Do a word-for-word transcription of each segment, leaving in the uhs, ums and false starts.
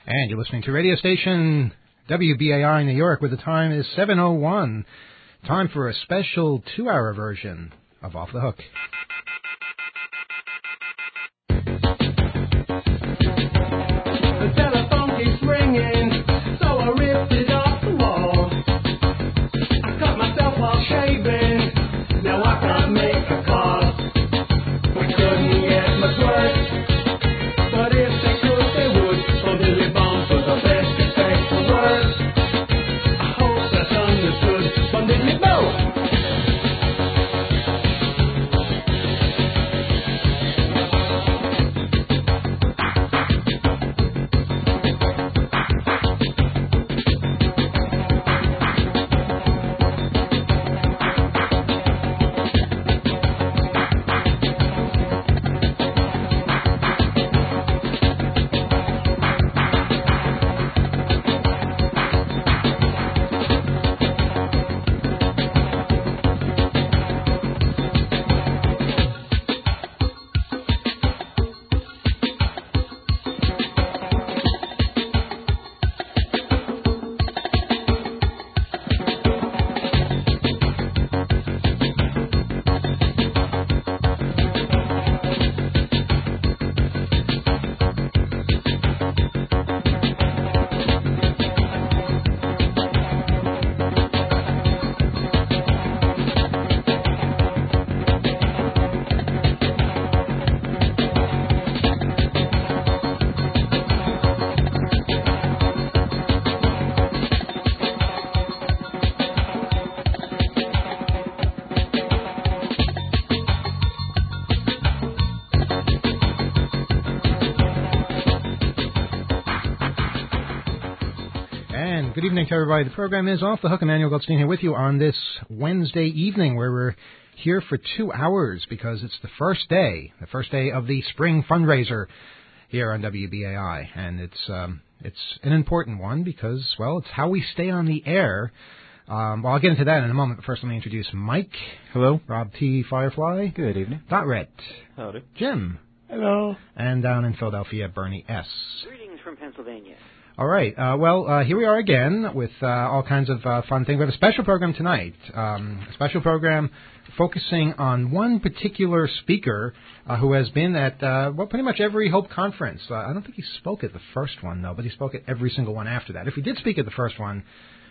And you're listening to radio station W B A I New York, where the time is seven oh one. Time for a special two-hour version of Off the Hook. The telephone keeps ringing, so I ripped it off the wall. I cut myself while shaving, now I can't make a call. We couldn't get much work, but if they could, they would. Oh, Billy Bones was the best to say the word. I hope that's understood. Bon Billy Bones. Good evening to everybody. The program is Off the Hook. Emmanuel Goldstein here with you on this Wednesday evening, where we're here for two hours because it's the first day, the first day of the spring fundraiser here on W B A I, and it's um, it's an important one because, well, it's how we stay on the air. Um, well, I'll get into that in a moment, but first let me introduce Mike. Hello. Rob T. Firefly. Good evening. Dot Rhett. Howdy. Jim. Hello. And down in Philadelphia, Bernie S. Greetings from Pennsylvania. All right. Uh, well, uh, here we are again with uh, all kinds of uh, fun things. We have a special program tonight, um, a special program focusing on one particular speaker uh, who has been at, uh, well, pretty much every Hope conference. Uh, I don't think he spoke at the first one, though, but he spoke at every single one after that. If he did speak at the first one,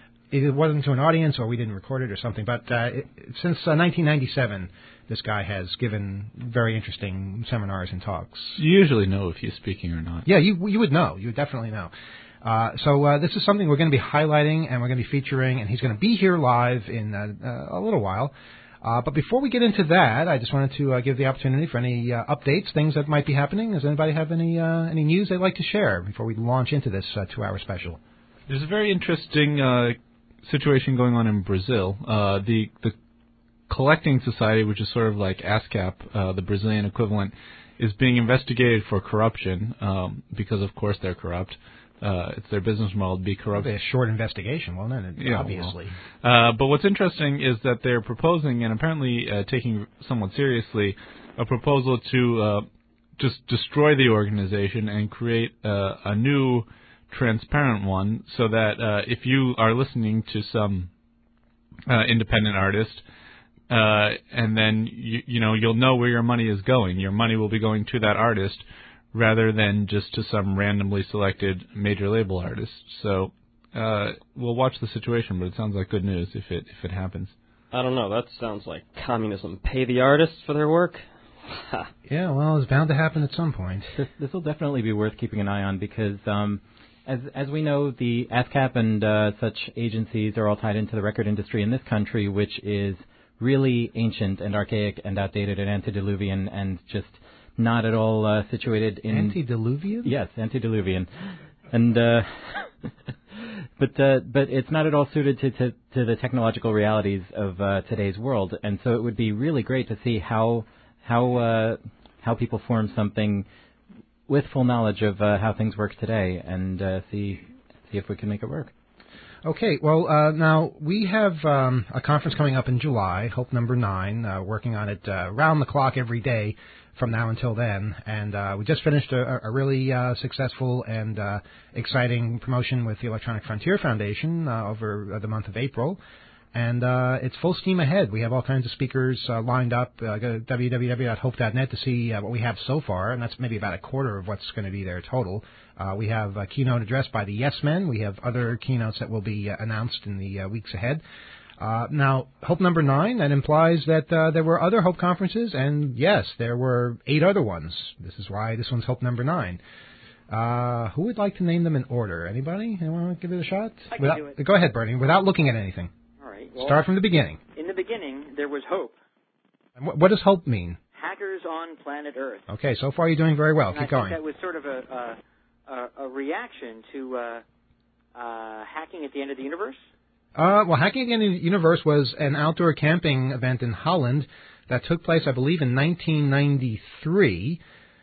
it wasn't to an audience or we didn't record it or something, but uh, it, since uh, nineteen ninety-seven, this guy has given very interesting seminars and talks. You usually know if he's speaking or not. Yeah, you you would know. You would definitely know. Uh, so uh, this is something we're going to be highlighting and we're going to be featuring, and he's going to be here live in uh, uh, a little while. Uh, but before we get into that, I just wanted to uh, give the opportunity for any uh, updates, things that might be happening. Does anybody have any uh, any news they'd like to share before we launch into this uh, two-hour special? There's a very interesting uh, situation going on in Brazil. Uh, the the collecting society, which is sort of like ASCAP, uh, the Brazilian equivalent, is being investigated for corruption um, because, of course, they're corrupt. Uh, it's their business model to be corrupt. It'll be a short investigation, won't it? Yeah, obviously. Well. Uh, but what's interesting is that they're proposing, and apparently uh, taking somewhat seriously, a proposal to uh, just destroy the organization and create uh, a new transparent one so that uh, if you are listening to some uh, independent artist, uh, and then, you, you know, you'll know where your money is going. Your money will be going to that artist rather than just to some randomly selected major label artist. So uh, we'll watch the situation, but it sounds like good news if it if it happens. I don't know. That sounds like communism. Pay the artists for their work? Yeah, well, it's bound to happen at some point. This, this will definitely be worth keeping an eye on because, um, as as we know, the ASCAP and uh, such agencies are all tied into the record industry in this country, which is really ancient and archaic and outdated and antediluvian and just not at all uh, situated in... Antediluvian? Yes, antediluvian. And, uh, but uh, but it's not at all suited to, to, to the technological realities of uh, today's world. And so it would be really great to see how how uh, how people form something with full knowledge of uh, how things work today and uh, see see if we can make it work. Okay, well, uh, now we have um, a conference coming up in July, Hope Number Nine, uh, working on it uh, round the clock every day from now until then. And uh, we just finished a, a really uh, successful and uh, exciting promotion with the Electronic Frontier Foundation uh, over the month of April. And uh, it's full steam ahead. We have all kinds of speakers uh, lined up. Uh, go to w w w dot hope dot net to see uh, what we have so far, and that's maybe about a quarter of what's going to be there total. Uh, we have a keynote address by the Yes Men. We have other keynotes that will be uh, announced in the uh, weeks ahead. Uh, now, Hope number nine, that implies that uh, there were other Hope conferences, and yes, there were eight other ones. This is why this one's Hope number nine. Uh, who would like to name them in order? Anybody? You want to give it a shot? I can Without, do it. Go ahead, Bernie, without looking at anything. All right. Well, Start from the beginning. in the beginning, there was hope. And what, what does hope mean? Hackers on planet Earth. Okay, so far you're doing very well. And Keep I going. think that was sort of a a, a, a reaction to uh, uh, hacking at the end of the universe. Uh, well, Hacking at the End of the Universe was an outdoor camping event in Holland that took place, I believe, in nineteen ninety-three.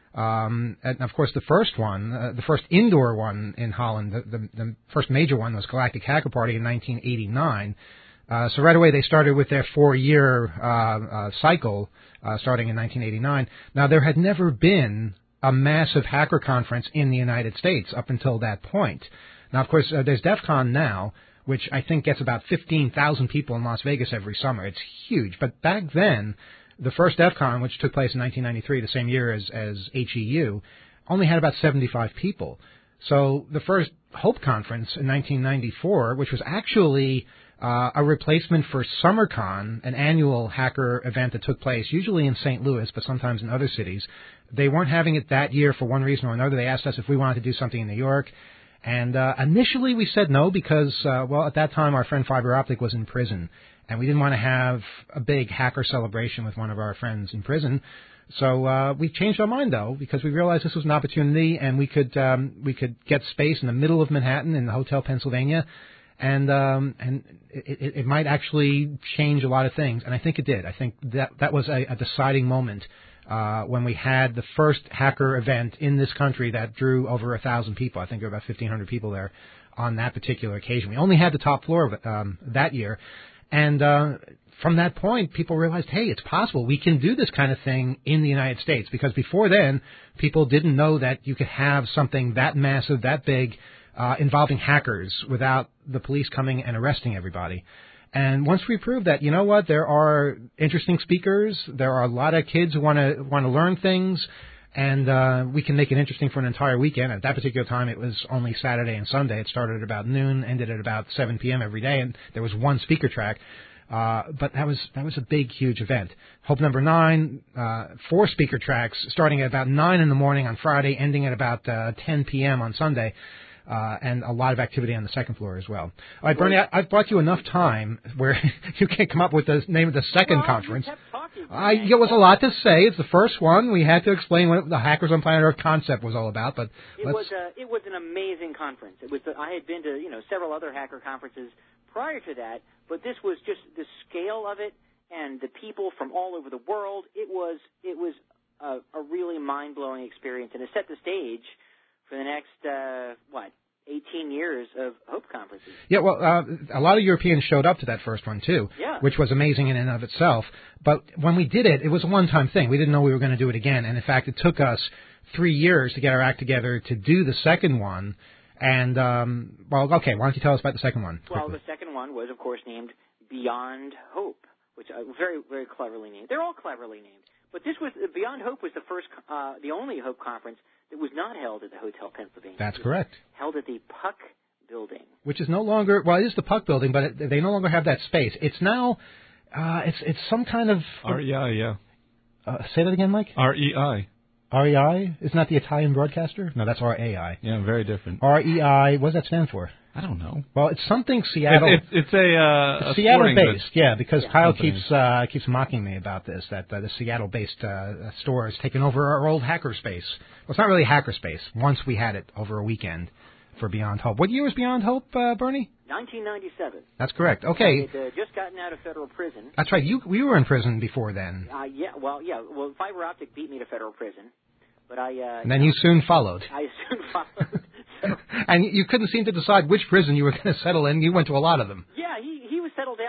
Um, and, of course, the first one, uh, the first indoor one in Holland, the, the, the first major one was Galactic Hacker Party in nineteen eighty-nine. Uh, so right away they started with their four-year uh, uh, cycle uh, starting in nineteen eighty-nine. Now, there had never been a massive hacker conference in the United States up until that point. Now, of course, uh, there's DEF CON now, which I think gets about fifteen thousand people in Las Vegas every summer. It's huge. But back then, the first DEF CON, which took place in nineteen ninety-three, the same year as, as H E U, only had about seventy-five people. So the first Hope Conference in nineteen ninety-four, which was actually uh, a replacement for SummerCon, an annual hacker event that took place usually in Saint Louis, but sometimes in other cities. They weren't having it that year for one reason or another. They asked us if we wanted to do something in New York. And uh, initially we said no because, uh, well, at that time our friend Fiber Optic was in prison, and we didn't want to have a big hacker celebration with one of our friends in prison. So uh, we changed our mind, though, because we realized this was an opportunity, and we could um, we could get space in the middle of Manhattan in the Hotel Pennsylvania, and um, and it, it, it might actually change a lot of things. And I think it did. I think that that was a, a deciding moment. Uh, when we had the first hacker event in this country that drew over a thousand people. I think there were about fifteen hundred people there on that particular occasion. We only had the top floor of it, um, that year. And uh, from that point, people realized, hey, it's possible. We can do this kind of thing in the United States. Because before then, people didn't know that you could have something that massive, that big, uh, involving hackers without the police coming and arresting everybody. And once we proved that, you know what, there are interesting speakers, there are a lot of kids who want to want to learn things, and uh, we can make it interesting for an entire weekend. At that particular time, it was only Saturday and Sunday. It started at about noon, ended at about seven p.m. every day, and there was one speaker track. Uh, but that was that was a big, huge event. Hope number nine, uh, four speaker tracks, starting at about nine in the morning on Friday, ending at about uh, ten p.m. on Sunday. Uh, and a lot of activity on the second floor as well. All right, Bernie, I, I've bought you enough time where you can't come up with the name of the second well, conference. You kept talking. I, it was a lot to say. It's the first one. We had to explain what the Hackers on Planet Earth concept was all about. But it let's... was a, it was an amazing conference. It was the, I had been to you know several other hacker conferences prior to that, but this was just the scale of it and the people from all over the world. It was it was a, a really mind blowing experience, and it set the stage for the next, uh, what, eighteen years of Hope conferences. Yeah, well, uh, a lot of Europeans showed up to that first one, too, yeah. which was amazing in and of itself. But when we did it, it was a one-time thing. We didn't know we were going to do it again. And, in fact, it took us three years to get our act together to do the second one. And, um, well, okay, why don't you tell us about the second one quickly? Well, the second one was, of course, named Beyond Hope, which uh, very, very cleverly named. They're all cleverly named. But this was, Beyond Hope was the first, uh, the only Hope conference that was not held at the Hotel Pennsylvania. That's correct. Held at the Puck Building. Which is no longer, well, it is the Puck Building, but it, they no longer have that space. It's now, uh, it's it's some kind of... R E I, yeah. Uh, say that again, Mike? R E I. R E I? Isn't that the Italian broadcaster? No, that's R A I. Yeah, very different. R E I, what does that stand for? I don't know. Well, it's something Seattle. It's, it's, it's a, uh, a Seattle-based, yeah, because yeah. Kyle Company. keeps uh, keeps mocking me about this, that uh, the Seattle-based uh, store has taken over our old hacker space. Well, it's not really hacker space. Once we had it over a weekend for Beyond Hope. What year was Beyond Hope, uh, Bernie? nineteen ninety-seven. That's correct. Okay. I had uh, just gotten out of federal prison. That's right. You we were in prison before then. Uh, yeah, well, yeah. Well, Fiber Optic beat me to federal prison, but I. Uh, And then you soon followed. I soon followed. So, and you couldn't seem to decide which prison you were going to settle in. You went to a lot of them. yeah, he he was settled down right away.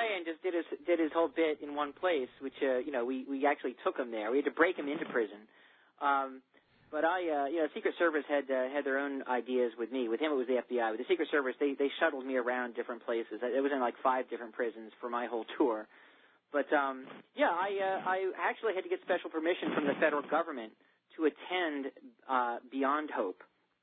Ryan just did his did his whole bit in one place, which uh, you know we we actually took him there. We had to break him into prison. Um, but I, uh, you know, Secret Service had uh, had their own ideas with me. With him, it was the F B I. With the Secret Service, they they shuttled me around different places. It was in like five different prisons for my whole tour. But um, yeah, I uh, I actually had to get special permission from the federal government to attend uh, Beyond Hope.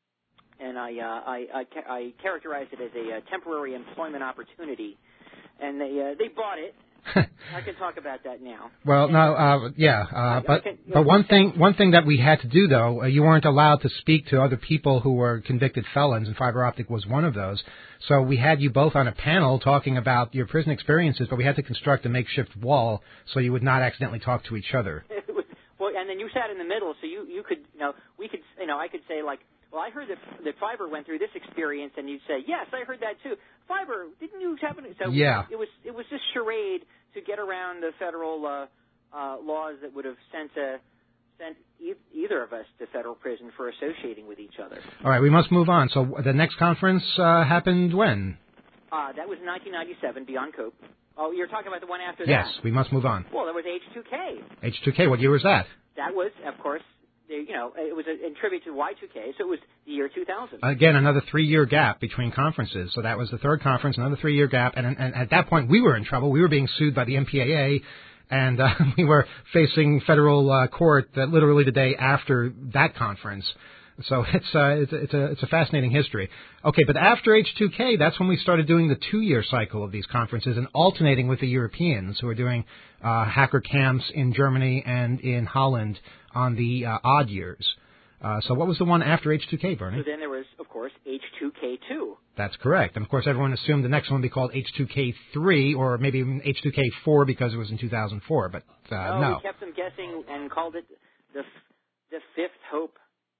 And I, uh, I, I, ca- I characterized it as a uh, temporary employment opportunity, and they uh, they bought it. I can talk about that now. Well, and, no, uh, yeah, uh, I, but I can, but one thing one thing that we had to do though, uh, you weren't allowed to speak to other people who were convicted felons, and Fiber Optic was one of those. So we had you both on a panel talking about your prison experiences, but we had to construct a makeshift wall so you would not accidentally talk to each other. Well, and then you sat in the middle, so you you could you know we could you know I could say like. Well, I heard that that Fiber went through this experience, and you'd say, "Yes, I heard that too." Fiber, didn't you happen? So yeah. it was it was this charade to get around the federal uh, uh, laws that would have sent a, sent e- either of us to federal prison for associating with each other. All right, we must move on. So the next conference uh, happened when? Uh, that was nineteen ninety-seven, Beyond Cope. Oh, you're talking about the one after yes, that? Yes, we must move on. Well, there was H two K. H two K. What year was that? That was, of course. You know, it was a, in tribute to Y two K, so it was the year two thousand. Again, another three-year gap between conferences. So that was the third conference, another three-year gap. And, and at that point, we were in trouble. We were being sued by the M P A A, and uh, we were facing federal uh, court uh, literally the day after that conference. So it's uh, it's a, it's a it's a fascinating history. Okay, but after H two K, that's when we started doing the two-year cycle of these conferences and alternating with the Europeans who are doing uh, hacker camps in Germany and in Holland on the uh, odd years. Uh, so what was the one after H two K, Bernie? So then there was, of course, H two K two. That's correct. And, of course, everyone assumed the next one would be called H two K three or maybe even H two K four because it was in two thousand four, but uh, no. no. We kept them guessing and called it the the Fifth Hope.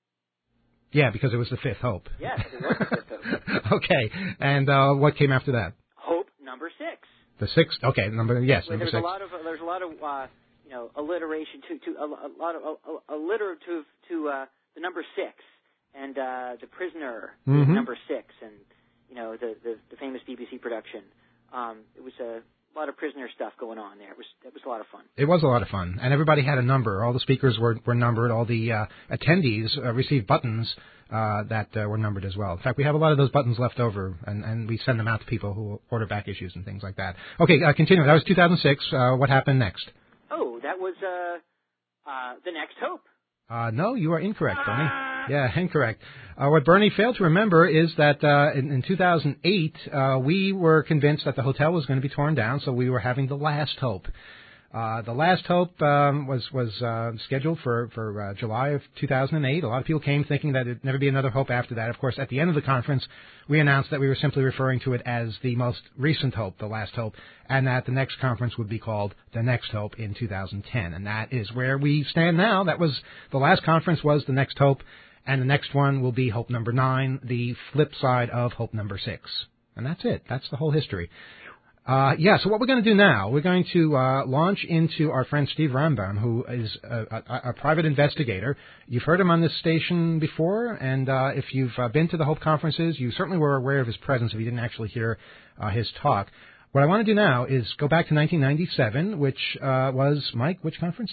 Yeah, because it was the Fifth Hope. Yes, it was the Fifth Hope. Okay. And uh, what came after that? Hope number six. The sixth? Okay, number yes, Well, number there's six. A lot of, there's a lot of, uh, you know, alliteration to, to a, a lot of, a, alliterative to uh, the number six and uh, the Prisoner, mm-hmm. number six, and, you know, the, the, the famous B B C production. Um, it was a lot of prisoner stuff going on there. It was it was a lot of fun. It was a lot of fun, and everybody had a number. All the speakers were, were numbered. All the uh, attendees uh, received buttons uh, that uh, were numbered as well. In fact, we have a lot of those buttons left over, and, and we send them out to people who order back issues and things like that. Okay, uh, continue. That was two thousand six. Uh, what happened next? Oh, that was uh, uh, the Next Hope. Uh, no, you are incorrect, Bernie. Yeah, incorrect. Uh, what Bernie failed to remember is that uh, in, in two thousand eight, uh, we were convinced that the hotel was going to be torn down, so we were having the Last Hope. Uh, the Last Hope um, was was uh, scheduled for for uh, July of two thousand eight. A lot of people came thinking that there'd never be another Hope after that. Of course, at the end of the conference, we announced that we were simply referring to it as the most recent Hope, the Last Hope, and that the next conference would be called the Next Hope in two thousand ten. And that is where we stand now. That was the last conference was the Next Hope, and the next one will be Hope number nine, the flip side of Hope number six. And that's it. That's the whole history. Uh, yeah, so what we're going to do now, we're going to uh, launch into our friend Steve Rambam, who is a, a, a private investigator. You've heard him on this station before, and uh, if you've uh, been to the Hope conferences, you certainly were aware of his presence if you didn't actually hear uh, his talk. What I want to do now is go back to nineteen ninety-seven, which uh, was, Mike, which conference?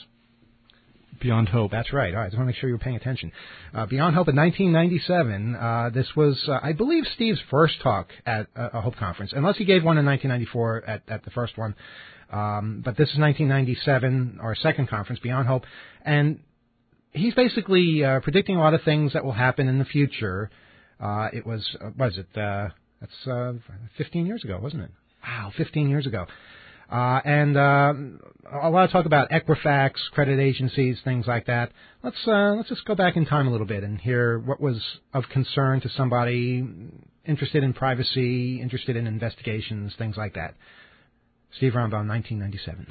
Beyond Hope. That's right. All right, I just want to make sure you were paying attention. Uh, Beyond Hope in nineteen ninety-seven, uh, this was, uh, I believe, Steve's first talk at a, a Hope conference, unless he gave one in nineteen ninety-four at, at the first one. Um, but this is nineteen ninety-seven, our second conference, Beyond Hope. And he's basically uh, predicting a lot of things that will happen in the future. Uh, it was, uh, what is it, uh, that's uh, fifteen years ago, wasn't it? Wow, fifteen years ago. Uh, and uh, a lot of talk about Equifax, credit agencies, things like that. Let's uh, let's just go back in time a little bit and hear what was of concern to somebody interested in privacy, interested in investigations, things like that. Steve Rambam, nineteen ninety-seven.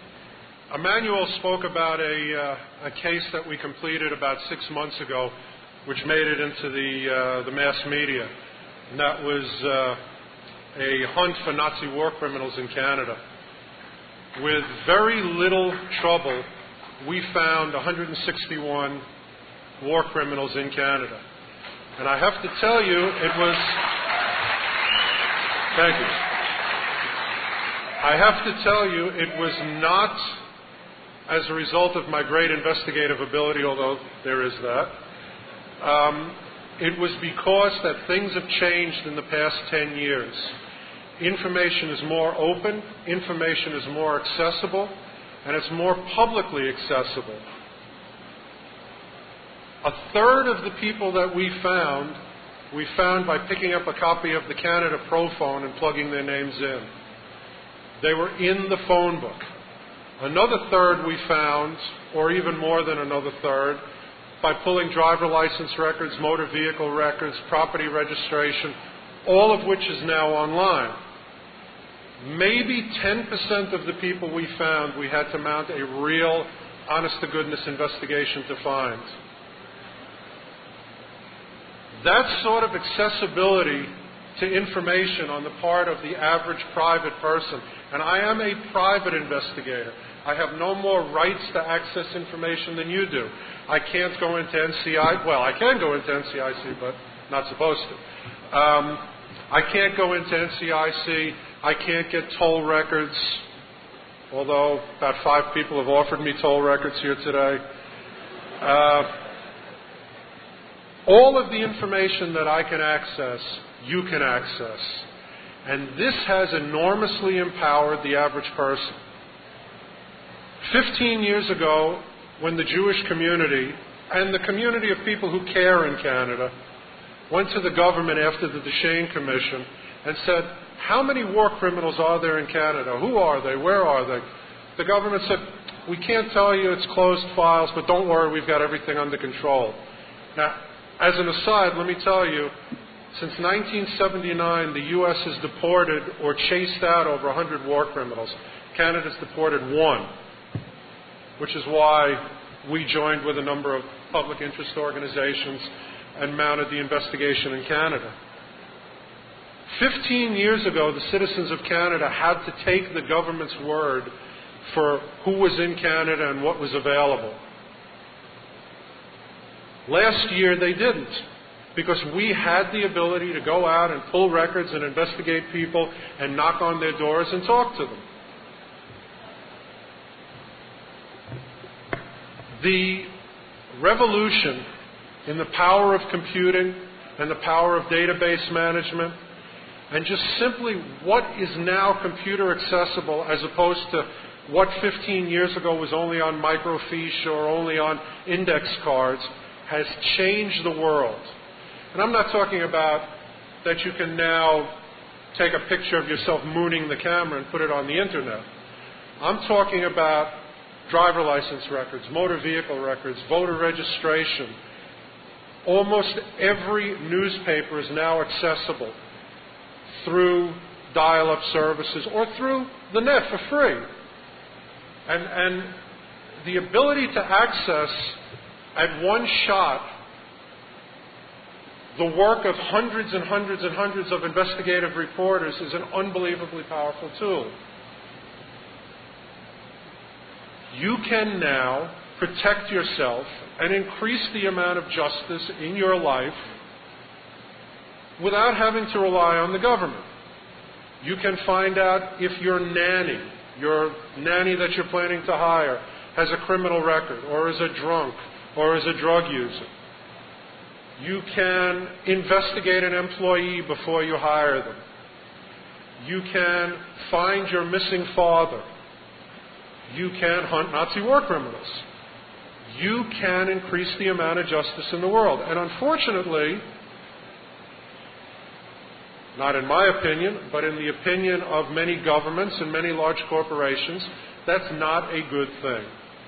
Emmanuel spoke about a, uh, a case that we completed about six months ago, which made it into the uh, the mass media, and that was uh, a hunt for Nazi war criminals in Canada. With very little trouble, we found one hundred sixty-one war criminals in Canada. And I have to tell you, it was... Thank you. I have to tell you, it was not as a result of my great investigative ability, although there is that. Um, it was because that things have changed in the past ten years. Information is more open, information is more accessible, and it's more publicly accessible. A third of the people that we found, we found by picking up a copy of the Canada ProPhone and plugging their names in. They were in the phone book. Another third we found, or even more than another third, by pulling driver license records, motor vehicle records, property registration, all of which is now online. Maybe ten percent of the people we found we had to mount a real, honest-to-goodness investigation to find. That sort of accessibility to information on the part of the average private person, and I am a private investigator. I have no more rights to access information than you do. I can't go into N C I, well, I can go into N C I C, but not supposed to. Um, I can't go into N C I C. I can't get toll records, although about five people have offered me toll records here today. Uh, all of the information that I can access, you can access. And this has enormously empowered the average person. Fifteen years ago, when the Jewish community and the community of people who care in Canada went to the government after the Duchesne Commission and said, how many war criminals are there in Canada? Who are they? Where are they? The government said, we can't tell you, it's closed files, but don't worry, we've got everything under control. Now, as an aside, let me tell you, since nineteen seventy-nine, the U S has deported or chased out over one hundred war criminals. Canada's deported one, which is why we joined with a number of public interest organizations and mounted the investigation in Canada. Fifteen years ago, the citizens of Canada had to take the government's word for who was in Canada and what was available. Last year, they didn't, because we had the ability to go out and pull records and investigate people and knock on their doors and talk to them. The revolution in the power of computing and the power of database management, and just simply what is now computer accessible as opposed to what fifteen years ago was only on microfiche or only on index cards, has changed the world. And I'm not talking about that you can now take a picture of yourself mooning the camera and put it on the internet. I'm talking about driver license records, motor vehicle records, voter registration. Almost every newspaper is now accessible through dial-up services or through the net for free. And, and the ability to access at one shot the work of hundreds and hundreds and hundreds of investigative reporters is an unbelievably powerful tool. You can now protect yourself and increase the amount of justice in your life without having to rely on the government. You can find out if your nanny, your nanny that you're planning to hire, has a criminal record, or is a drunk, or is a drug user. You can investigate an employee before you hire them. You can find your missing father. You can hunt Nazi war criminals. You can increase the amount of justice in the world. And unfortunately, not in my opinion, but in the opinion of many governments and many large corporations, that's not a good thing.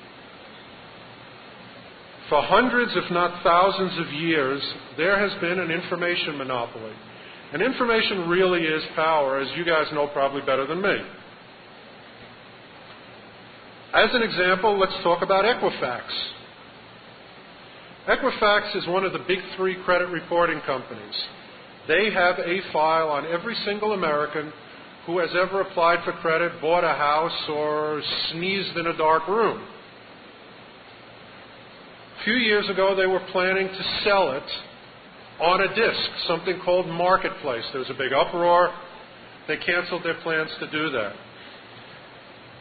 For hundreds, if not thousands of years, there has been an information monopoly. And information really is power, as you guys know probably better than me. As an example, let's talk about Equifax. Equifax is one of the big three credit reporting companies. They have a file on every single American who has ever applied for credit, bought a house, or sneezed in a dark room. A few years ago, they were planning to sell it on a disc, something called Marketplace. There was a big uproar. They canceled their plans to do that.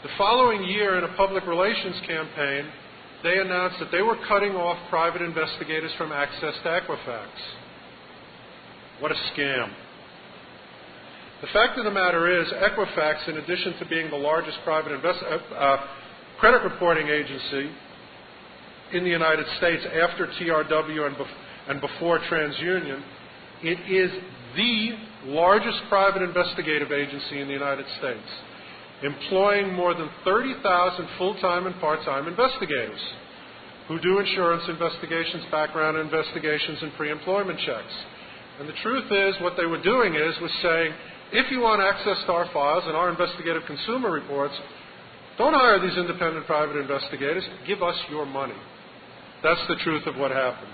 The following year, in a public relations campaign, they announced that they were cutting off private investigators from access to Equifax. What a scam. The fact of the matter is, Equifax, in addition to being the largest private invest- uh, credit reporting agency in the United States after T R W and, bef- and before TransUnion, it is the largest private investigative agency in the United States, employing more than thirty thousand full-time and part-time investigators who do insurance investigations, background investigations, and pre-employment checks. And the truth is, what they were doing is, was saying, if you want access to our files and our investigative consumer reports, don't hire these independent private investigators. Give us your money. That's the truth of what happened.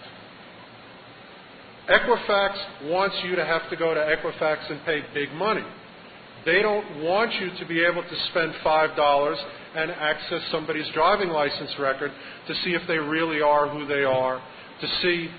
Equifax wants you to have to go to Equifax and pay big money. They don't want you to be able to spend five dollars and access somebody's driving license record to see if they really are who they are, to see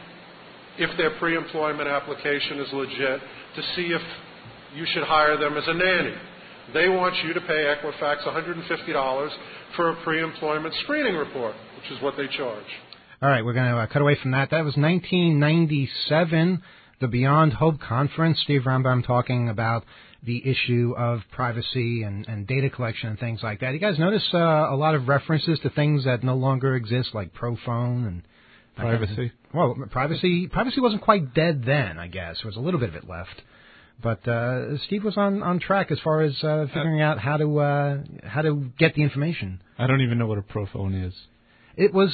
if their pre-employment application is legit, to see if you should hire them as a nanny. They want you to pay Equifax one hundred fifty dollars for a pre-employment screening report, which is what they charge. All right, we're going to uh, cut away from that. That was nineteen ninety-seven, the Beyond Hope Conference. Steve Rambam talking about the issue of privacy and, and data collection and things like that. You guys notice uh, a lot of references to things that no longer exist, like Prophone and privacy. Well, privacy privacy wasn't quite dead then, I guess. There was a little bit of it left. But uh, Steve was on, on track as far as uh, figuring out how to uh, how to get the information. I don't even know what a Prophone is. It was,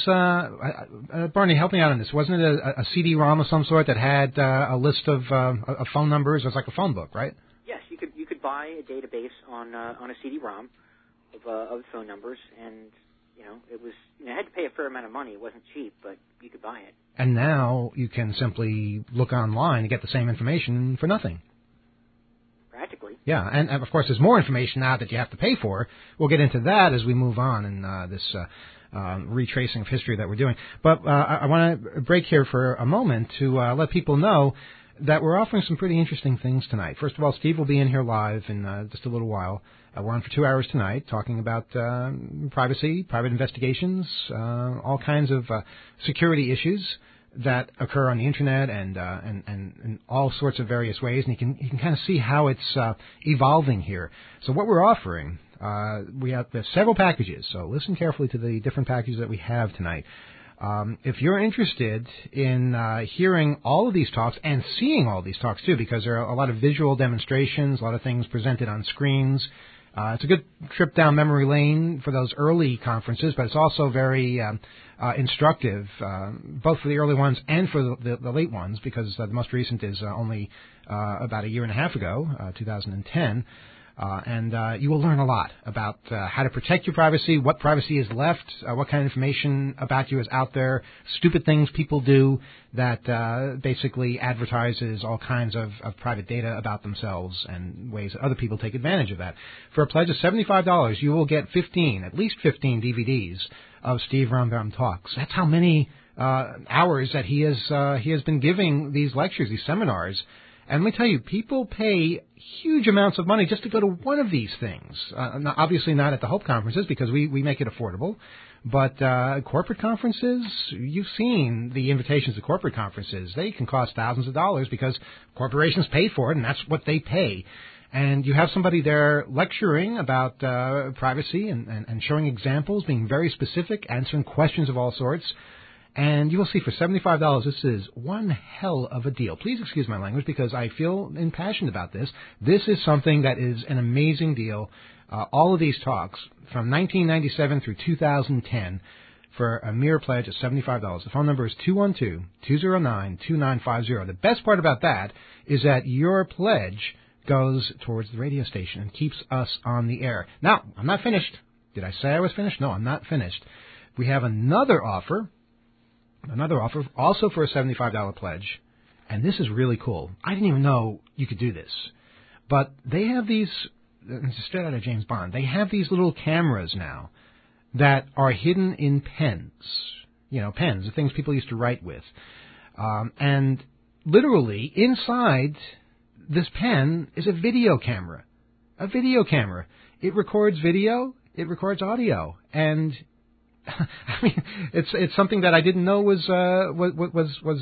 uh, uh, Barney, help me out on this. Wasn't it a, a C D ROM of some sort that had uh, a list of, uh, of phone numbers? It was like a phone book, right? Yes, you could you could buy a database on uh, on a C D ROM of, uh, of phone numbers, and you know it was you know, it had to pay a fair amount of money. It wasn't cheap, but you could buy it. And now you can simply look online and get the same information for nothing. Practically. Yeah, and, and of course there's more information now that you have to pay for. We'll get into that as we move on in uh, this uh, uh, retracing of history that we're doing. But uh, I, I want to break here for a moment to uh, let people know that we're offering some pretty interesting things tonight. First of all, Steve will be in here live in uh, just a little while. Uh, we're on for two hours tonight talking about uh, privacy, private investigations, uh, all kinds of uh, security issues that occur on the internet and, uh, and and in all sorts of various ways, and you can you can kind of see how it's uh, evolving here. So what we're offering, uh, we have there's several packages. So listen carefully to the different packages that we have tonight. Um, if you're interested in uh, hearing all of these talks and seeing all these talks too, because there are a lot of visual demonstrations, a lot of things presented on screens. Uh, it's a good trip down memory lane for those early conferences, but it's also very um, uh, instructive, uh, both for the early ones and for the, the, the late ones, because uh, the most recent is uh, only uh, about a year and a half ago, uh, two thousand ten. Uh, and uh, you will learn a lot about uh, how to protect your privacy, what privacy is left, uh, what kind of information about you is out there, stupid things people do that uh, basically advertises all kinds of, of private data about themselves and ways that other people take advantage of that. For a pledge of seventy-five dollars, you will get fifteen, at least fifteen D V Ds of Steve Rambam Talks. That's how many uh, hours that he has uh, he has been giving these lectures, these seminars. And let me tell you, people pay huge amounts of money just to go to one of these things. Uh, not, obviously not at the Hope conferences because we, we make it affordable. But uh, corporate conferences, you've seen the invitations to corporate conferences. They can cost thousands of dollars because corporations pay for it, and that's what they pay. And you have somebody there lecturing about uh, privacy and, and, and showing examples, being very specific, answering questions of all sorts. And you will see for seventy-five dollars, this is one hell of a deal. Please excuse my language because I feel impassioned about this. This is something that is an amazing deal. Uh, all of these talks from nineteen ninety-seven through two thousand ten for a mere pledge of seventy-five dollars. The phone number is two one two, two zero nine, two nine five zero. The best part about that is that your pledge goes towards the radio station and keeps us on the air. Now, I'm not finished. Did I say I was finished? No, I'm not finished. We have another offer. Another offer, also for a seventy-five dollars pledge, and this is really cool. I didn't even know you could do this, but they have these, this is straight out of James Bond, they have these little cameras now that are hidden in pens, you know, pens, the things people used to write with, um, and literally inside this pen is a video camera, a video camera. It records video. it records audio. And I mean, it's it's something that I didn't know was uh, was was was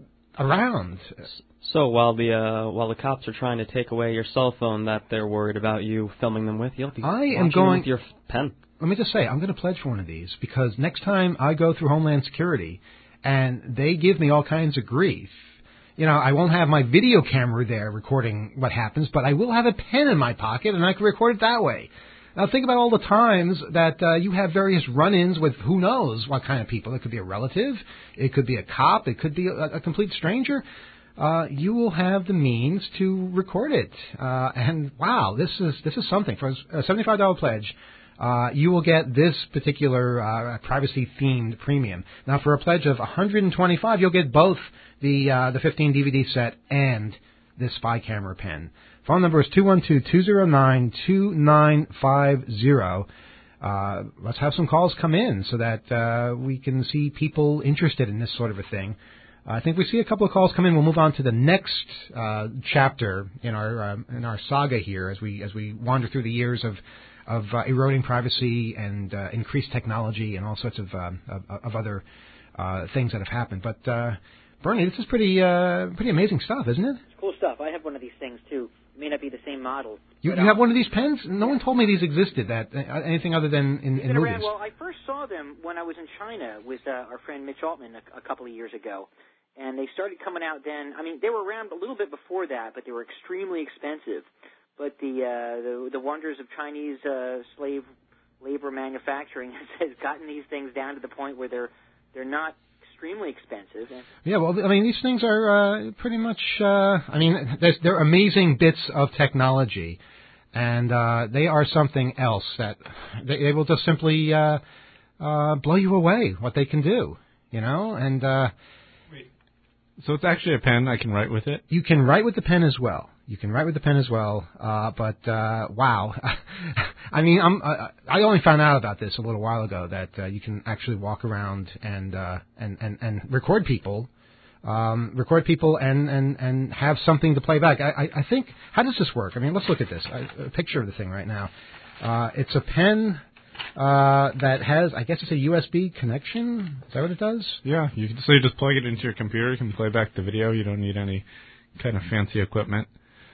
around. So while the uh, while the cops are trying to take away your cell phone that they're worried about you filming them with, you'll be I watching am going them with your pen. Let me just say, I'm going to pledge for one of these because next time I go through Homeland Security and they give me all kinds of grief, you know, I won't have my video camera there recording what happens, but I will have a pen in my pocket and I can record it that way. Now think about all the times that uh, you have various run-ins with who knows what kind of people. It could be a relative, it could be a cop, it could be a, a complete stranger. Uh, you will have the means to record it. Uh, and wow, this is this is something. For a seventy-five dollars pledge, uh, you will get this particular uh, privacy-themed premium. Now, for a pledge of one hundred twenty-five dollars, you'll get both the uh, the fifteen D V D set and this spy camera pen. Phone number is two one two, two zero nine, two nine five zero. Uh, let's have some calls come in so that uh, we can see people interested in this sort of a thing. I think we see a couple of calls come in. We'll move on to the next uh, chapter in our uh, in our saga here as we as we wander through the years of of uh, eroding privacy and uh, increased technology and all sorts of uh, of, of other uh, things that have happened. But uh, Bernie, this is pretty uh, pretty amazing stuff, isn't it? It's cool stuff. I have one of these things too. It may not be the same model. You, you have one of these pens? No one told me these existed. That uh, anything other than in, in been movies. around, well, I first saw them when I was in China with uh, our friend Mitch Altman a, a couple of years ago. And they started coming out then. I mean, they were around a little bit before that, but they were extremely expensive. But the uh, the, the wonders of Chinese uh, slave labor manufacturing has gotten these things down to the point where they're they're not extremely expensive. And yeah, well, I mean, these things are uh, pretty much. Uh, I mean, they're, they're amazing bits of technology, and uh, they are something else that they, they will just simply uh, uh, blow you away. What they can do, you know, and. Uh, So it's actually a pen. I can write with it. You can write with the pen as well. You can write with the pen as well. Uh, but uh, wow, I mean, I'm, uh, I only found out about this a little while ago that uh, you can actually walk around and uh, and, and and record people, um, record people and, and, and have something to play back. I, I, I think how does this work? I mean, let's look at this. I, a picture of the thing right now. Uh, it's a pen. Uh, that has, I guess it's a U S B connection. Is that what it does? Yeah, you can, so you just plug it into your computer. You can play back the video. You don't need any kind of fancy equipment,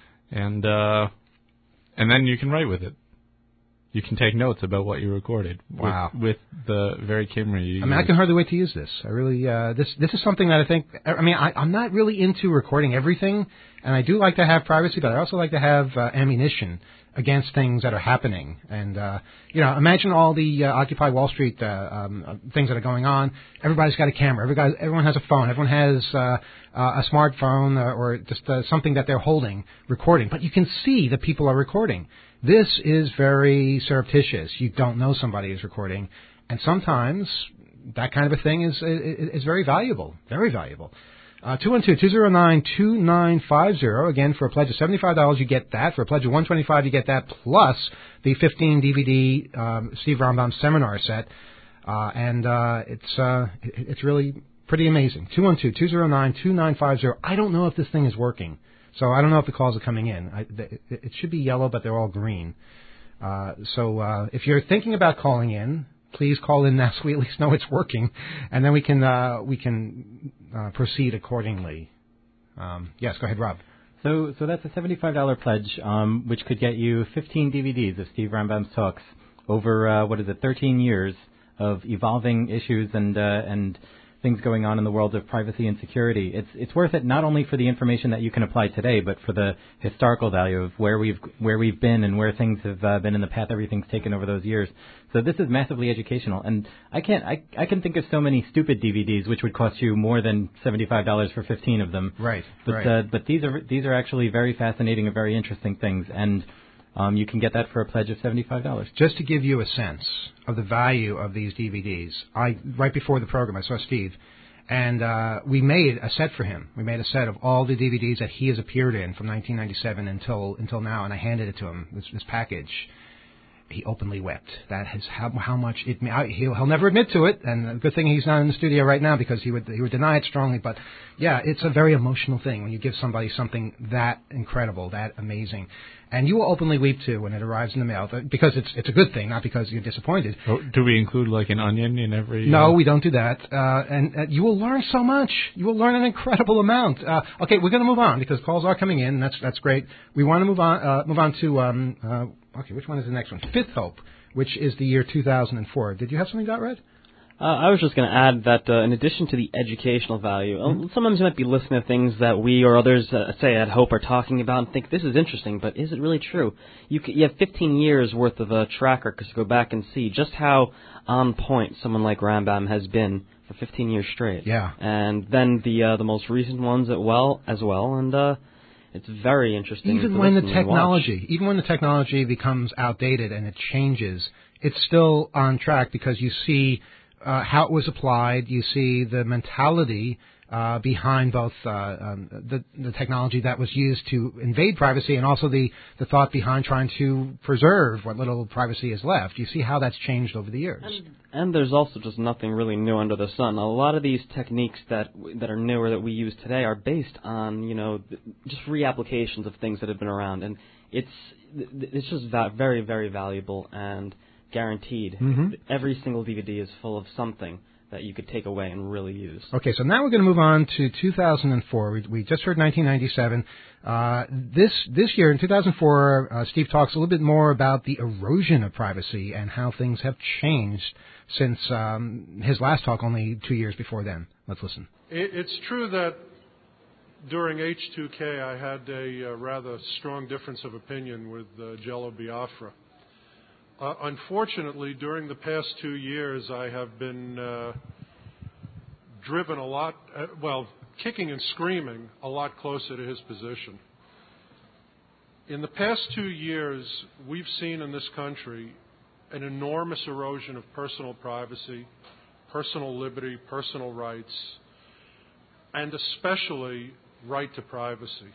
and uh, and then you can write with it. You can take notes about what you recorded. Wow! With, with the very camera you use. I mean, I can hardly wait to use this. I really, uh, this this is something that I think. I mean, I, I'm not really into recording everything, and I do like to have privacy, but I also like to have uh, ammunition against things that are happening. And, uh, you know, imagine all the uh, Occupy Wall Street uh, um, things that are going on. Everybody's got a camera. Everybody, everyone has a phone. Everyone has uh, uh, a smartphone uh, or just uh, something that they're holding, recording. But you can see that people are recording. This is very surreptitious. You don't know somebody is recording. And sometimes that kind of a thing is is, is very valuable, very valuable. Uh, two one two, two zero nine, two nine five zero. Again, for a pledge of seventy-five dollars, you get that. For a pledge of one hundred twenty-five dollars, you get that, plus the fifteen D V D um, Steve Rambam seminar set. Uh, and uh, it's uh, it, it's really pretty amazing. two one two, two zero nine, two nine five zero. I don't know if this thing is working, so I don't know if the calls are coming in. I, it, it should be yellow, but they're all green. Uh, so uh, if you're thinking about calling in, please call in now so we at least know it's working, and then we can uh, we can uh, proceed accordingly. Um, yes, go ahead, Rob. So, so that's a seventy-five dollars pledge, um, which could get you fifteen D V Ds of Steve Rambam's talks over uh, what is it, thirteen years of evolving issues and uh, and things going on in the world of privacy and security. It's it's worth it not only for the information that you can apply today, but for the historical value of where we've where we've been and where things have uh, been in the path everything's taken over those years. So this is massively educational, and I can't I I can think of so many stupid D V Ds which would cost you more than seventy-five dollars for fifteen of them. Right. But right. Uh, but these are these are actually very fascinating and very interesting things, and um, you can get that for a pledge of seventy-five dollars. Just to give you a sense of the value of these D V Ds, I right before the program I saw Steve, and uh, we made a set for him. We made a set of all the D V Ds that he has appeared in from nineteen ninety-seven until until now, and I handed it to him. This, this package. he openly wept. That is how, how much it. I, he'll, he'll never admit to it, and a good thing he's not in the studio right now because he would he would deny it strongly. But yeah, it's a very emotional thing when you give somebody something that incredible, that amazing, and you will openly weep too when it arrives in the mail because it's it's a good thing, not because you're disappointed. Oh, do we include like an onion in every? No, uh... we don't do that, uh, and uh, you will learn so much. You will learn an incredible amount. Uh, okay, we're going to move on because calls are coming in, and that's that's great. We want to move on uh, move on to. Um, uh, Okay, which one is the next one? Fifth Hope, which is the year two thousand four. Did you have something, Red? Uh, I was just going to add that uh, in addition to the educational value, mm-hmm. sometimes you might be listening to things that we or others, uh, say at Hope, are talking about and think, this is interesting, but is it really true? You, c- you have fifteen years worth of a track record to go back and see just how on point someone like Rambam has been for fifteen years straight. Yeah. And then the uh, the most recent ones as well, as well, and... Uh, It's very interesting. Even when the technology, even when the technology becomes outdated and it changes, it's still on track because you see uh, how it was applied. You see the mentality uh, behind both uh, um, the, the technology that was used to invade privacy and also the, the thought behind trying to preserve what little privacy is left. You see how that's changed over the years. And, and there's also just nothing really new under the sun. A lot of these techniques that that are newer that we use today are based on, you know, just reapplications of things that have been around, and it's it's just va- very, very valuable and guaranteed. Mm-hmm. Every single D V D is full of something that you could take away and really use. Okay, so now we're going to move on to two thousand four. We, we just heard nineteen ninety-seven. Uh, this this year, in two thousand four, uh, Steve talks a little bit more about the erosion of privacy and how things have changed since um, his last talk only two years before then. Let's listen. It, it's true that during H two K I had a uh, rather strong difference of opinion with uh, Jello Biafra. Uh, unfortunately, during the past two years, I have been uh, driven a lot, uh, well, kicking and screaming a lot closer to his position. In the past two years, we've seen in this country an enormous erosion of personal privacy, personal liberty, personal rights, and especially right to privacy.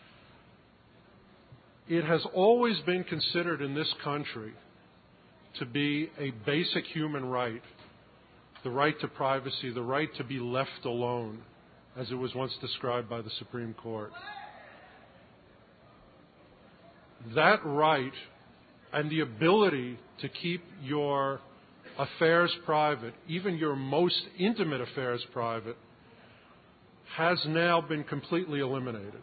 It has always been considered in this country to be a basic human right, the right to privacy, the right to be left alone, as it was once described by the Supreme Court. That right and the ability to keep your affairs private, even your most intimate affairs private, has now been completely eliminated.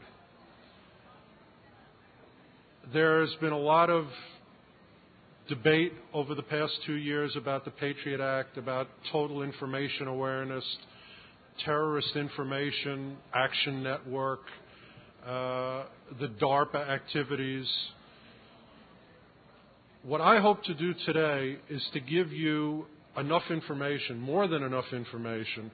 There's been a lot of debate over the past two years about the Patriot Act, about total information awareness, terrorist information action network, uh, the DARPA activities. What I hope to do today is to give you enough information, more than enough information,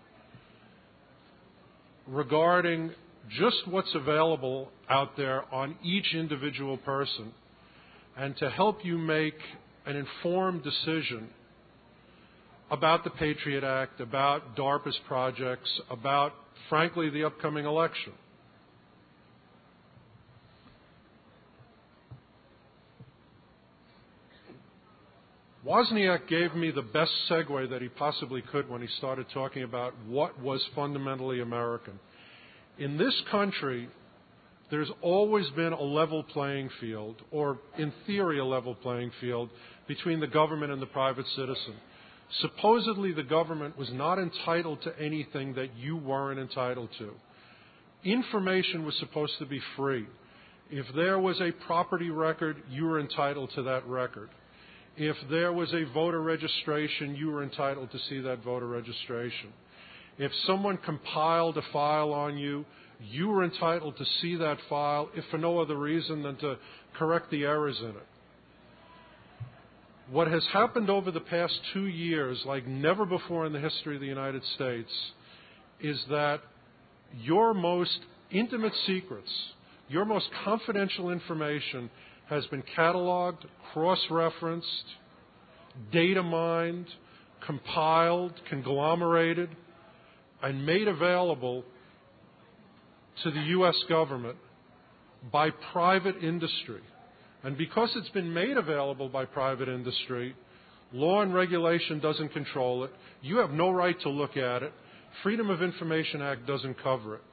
regarding just what's available out there on each individual person, and to help you make an informed decision about the Patriot Act, about DARPA's projects, about, frankly, the upcoming election. Wozniak gave me the best segue that he possibly could when he started talking about what was fundamentally American. In this country, there's always been a level playing field, or in theory a level playing field, between the government and the private citizen. Supposedly the government was not entitled to anything that you weren't entitled to. Information was supposed to be free. If there was a property record, you were entitled to that record. If there was a voter registration, you were entitled to see that voter registration. If someone compiled a file on you, you were entitled to see that file, if for no other reason than to correct the errors in it. What has happened over the past two years, like never before in the history of the United States, is that your most intimate secrets, your most confidential information has been cataloged, cross-referenced, data mined, compiled, conglomerated, and made available to the U S government by private industry, And because it's been made available by private industry, law and regulation doesn't control it. You have no right to look at it. Freedom of Information Act doesn't cover it.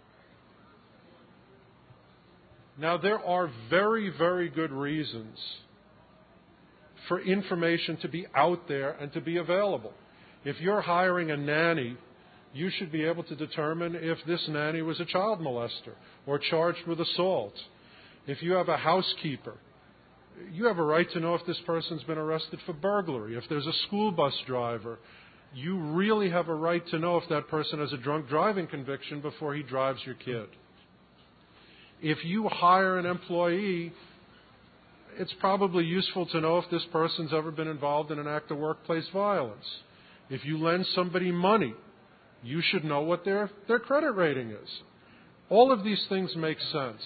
Now, there are very, very good reasons for information to be out there and to be available. If you're hiring a nanny, you should be able to determine if this nanny was a child molester or charged with assault. If you have a housekeeper, you have a right to know if this person's been arrested for burglary. If there's a school bus driver, you really have a right to know if that person has a drunk driving conviction before he drives your kid. If you hire an employee, it's probably useful to know if this person's ever been involved in an act of workplace violence. If you lend somebody money, you should know what their, their credit rating is. All of these things make sense.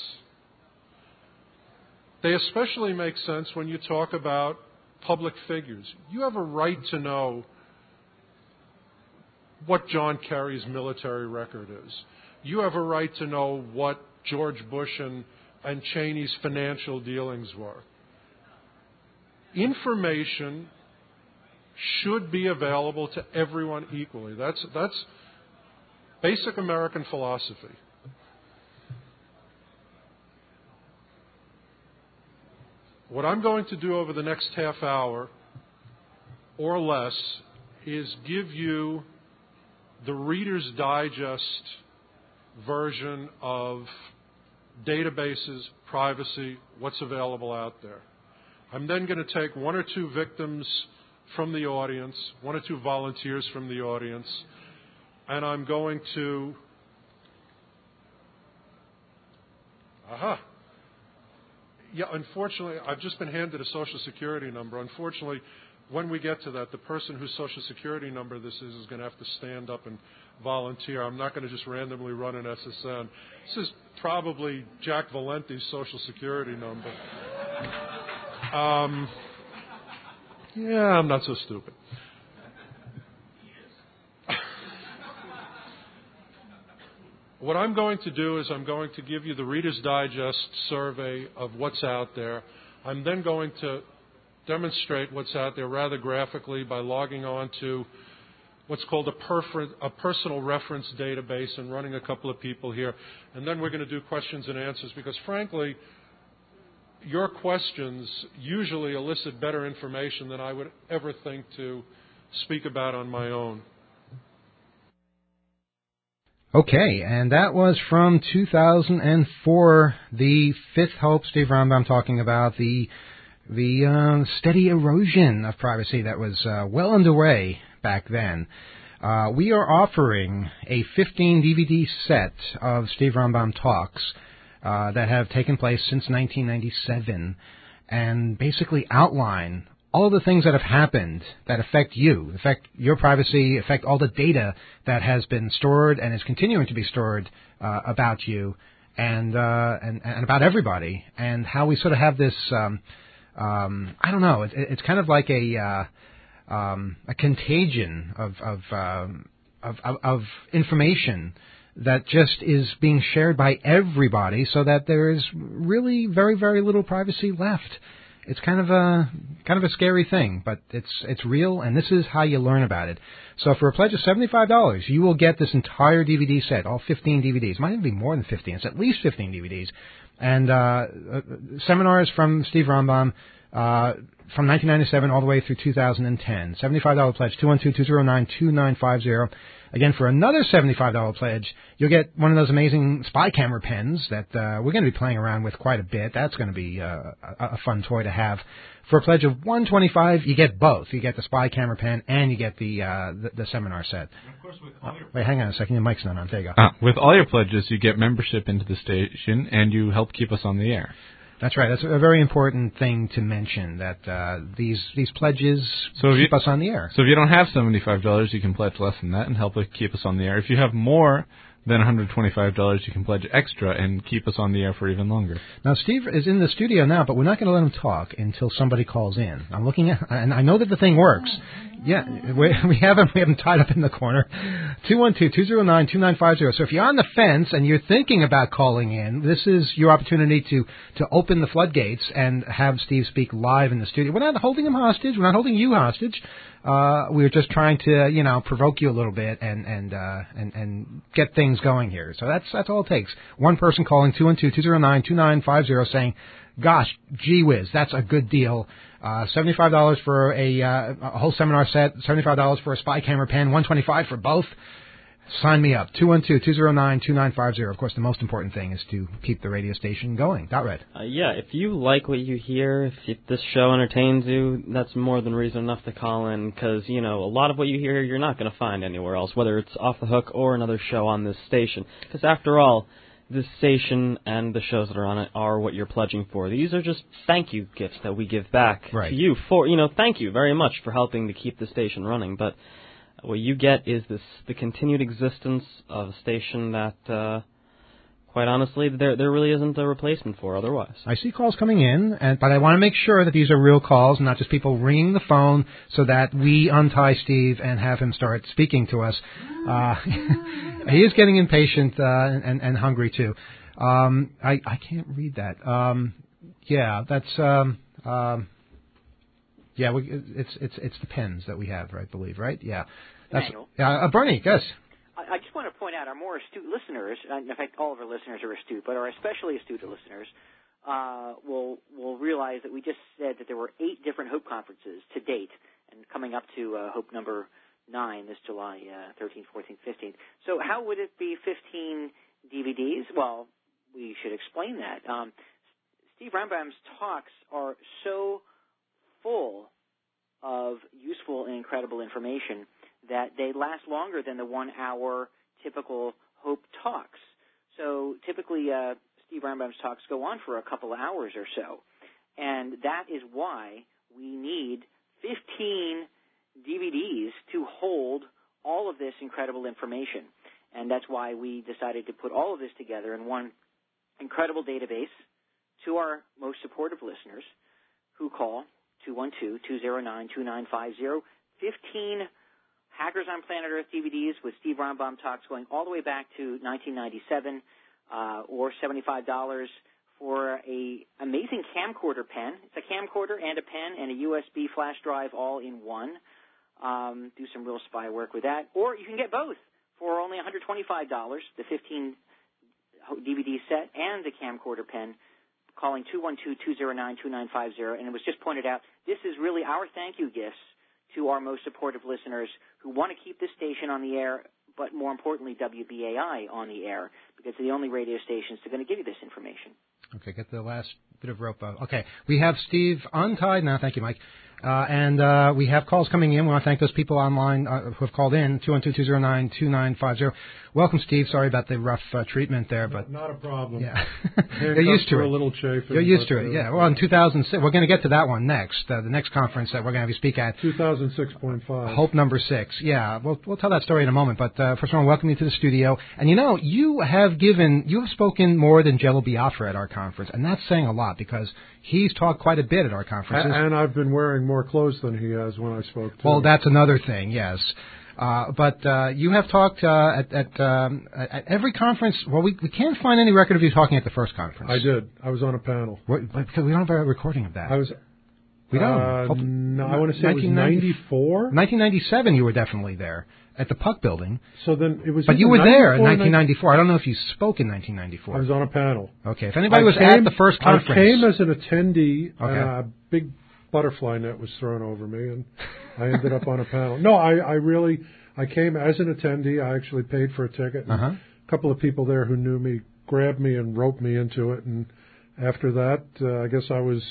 They especially make sense when you talk about public figures. You have a right to know what John Kerry's military record is. You have a right to know what George Bush and, and Cheney's financial dealings were. Information should be available to everyone equally. That's, that's basic American philosophy. What I'm going to do over the next half hour or less is give you the Reader's Digest version of databases, privacy, what's available out there. I'm then going to take one or two victims from the audience, one or two volunteers from the audience, and I'm going to... Aha. Yeah, unfortunately, I've just been handed a Social Security number. Unfortunately, when we get to that, the person whose Social Security number this is is going to have to stand up and volunteer. I'm not going to just randomly run an S S N. This is probably Jack Valenti's Social Security number. Um, yeah, I'm not so stupid. What I'm going to do is I'm going to give you the Reader's Digest survey of what's out there. I'm then going to demonstrate what's out there rather graphically by logging on to what's called a, perfer- a personal reference database and running a couple of people here. And then we're going to do questions and answers because, frankly, your questions usually elicit better information than I would ever think to speak about on my own. Okay, and that was from two thousand four, the Fifth Hope, Steve Rombaume talking about the the uh, steady erosion of privacy that was uh, well underway back then. Uh, we are offering a fifteen D V D set of Steve Rombaume talks uh, that have taken place since nineteen ninety-seven and basically outline all the things that have happened that affect you, affect your privacy, affect all the data that has been stored and is continuing to be stored uh, about you and, uh, and and about everybody, and how we sort of have this, um, um, I don't know, it, it's kind of like a uh, um, a contagion of of, um, of of of information that just is being shared by everybody, so that there is really very, very little privacy left. It's kind of a kind of a scary thing, but it's it's real, and this is how you learn about it. So for a pledge of seventy-five dollars, you will get this entire D V D set, all fifteen D V Ds. It might even be more than fifteen. It's at least fifteen D V Ds. And uh, seminars from Steve Rombaume uh, from nineteen ninety-seven all the way through two thousand ten. seventy-five dollars pledge, two one two, two zero nine, two nine five zero. Again, for another seventy-five dollars pledge, you'll get one of those amazing spy camera pens that uh, we're going to be playing around with quite a bit. That's going to be uh, a, a fun toy to have. For a pledge of one hundred twenty-five dollars, you get both. You get the spy camera pen and you get the uh, the, the seminar set. And of course, with all your uh, wait, hang on a second. Your mic's not on. There you go. Uh, with all your pledges, you get membership into the station, and you help keep us on the air. That's right. That's a very important thing to mention, that uh, these these pledges so keep you, us on the air. So if you don't have seventy-five dollars, you can pledge less than that and help keep us on the air. If you have more than one hundred twenty-five dollars, you can pledge extra and keep us on the air for even longer. Now, Steve is in the studio now, but we're not going to let him talk until somebody calls in. I'm looking at, and I know that the thing works. Yeah, we, we have them. We have them tied up in the corner. Two one two two zero nine two nine five zero. So if you're on the fence and you're thinking about calling in, this is your opportunity to to open the floodgates and have Steve speak live in the studio. We're not holding him hostage. We're not holding you hostage. Uh, we're just trying to, you know, provoke you a little bit and and uh, and and get things going here. So that's that's all it takes. One person calling two one two two zero nine two nine five zero saying, "Gosh, gee whiz, that's a good deal." Uh, seventy-five dollars for a, uh, a whole seminar set, seventy-five dollars for a spy camera pen, one hundred twenty-five dollars for both. Sign me up. two one two two zero nine two nine five zero. Of course, the most important thing is to keep the radio station going. Dot Red. Uh, yeah, if you like what you hear, if, if this show entertains you, that's more than reason enough to call in, because, you know, a lot of what you hear you're not going to find anywhere else, whether it's Off the Hook or another show on this station. Because after all, this station and the shows that are on it are what you're pledging for. These are just thank you gifts that we give back right. to you for, you know, thank you very much for helping to keep the station running. But what you get is this the continued existence of a station that, uh, quite honestly, there there really isn't a replacement for otherwise. I see calls coming in, and but I want to make sure that these are real calls, not just people ringing the phone so that we untie Steve and have him start speaking to us. Uh, he is getting impatient uh, and, and hungry, too. Um, I, I can't read that. Um, yeah, that's... Um, um, yeah, we, it's it's it's the pens that we have, I believe, right? Yeah. That's, uh, Bernie, yes. I just want to point out our more astute listeners, in fact, all of our listeners are astute, but our especially astute listeners uh, will will realize that we just said that there were eight different Hope conferences to date, and coming up to uh, Hope number nine this July uh, thirteenth, fourteenth, fifteenth. So how would it be fifteen D V Ds? Well, we should explain that. Um, Steve Rambam's talks are so full of useful and incredible information that they last longer than the one-hour typical Hope talks. So typically uh, Steve Rambam's talks go on for a couple of hours or so, and that is why we need fifteen D V Ds to hold all of this incredible information, and that's why we decided to put all of this together in one incredible database to our most supportive listeners who call two one two two zero nine two nine five zero, fifteen Hackers on Planet Earth D V Ds with Steve Rambam talks going all the way back to nineteen ninety-seven, uh, or seventy-five dollars for a amazing camcorder pen. It's a camcorder and a pen and a U S B flash drive all in one. Um, do some real spy work with that. Or you can get both for only one hundred twenty-five dollars, the fifteen D V D set and the camcorder pen, calling two one two two zero nine two nine five zero. And it was just pointed out, this is really our thank you gifts to our most supportive listeners who want to keep this station on the air, but more importantly, W B A I on the air, because they're the only radio stations that are going to give you this information. Okay, get the last bit of rope out. Okay, we have Steve untied now. Thank you, Mike. Uh, and uh, we have calls coming in. We want to thank those people online uh, who have called in, two one two two zero nine two nine five zero. Welcome, Steve. Sorry about the rough uh, treatment there. but Not a problem. Yeah. You're used to for it. a little chafing, You're used but, to it, uh, yeah. Well, in two thousand six, we're going to get to that one next, uh, the next conference that we're going to have you speak at. two thousand six point five. Hope number six. Yeah, we'll, we'll tell that story in a moment. But uh, first of all, welcome you to the studio. And, you know, you have given, you have spoken more than Jello Biafra at our conference, and that's saying a lot because he's talked quite a bit at our conferences. And I've been wearing more clothes than he has when I spoke to Well, him. that's another thing, yes. Uh, but uh, you have talked uh, at, at, um, at every conference. Well, we, we can't find any record of you talking at the first conference. I did. I was on a panel. What, because we don't have a recording of that. I was. We don't. Uh, Hope- no, I want to say it was ninety-four. nineteen ninety-seven, you were definitely there at the Puck Building. So then it was. But you either were there in ninety-four or nineteen ninety-four. I don't know if you spoke in nineteen ninety-four. I was on a panel. Okay. If anybody I was came, at the first conference. I came as an attendee, Okay. and a big butterfly net was thrown over me, and I ended up on a panel. No, I, I really, I came as an attendee. I actually paid for a ticket. And Uh-huh. a couple of people there who knew me grabbed me and roped me into it, and after that, uh, I guess I was,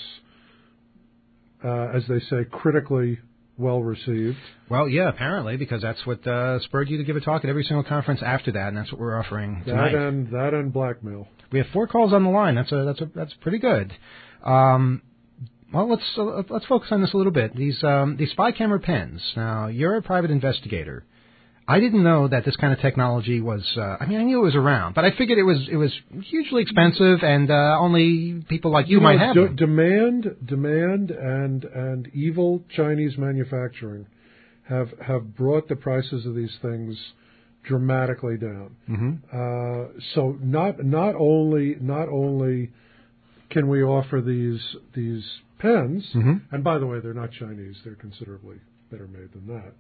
uh, as they say, critically well received. Well, yeah, apparently, because that's what uh, spurred you to give a talk at every single conference after that, and that's what we're offering tonight. That and that and blackmail. We have four calls on the line. That's a that's a that's pretty good. Um, well, let's uh, let's focus on this a little bit. These um, these spy camera pens. Now, you're a private investigator. I didn't know that this kind of technology was. Uh, I mean, I knew it was around, but I figured it was it was hugely expensive, and uh, only people like you, You might know, have d- them. demand, demand, and and evil Chinese manufacturing have have brought the prices of these things dramatically down. Mm-hmm. Uh, so not not only not only can we offer these these pens, Mm-hmm. and by the way, they're not Chinese; they're considerably better made than that.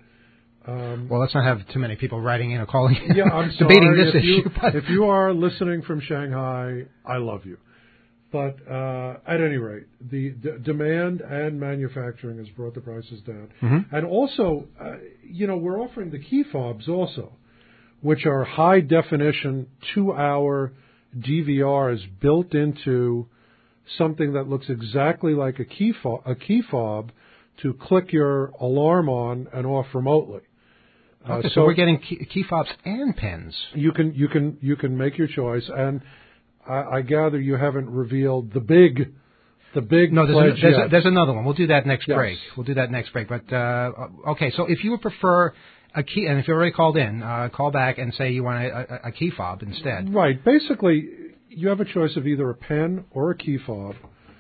Um, Well, let's not have too many people writing in or calling in, yeah, I'm debating sorry this if you, issue. But if you are listening from Shanghai, I love you. But uh, at any rate, the d- demand and manufacturing has brought the prices down. Mhm. And also, uh, you know, we're offering the key fobs also, which are high definition two hour D V Rs built into something that looks exactly like a key fob, a key fob to click your alarm on and off remotely. Uh, okay, so, so we're getting key, key fobs and pens. You can you can you can make your choice, and I, I gather you haven't revealed the big, the big. No, there's, pledge a, there's, yet. a, there's another one. We'll do that next Yes. break. We'll do that next break. But uh, okay, so if you would prefer a key, and if you're already called in, uh, call back and say you want a, a, a key fob instead. Right. Basically, you have a choice of either a pen or a key fob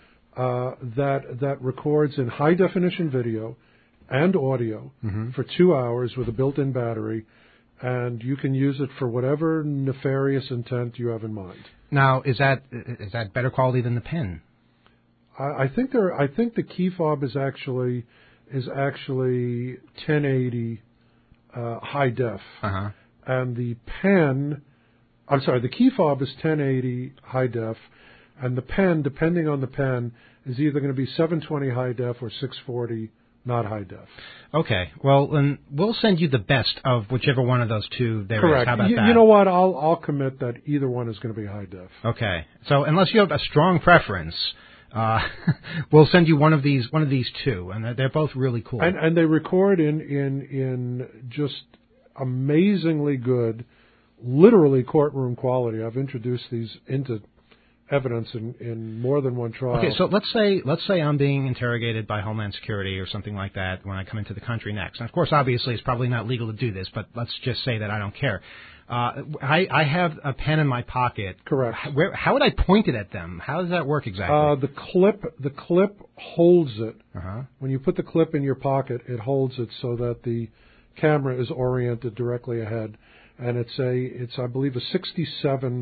uh, that that records in high definition video and audio Mm-hmm. for two hours with a built-in battery, and you can use it for whatever nefarious intent you have in mind. Now, is that is that better quality than the pen? I, I think there. I think the key fob is actually is actually ten eighty uh, high def, Uh-huh. and the pen. I'm sorry. The key fob is ten eighty high def, and the pen, depending on the pen, is either going to be seven twenty high def or six forty not high def. Okay. Well, then we'll send you the best of whichever one of those two there is. Correct. How about you, that? you know what? I'll I'll commit that either one is going to be high def. Okay. So unless you have a strong preference, uh, we'll send you one of these one of these two, and they're, they're both really cool. And and they record in in in just amazingly good, literally courtroom quality. I've introduced these into evidence in, in more than one trial. Okay, so let's say let's say I'm being interrogated by Homeland Security or something like that when I come into the country next. And of course, obviously, it's probably not legal to do this, but let's just say that I don't care. Uh, I, I have a pen in my pocket. Correct. Where, how would I point it at them? How does that work exactly? Uh, the clip the clip holds it. uh-huh. When you put the clip in your pocket, it holds it so that the camera is oriented directly ahead, and it's a it's I believe a sixty-seven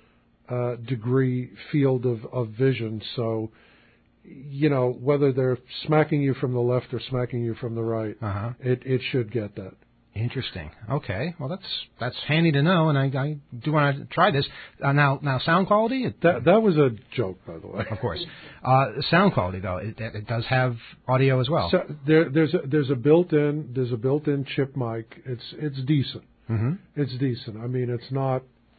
uh, degree field of, of vision. So, you know, whether they're smacking you from the left or smacking you from the right, Uh-huh. it it should get that. Interesting. Okay. Well, that's that's handy to know, and I, I do want to try this. Uh, now, now, sound quality. It, That that was a joke, by the way. of course. Uh, sound quality, though, it, it does have audio as well. So there, there's a, there's a built-in there's a built-in chip mic. It's it's decent. Mm-hmm. It's decent. I mean, it's not.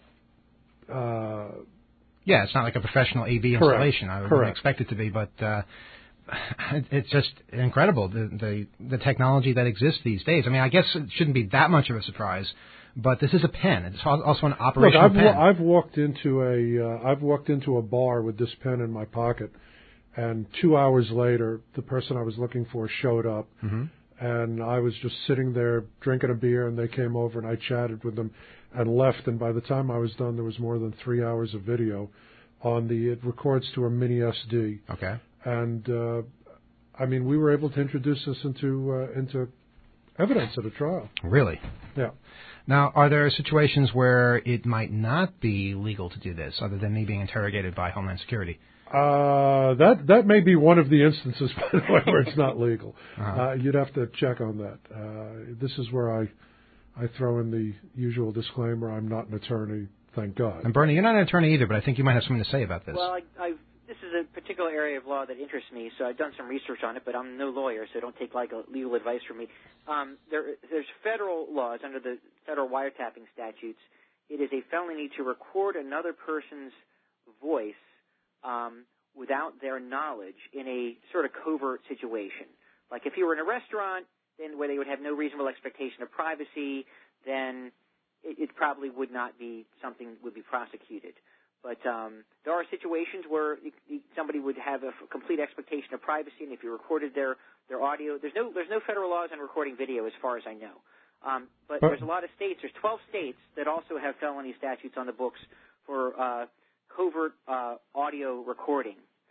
Uh, Yeah, it's not like a professional A V Correct. installation. I would Correct. expect it to be, but uh, it- it's just incredible the, the the technology that exists these days. I mean, I guess it shouldn't be that much of a surprise, but this is a pen. It's al- also an Look, operational I've pen. wa- I've walked into a uh, I've walked into a bar with this pen in my pocket, and two hours later, the person I was looking for showed up, Mhm. and I was just sitting there drinking a beer, and they came over and I chatted with them, and left. And by the time I was done, there was more than three hours of video on the. It records to a mini S D, Okay. and uh, I mean, we were able to introduce this into uh, into evidence at a trial. Really? Yeah. Now, are there situations where it might not be legal to do this, other than me being interrogated by Homeland Security? Uh, that that may be one of the instances, by the way, where it's not legal. Uh-huh. Uh, you'd have to check on that. Uh, this is where I I throw in the usual disclaimer: I'm not an attorney, thank God. And Bernie, you're not an attorney either, but I think you might have something to say about this. Well, I, I've, this is a particular area of law that interests me, so I've done some research on it, but I'm no lawyer, so don't take legal, legal advice from me. Um, there, there's federal laws under the federal wiretapping statutes. It is a felony to record another person's voice um, without their knowledge in a sort of covert situation. Like if you were in a restaurant, then where they would have no reasonable expectation of privacy, then it, it probably would not be something would be prosecuted. But um, there are situations where it, it, somebody would have a f- complete expectation of privacy, and if you recorded their, their audio, there's no there's no federal laws on recording video, as far as I know. Um, but But- there's a lot of states. There's twelve states that also have felony statutes on the books for uh, covert uh, audio recording.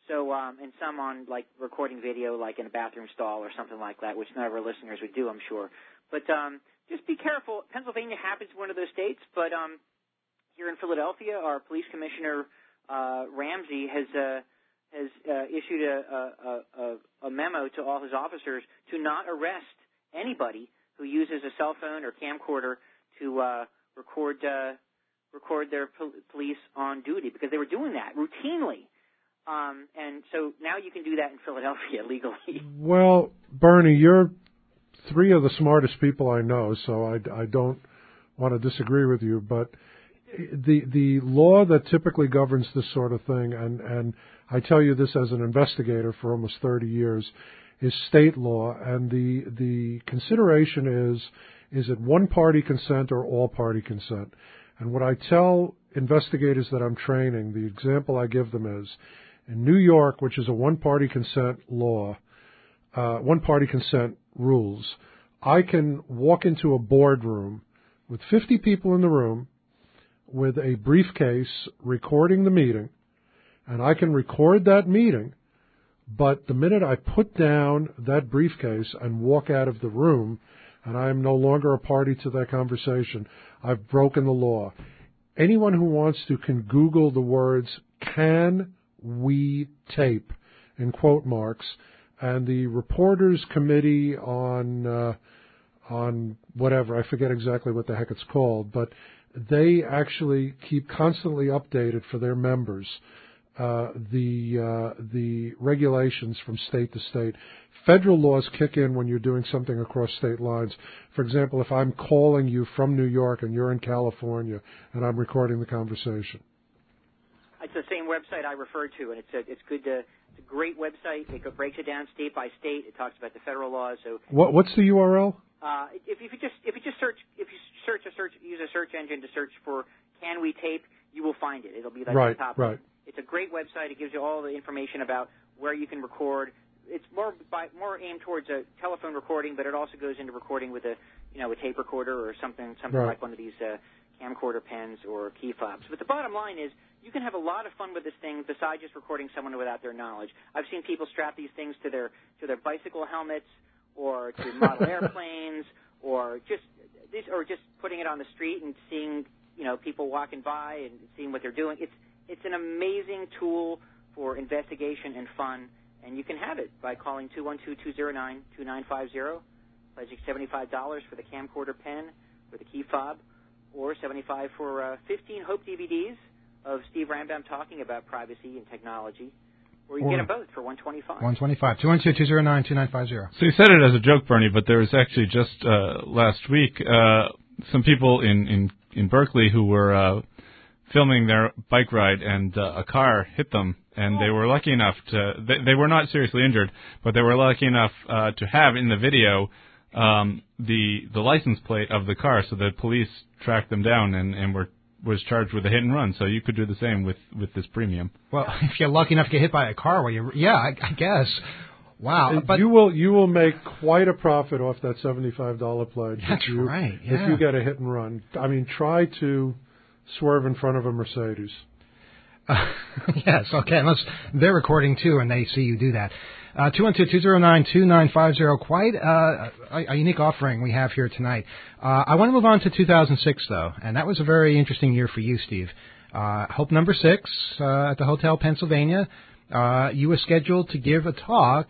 So, um, and some on like recording video, like in a bathroom stall or something like that, which none of our listeners would do, I'm sure. But um, just be careful. Pennsylvania happens to be one of those states, but um, here in Philadelphia, our police commissioner uh, Ramsey has uh, has uh, issued a, a, a, a memo to all his officers to not arrest anybody who uses a cell phone or camcorder to uh, record uh, record their pol- police on duty, because they were doing that routinely. Um, and so now you can do that in Philadelphia legally. Well, Bernie, you're three of the smartest people I know, so I, I don't want to disagree with you. But the the law that typically governs this sort of thing, and, and I tell you this as an investigator for almost thirty years, is state law. And the the consideration is, is it one-party consent or all-party consent? And what I tell investigators that I'm training, the example I give them is, in New York, which is a one-party consent law, uh, one-party consent rules, I can walk into a boardroom with fifty people in the room with a briefcase recording the meeting, and I can record that meeting, but the minute I put down that briefcase and walk out of the room, and I am no longer a party to that conversation, I've broken the law. Anyone who wants to can Google the words, "Can we tape?" in quote marks, and the Reporters Committee on uh, on whatever, I forget exactly what the heck it's called, but they actually keep constantly updated for their members uh, the uh, the regulations from state to state. Federal laws kick in when you're doing something across state lines. For example, if I'm calling you from New York and you're in California and I'm recording the conversation. It's the same website I referred to, and it's a, it's good to, it's a great website. It breaks it down state by state. It talks about the federal laws. So what what's the U R L? Uh, if, if you just if you just search if you search a search use a search engine to search for "Can we tape?" you will find it. It'll be like right, the top. Right. It's a great website. It gives you all the information about where you can record. It's more by, more aimed towards a telephone recording, but it also goes into recording with a you know a tape recorder or something something right. like one of these uh, camcorder pens or key fobs. But the bottom line is, you can have a lot of fun with this thing besides just recording someone without their knowledge. I've seen people strap these things to their to their bicycle helmets or to model airplanes, or just this, or just putting it on the street and seeing you know people walking by and seeing what they're doing. It's it's an amazing tool for investigation and fun, and you can have it by calling two one two, two zero nine, two nine five zero, pledging seventy-five dollars for the camcorder pen or the key fob, or seventy-five dollars for uh, fifteen Hope D V Ds of Steve Rambam talking about privacy and technology. Or you can get them both for one hundred twenty-five dollars. one hundred twenty-five dollars. two one two, two zero nine, two nine five zero. So you said it as a joke, Bernie, but there was actually just uh, last week uh, some people in, in, in Berkeley who were uh, filming their bike ride, and uh, a car hit them, and they were lucky enough to, they, they were not seriously injured, but they were lucky enough uh, to have in the video um, the the license plate of the car, so the police tracked them down and, and were was charged with a hit and run, so you could do the same with, with this premium. Well, if you're lucky enough to get hit by a car, well, you yeah, I, I guess. Wow, Uh, but you will you will make quite a profit off that seventy-five dollars pledge. That's if you, right. Yeah. If you get a hit and run, I mean, try to swerve in front of a Mercedes. Uh, yes, okay, unless they're recording too and they see you do that. Uh, two one two, two zero nine, two nine five zero, quite uh, a, a unique offering we have here tonight. Uh, I want to move on to two thousand six, though, and that was a very interesting year for you, Steve. Uh, Hope number six uh, at the Hotel Pennsylvania. Uh, you were scheduled to give a talk,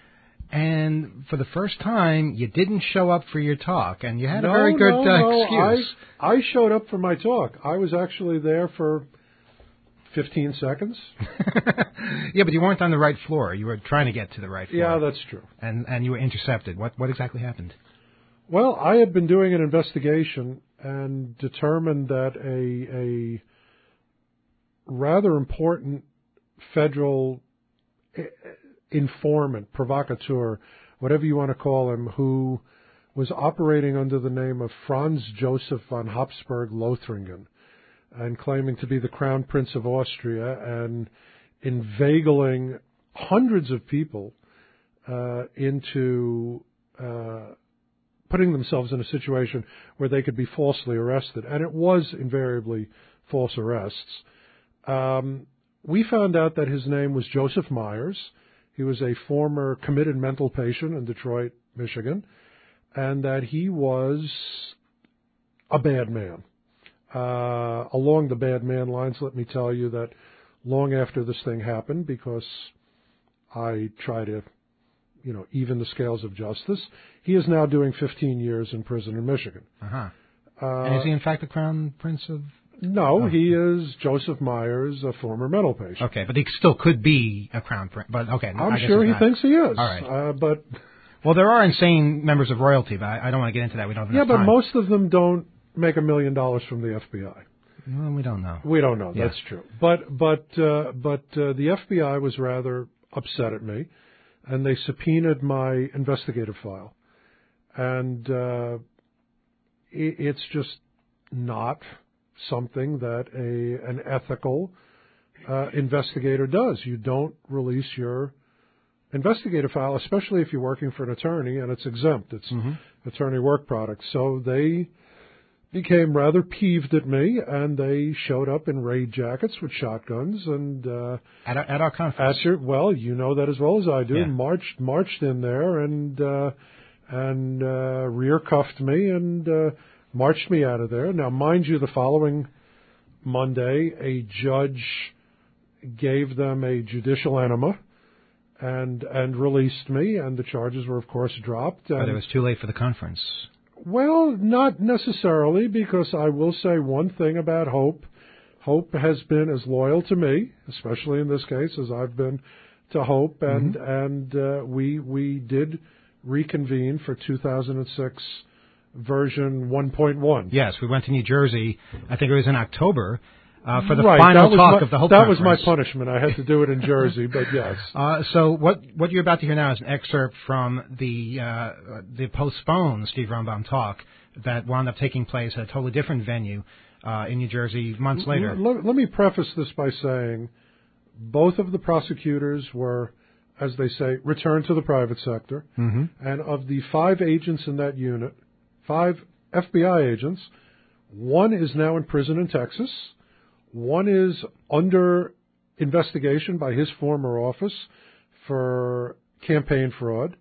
and for the first time, you didn't show up for your talk, and you had no, a very good no, uh, no. excuse. I, I showed up for my talk. I was actually there for fifteen seconds. Yeah, but you weren't on the right floor. You were trying to get to the right floor. Yeah, that's true. And and you were intercepted. What what exactly happened? Well, I had been doing an investigation and determined that a a rather important federal informant, provocateur, whatever you want to call him, who was operating under the name of Franz Joseph von Habsburg-Lothringen and claiming to be the Crown Prince of Austria and inveigling hundreds of people uh, into uh, putting themselves in a situation where they could be falsely arrested. And it was invariably false arrests. Um, we found out that his name was Joseph Myers. He was a former committed mental patient in Detroit, Michigan, and that he was a bad man. Uh, along the bad man lines, let me tell you that long after this thing happened, because I try to, you know, even the scales of justice, he is now doing fifteen years in prison in Michigan. Uh-huh. Uh, And is he in fact the Crown Prince of... No, Oh. he is Joseph Myers, a former mental patient. Okay, but he still could be a Crown Prince. But okay, I'm I guess sure he's he not. thinks he is. All right. Uh, but Well, there are insane members of royalty, but I, I don't want to get into that. We don't have yeah, enough but time. most of them don't make a million dollars from the F B I. Well, we don't know. We don't know. Yeah. That's true. But but uh, but uh, the F B I was rather upset at me, and they subpoenaed my investigative file, and uh, it, it's just not something that a an ethical uh, investigator does. You don't release your investigative file, especially if you're working for an attorney and it's exempt. It's Mm-hmm. attorney work product. So they became rather peeved at me, and they showed up in raid jackets with shotguns and uh, At our, at our conference. at your well, you know that as well as I do. Yeah. Marched marched in there and uh, and uh, rear cuffed me and uh, marched me out of there. Now, mind you, the following Monday, a judge gave them a judicial enema and and released me, and the charges were, of course, dropped. But And, it was too late for the conference. well, not necessarily, because I will say one thing about Hope. Hope has been as loyal to me, especially in this case, as I've been to Hope, and and uh, we we did reconvene for two thousand six version one point one. Yes, we went to New Jersey. I think it was in October uh, for the Right, final that was talk my, of the Hope That was my Conference. punishment. I had to do it in Jersey, but yes. Uh, so what what you're about to hear now is an excerpt from the uh, the postponed Steve Rumbaum talk that wound up taking place at a totally different venue uh, in New Jersey months later. Let, let me preface this by saying both of the prosecutors were, as they say, returned to the private sector. Mm-hmm. And of the five agents in that unit, five F B I agents, one is now in prison in Texas. One is under investigation by his former office for campaign fraud.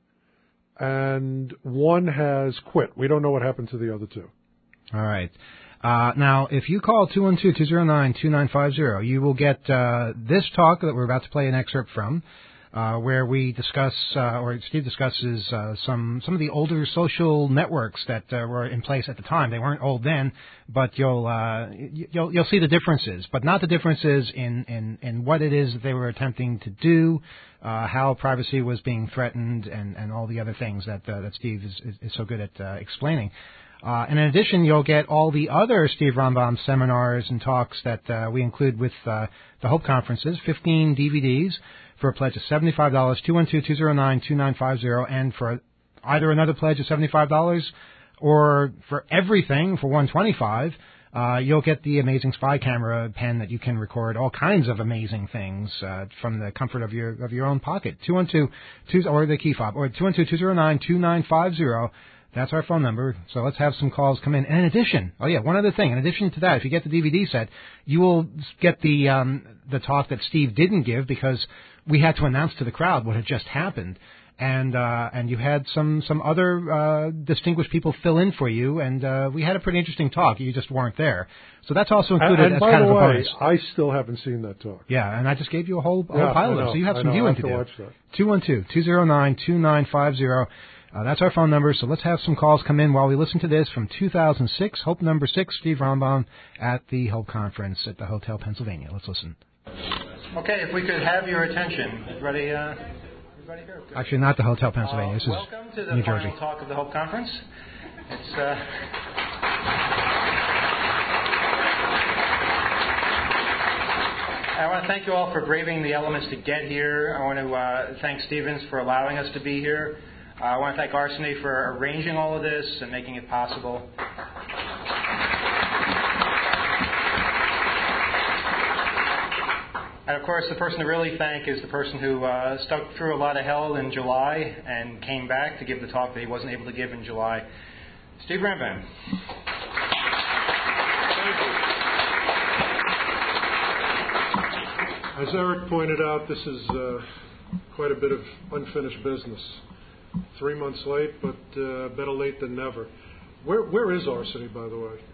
And one has quit. We don't know what happened to the other two. All right. Uh, now, if you call two one two, two zero nine, two nine five zero, you will get uh, this talk that we're about to play an excerpt from, uh, where we discuss, uh, or Steve discusses uh, some some of the older social networks that uh, were in place at the time. They weren't old then, but you'll uh, you'll you'll see the differences, but not the differences in in, in what it is that they were attempting to do, uh, how privacy was being threatened, and, and all the other things that uh, that Steve is, is, is so good at uh, explaining. Uh, and in addition, you'll get all the other Steve Rumbaum seminars and talks that uh, we include with uh, the Hope Conferences, fifteen D V Ds for a pledge of seventy-five dollars, two one two, two zero nine, two nine five zero, and for either another pledge of seventy-five dollars or for everything for one hundred twenty-five dollars, uh, you'll get the amazing spy camera pen that you can record all kinds of amazing things uh, from the comfort of your of your own pocket. two one two, two or the key fob, or two one two, two zero nine, two nine five zero. That's our phone number, so let's have some calls come in. And in addition, oh yeah, one other thing. In addition to that, if you get the D V D set, you will get the um, the talk that Steve didn't give because we had to announce to the crowd what had just happened. And uh, and you had some some other uh, distinguished people fill in for you, and uh, we had a pretty interesting talk. You just weren't there, so that's also included And, and as by kind the of a way, bonus. I still haven't seen that talk. Yeah, and I just gave you a whole, a Yeah, whole pile I of them, know, so you have I some know, viewing I have to to do. watch that. two one two, two zero nine, two nine five zero. Uh, that's our phone number, so let's have some calls come in while we listen to this from two thousand six, Hope number six, Steve Rumbaum at the Hope Conference at the Hotel Pennsylvania. Let's listen. Okay, if we could have your attention. Everybody, uh, everybody here? Good. Actually, not the Hotel Pennsylvania. This is Welcome to the New final Jersey. talk of the Hope Conference. It's, uh, I want to thank you all for braving the elements to get here. I want to uh, thank Stevens for allowing us to be here. Uh, I want to thank Arseny for arranging all of this and making it possible. And of course, the person to really thank is the person who uh, stuck through a lot of hell in July and came back to give the talk that he wasn't able to give in July. Steve Rumbaum. As Eric pointed out, this is uh, quite a bit of unfinished business. Three months late, but uh, better late than never. Where, where is Arseny, by the way?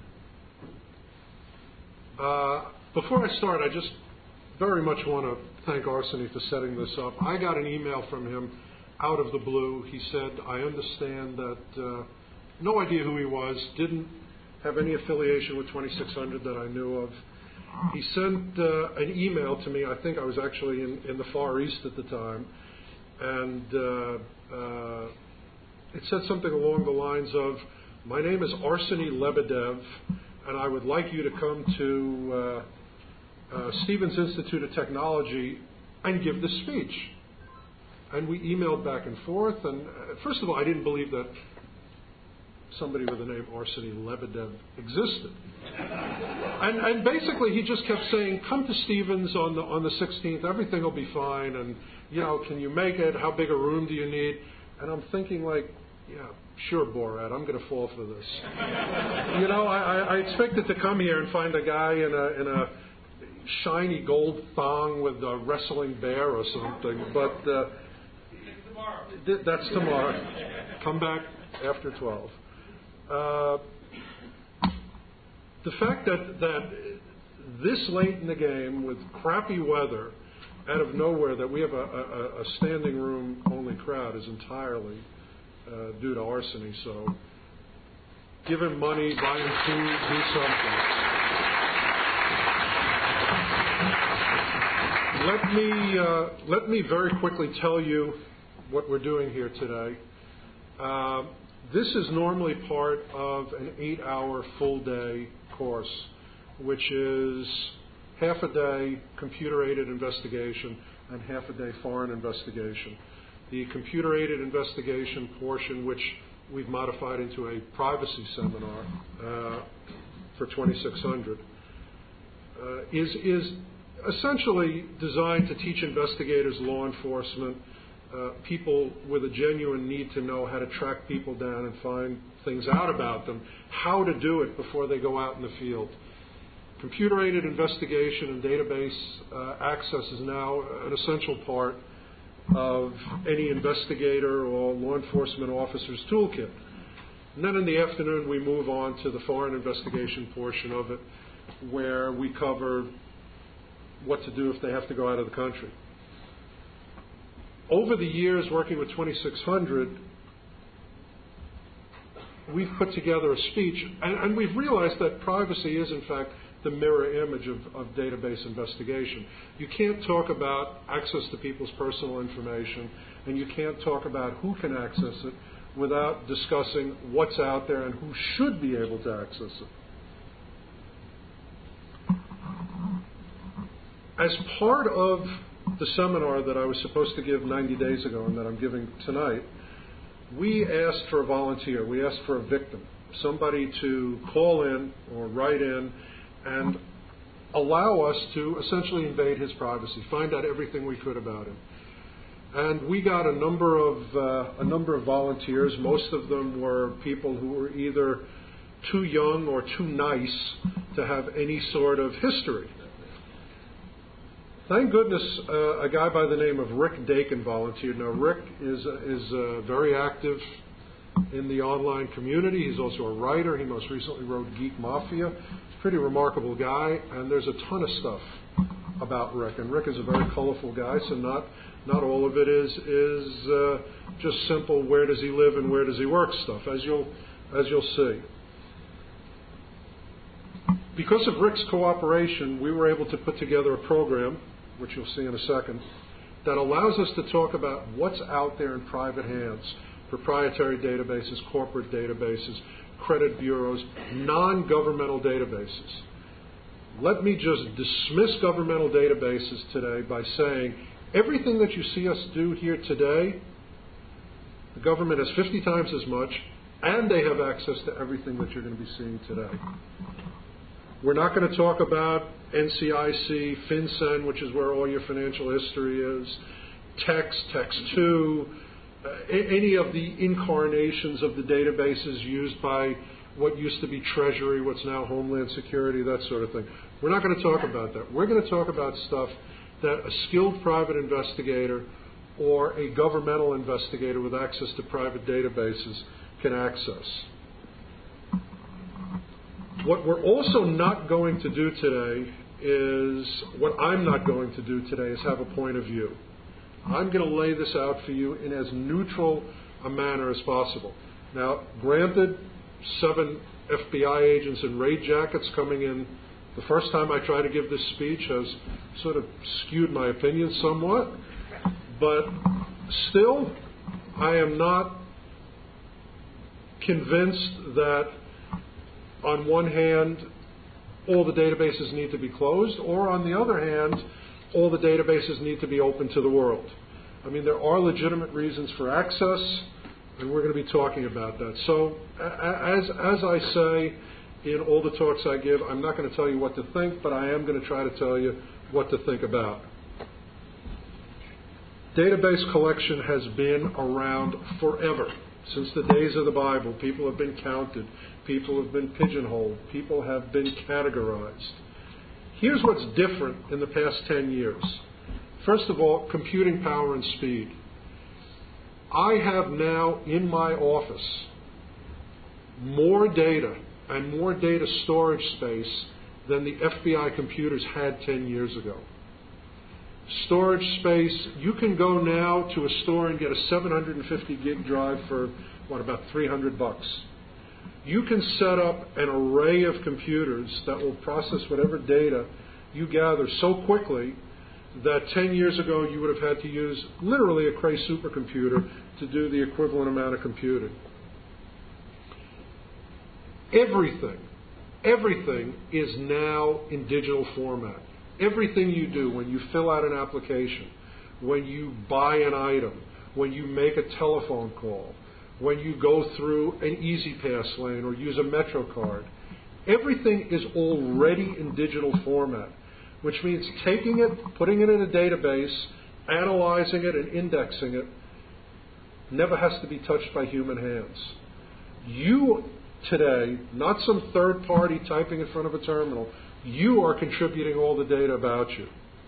Uh, before I start, I just very much want to thank Arseny for setting this up. I got an email from him out of the blue. He said, I understand that, uh, no idea who he was, didn't have any affiliation with twenty-six hundred that I knew of. He sent uh, an email to me. I think I was actually in, in the Far East at the time. And uh, uh, it said something along the lines of, my name is Arseny Lebedev, and I would like you to come to uh, uh, Stevens Institute of Technology and give the speech. And we emailed back and forth. And uh, first of all, I didn't believe that somebody with the name Arseny Lebedev existed. And, and basically, he just kept saying, come to Stevens on the on the sixteenth. Everything will be fine. And, you know, can you make it? How big a room do you need? And I'm thinking, like, yeah, sure, Borat, I'm going to fall for this. You know, I, I expected to come here and find a guy in a in a shiny gold thong with a wrestling bear or something. But uh, th- that's tomorrow. Come back after twelve. Uh, the fact that, that this late in the game with crappy weather out of nowhere that we have a, a, a standing room only crowd is entirely uh, due to Arseny. So give him money, buy him food, do something. Let me, uh, let me very quickly tell you what we're doing here today. Uh, This is normally part of an eight-hour full-day course, which is half a day computer-aided investigation and half a day foreign investigation. The computer-aided investigation portion, which we've modified into a privacy seminar uh, for twenty-six hundred, uh, is, is essentially designed to teach investigators, law enforcement, Uh, people with a genuine need to know how to track people down and find things out about them, how to do it before they go out in the field. Computer-aided investigation and database uh, access is now an essential part of any investigator or law enforcement officer's toolkit. And then in the afternoon, we move on to the foreign investigation portion of it, where we cover what to do if they have to go out of the country. Over the years working with twenty-six hundred, we've put together a speech, and, and we've realized that privacy is, in fact, the mirror image of, of database investigation. You can't talk about access to people's personal information, and you can't talk about who can access it without discussing what's out there and who should be able to access it. As part of the seminar that I was supposed to give ninety days ago and that I'm giving tonight, we asked for a volunteer. We asked for a victim, somebody to call in or write in and allow us to essentially invade his privacy, find out everything we could about him. And we got a number of uh, a number of volunteers. Most of them were people who were either too young or too nice to have any sort of history. Thank goodness uh, a guy by the name of Rick Dakin volunteered. Now, Rick is, uh, is uh, very active in the online community. He's also a writer. He most recently wrote Geek Mafia. He's a pretty remarkable guy, and there's a ton of stuff about Rick. And Rick is a very colorful guy, so not, not all of it is, is uh, just simple where does he live and where does he work stuff, as you'll, as you'll see. Because of Rick's cooperation, we were able to put together a program, which you'll see in a second, that allows us to talk about what's out there in private hands, proprietary databases, corporate databases, credit bureaus, non-governmental databases. Let me just dismiss governmental databases today by saying everything that you see us do here today, the government has fifty times as much, and they have access to everything that you're going to be seeing today. We're not going to talk about N C I C, FinCEN, which is where all your financial history is, Tex, Tex two, uh, any of the incarnations of the databases used by what used to be Treasury, what's now Homeland Security, that sort of thing. We're not going to talk about that. We're going to talk about stuff that a skilled private investigator or a governmental investigator with access to private databases can access. What we're also not going to do today is, what I'm not going to do today is have a point of view. I'm going to lay this out for you in as neutral a manner as possible. Now, granted, seven F B I agents in raid jackets coming in the first time I tried to give this speech has sort of skewed my opinion somewhat, but still, I am not convinced that on one hand, all the databases need to be closed, or on the other hand, all the databases need to be open to the world. I mean, there are legitimate reasons for access, and we're going to be talking about that. So, as, as I say in all the talks I give, I'm not going to tell you what to think, but I am going to try to tell you what to think about. Database collection has been around forever. Since the days of the Bible, people have been counted, people have been pigeonholed, people have been categorized. Here's what's different in the past ten years. First of all, computing power and speed. I have now in my office more data and more data storage space than the F B I computers had ten years ago. Storage space, you can go now to a store and get a seven hundred fifty gig drive for, what, about three hundred bucks. You can set up an array of computers that will process whatever data you gather so quickly that ten years ago you would have had to use literally a Cray supercomputer to do the equivalent amount of computing. Everything, everything is now in digital format. Everything you do, when you fill out an application, when you buy an item, when you make a telephone call, when you go through an E-ZPass lane or use a MetroCard, everything is already in digital format, which means taking it, putting it in a database, analyzing it, and indexing it never has to be touched by human hands. You today, not some third party typing in front of a terminal, you are contributing all the data about you.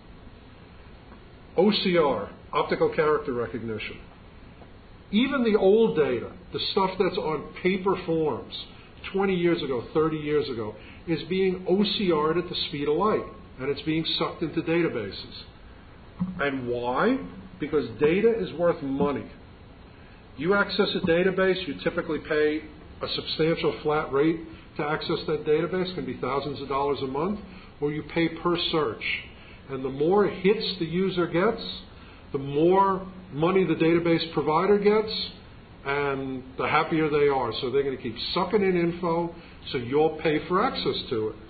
O C R, optical character recognition. Even the old data, the stuff that's on paper forms, twenty years ago, thirty years ago, is being O C R'd at the speed of light, and it's being sucked into databases. And why? Because data is worth money. You access a database, you typically pay a substantial flat rate to access that database, can be thousands of dollars a month, or you pay per search. And the more hits the user gets, the more money the database provider gets, and the happier they are. So they're going to keep sucking in info, so you'll pay for access to it.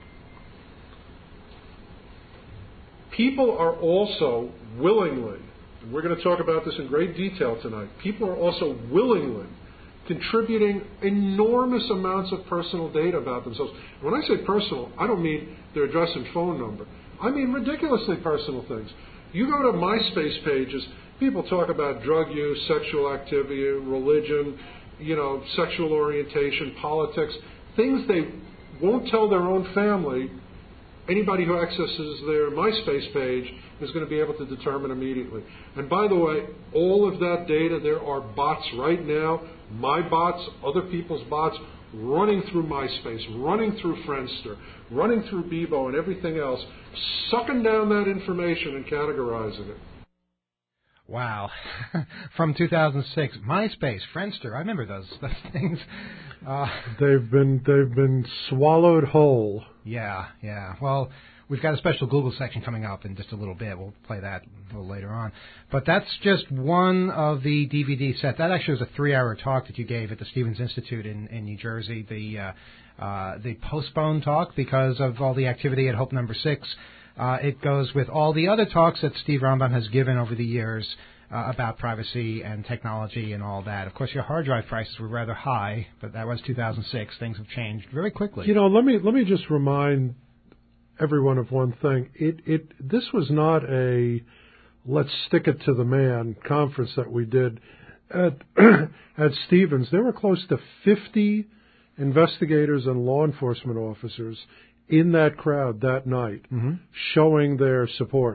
People are also willingly, and we're going to talk about this in great detail tonight, people are also willingly contributing enormous amounts of personal data about themselves. When I say personal, I don't mean their address and phone number. I mean ridiculously personal things. You go to MySpace pages, people talk about drug use, sexual activity, religion, you know, sexual orientation, politics, things they won't tell their own family. Anybody who accesses their MySpace page is going to be able to determine immediately. And by the way, all of that data, there are bots right now, my bots, other people's bots, running through MySpace, running through Friendster, running through Bebo and everything else, sucking down that information and categorizing it. Wow. From two thousand six, MySpace, Friendster, I remember those, those things. Uh, they've been they've been swallowed whole. Yeah, yeah. Well, we've got a special Google section coming up in just a little bit. We'll play that a little later on. But that's just one of the D V D sets. That actually was a three-hour talk that you gave at the Stevens Institute in, in New Jersey. The uh, uh, the postponed talk because of all the activity at Hope Number Six. Uh, it goes with all the other talks that Steve Rambam has given over the years uh, about privacy and technology and all that. Of course, your hard drive prices were rather high, but that was two thousand six. Things have changed very quickly. You know, let me let me just remind everyone of one thing. It it this was not a let's stick it to the man conference that we did at at Stevens. There were close to fifty investigators and law enforcement officers in that crowd that night, mm-hmm. showing their support. There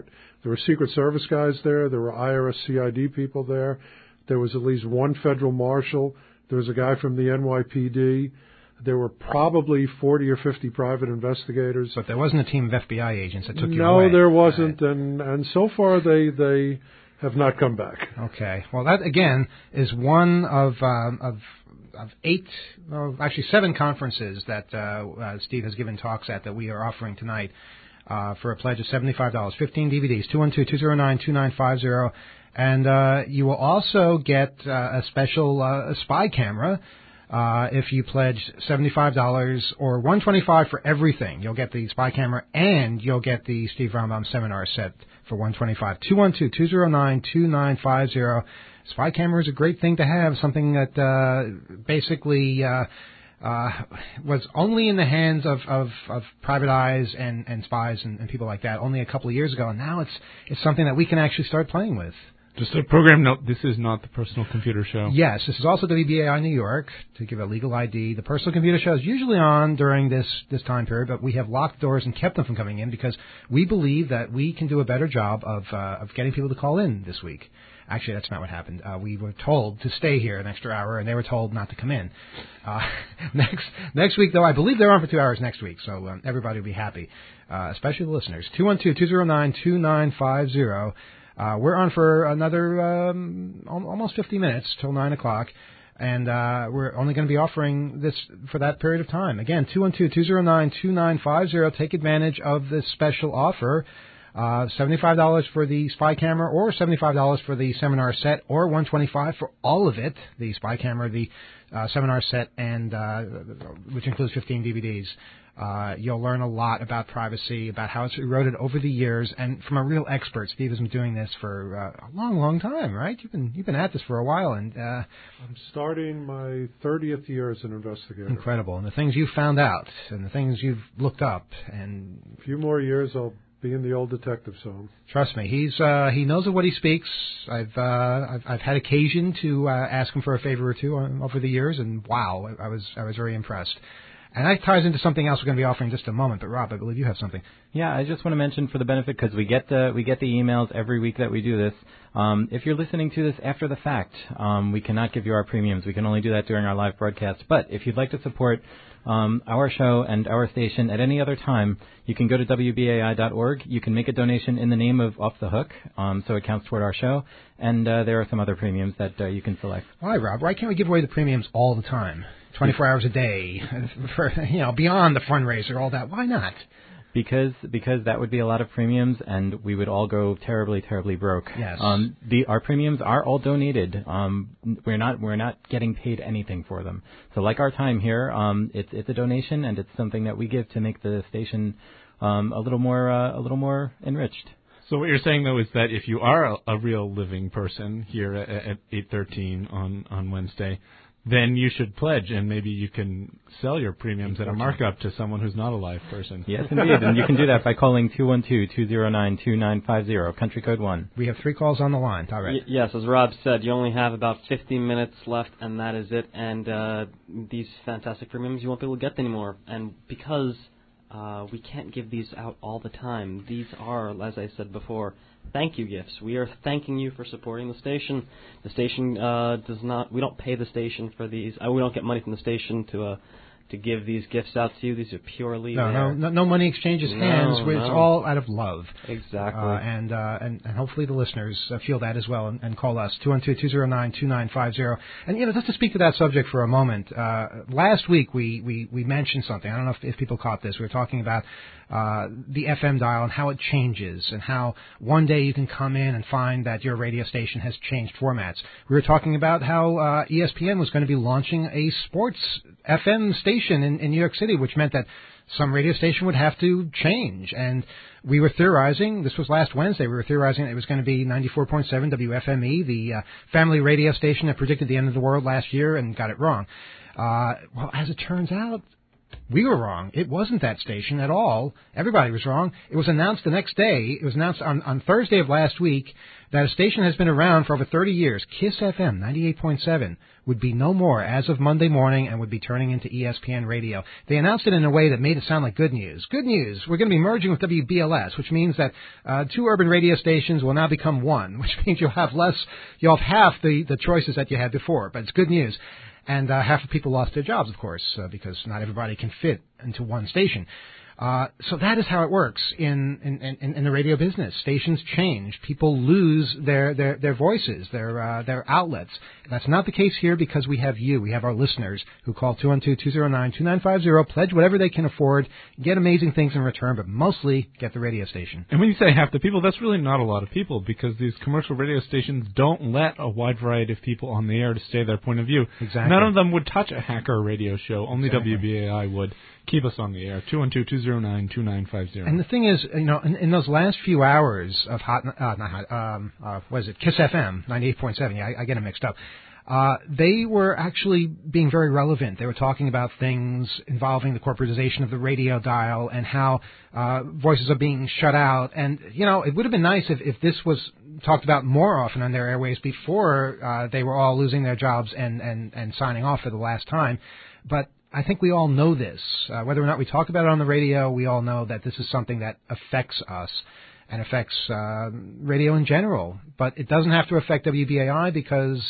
There were Secret Service guys there. There were I R S C I D people there. There was at least one federal marshal. There was a guy from the N Y P D. There were probably forty or fifty private investigators. But there wasn't a team of F B I agents that took you no, away. No, there wasn't, right. and and so far they they have not come back. Okay. Well, that again is one of um, of of eight, well, actually seven conferences that uh, uh, Steve has given talks at that we are offering tonight uh, for a pledge of seventy-five dollars. fifteen D V Ds, two one two, two zero nine, two nine five zero. And uh, you will also get uh, a special uh, spy camera uh, if you pledge seventy-five dollars or one hundred twenty-five dollars for everything. You'll get the spy camera and you'll get the Steve Rambam seminar set for one hundred twenty-five dollars. two one two, two zero nine, two nine five zero. Spy camera is a great thing to have, something that uh, basically uh, uh, was only in the hands of, of, of private eyes and, and spies and, and people like that only a couple of years ago, and now it's it's something that we can actually start playing with. Just a program note, this is not the Personal Computer Show. Yes, this is also W B A I New York, to give a legal I D. The Personal Computer Show is usually on during this, this time period, but we have locked doors and kept them from coming in because we believe that we can do a better job of uh, of getting people to call in this week. Actually, that's not what happened. Uh, we were told to stay here an extra hour, and they were told not to come in. Uh, next next week, though, I believe they're on for two hours next week, so um, everybody will be happy, uh, especially the listeners. two one two, two zero nine, two nine five zero. Uh, we're on for another um, almost fifty minutes till nine o'clock, and uh, we're only going to be offering this for that period of time. Again, two one two, two zero nine, two nine five zero. Take advantage of this special offer. Uh, seventy-five dollars for the spy camera or seventy-five dollars for the seminar set or one hundred twenty-five dollars for all of it, the spy camera, the uh, seminar set, and uh, which includes fifteen D V Ds. Uh, you'll learn a lot about privacy, about how it's eroded over the years, and from a real expert. Steve has been doing this for uh, a long, long time, right? You've been you've been at this for a while, and uh, I'm starting my thirtieth year as an investigator. Incredible, and the things you've found out, and the things you've looked up, and a few more years, I'll be in the old detective zone. Trust me, he's uh, he knows of what he speaks. I've uh, I've, I've had occasion to uh, ask him for a favor or two uh, over the years, and wow, I, I was I was very impressed. And that ties into something else we're going to be offering in just a moment. But Rob, I believe you have something. Yeah, I just want to mention for the benefit, because we get the we get the emails every week that we do this. Um, if you're listening to this after the fact, um, we cannot give you our premiums. We can only do that during our live broadcast. But if you'd like to support um, our show and our station at any other time, you can go to W B A I dot org. You can make a donation in the name of Off the Hook, um, so it counts toward our show. And uh, there are some other premiums that uh, you can select. Why, Rob? Why can't we give away the premiums all the time? twenty-four hours a day, for, you know, beyond the fundraiser, all that. Why not? Because because that would be a lot of premiums, and we would all go terribly, terribly broke. Yes. Um, the our premiums are all donated. Um, we're not we're not getting paid anything for them. So like our time here, um, it's it's a donation, and it's something that we give to make the station um, a little more uh, a little more enriched. So what you're saying, though, is that if you are a, a real living person here at, at eight thirteen on, on Wednesday, then you should pledge, and maybe you can sell your premiums at a markup to someone who's not a live person. Yes, indeed, and you can do that by calling two one two, two zero nine, two nine five zero, country code one. We have three calls on the line. All right. Y- yes, as Rob said, you only have about fifteen minutes left, and that is it. And uh, these fantastic premiums you won't be able to get anymore. And because uh, we can't give these out all the time, these are, as I said before, thank you gifts. We are thanking you for supporting the station. The station uh, does not. We don't pay the station for these. Uh, we don't get money from the station to uh, to give these gifts out to you. These are purely no, there. no, no, no money exchanges No, hands. It's no. all out of love. Exactly. Uh, and, uh, and and hopefully the listeners uh, feel that as well, and, and call us two one two, two zero nine, two nine five zero. And you know, just to speak to that subject for a moment, uh, last week we, we, we mentioned something. I don't know if, if people caught this. We were talking about uh, the F M dial and how it changes, and how one day you can come in and find that your radio station has changed formats. We were talking about how uh, E S P N was going to be launching a sports F M station in, in New York City, which meant that some radio station would have to change. And we were theorizing, this was last Wednesday, we were theorizing it was going to be ninety-four point seven W F M E, the uh, family radio station that predicted the end of the world last year and got it wrong. Uh, well, as it turns out, We were wrong. It wasn't that station at all. Everybody was wrong. It was announced the next day. It was announced on, on Thursday of last week that a station has been around for over thirty years, KISS F M ninety-eight point seven, would be no more as of Monday morning and would be turning into E S P N Radio. They announced it in a way that made it sound like good news. Good news. We're going to be merging with W B L S, which means that uh, two urban radio stations will now become one, which means you'll have less, you'll have half the, the choices that you had before. But it's good news. And uh, half the people lost their jobs, of course, uh, because not everybody can fit into one station. Uh, so that is how it works in, in, in, in the radio business. Stations change. People lose their, their, their voices, their, uh, their outlets. That's not the case here because we have you. We have our listeners who call two one two, two zero nine, two nine five zero, pledge whatever they can afford, get amazing things in return, but mostly get the radio station. And when you say half the people, that's really not a lot of people because these commercial radio stations don't let a wide variety of people on the air to say their point of view. Exactly. None of them would touch a hacker radio show. Only Exactly. W B A I would. Keep us on the air, two one two, two zero nine, two nine five zero. And the thing is, you know, in, in those last few hours of Hot, uh, not Hot, um, uh, what is it, KISS F M, ninety-eight point seven, yeah, I, I get them mixed up. Uh, they were actually being very relevant. They were talking about things involving the corporatization of the radio dial and how uh, voices are being shut out. And, you know, it would have been nice if, if this was talked about more often on their airways before uh, they were all losing their jobs and, and, and signing off for the last time. But I think we all know this. Uh, whether or not we talk about it on the radio, we all know that this is something that affects us and affects uh, radio in general. But it doesn't have to affect W B A I because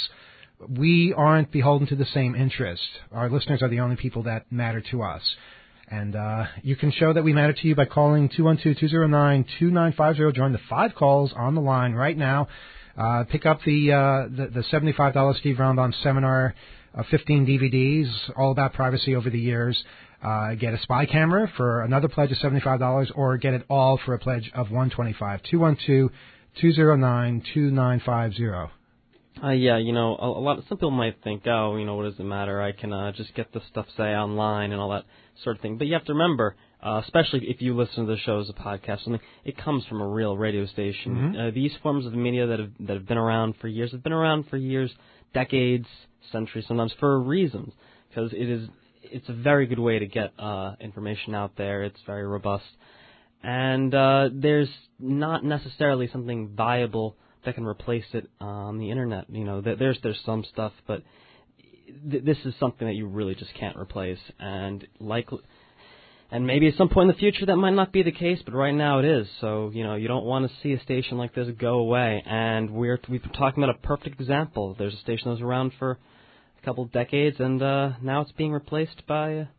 we aren't beholden to the same interest. Our listeners are the only people that matter to us. And uh, you can show that we matter to you by calling two one two, two zero nine, two nine five zero. Join the five calls on the line right now. Uh, pick up the, uh, the the seventy-five dollars Steve Roundbaum seminar, uh, fifteen D V Ds, all about privacy over the years. Uh, get a spy camera for another pledge of seventy-five dollars, or get it all for a pledge of one hundred twenty-five dollars. two one two, two zero nine, two nine five zero. Uh, yeah, you know, a, a lot. Some people might think, oh, you know, what does it matter? I can uh, just get this stuff, say, online and all that sort of thing. But you have to remember, uh, especially if you listen to the show as a podcast, something, it comes from a real radio station. Mm-hmm. Uh, these forms of media that have that have been around for years have been around for years, decades, centuries, sometimes for a reason, because it is it's a very good way to get uh, information out there. It's very robust, and uh, there's not necessarily something viable that can replace it on the internet. You know, there's there's some stuff, but th- this is something that you really just can't replace. And likely, and maybe at some point in the future that might not be the case, but right now it is. So you know, you don't want to see a station like this go away. And we're we've been talking about a perfect example. There's a station that was around for a couple of decades, and uh, now it's being replaced by uh,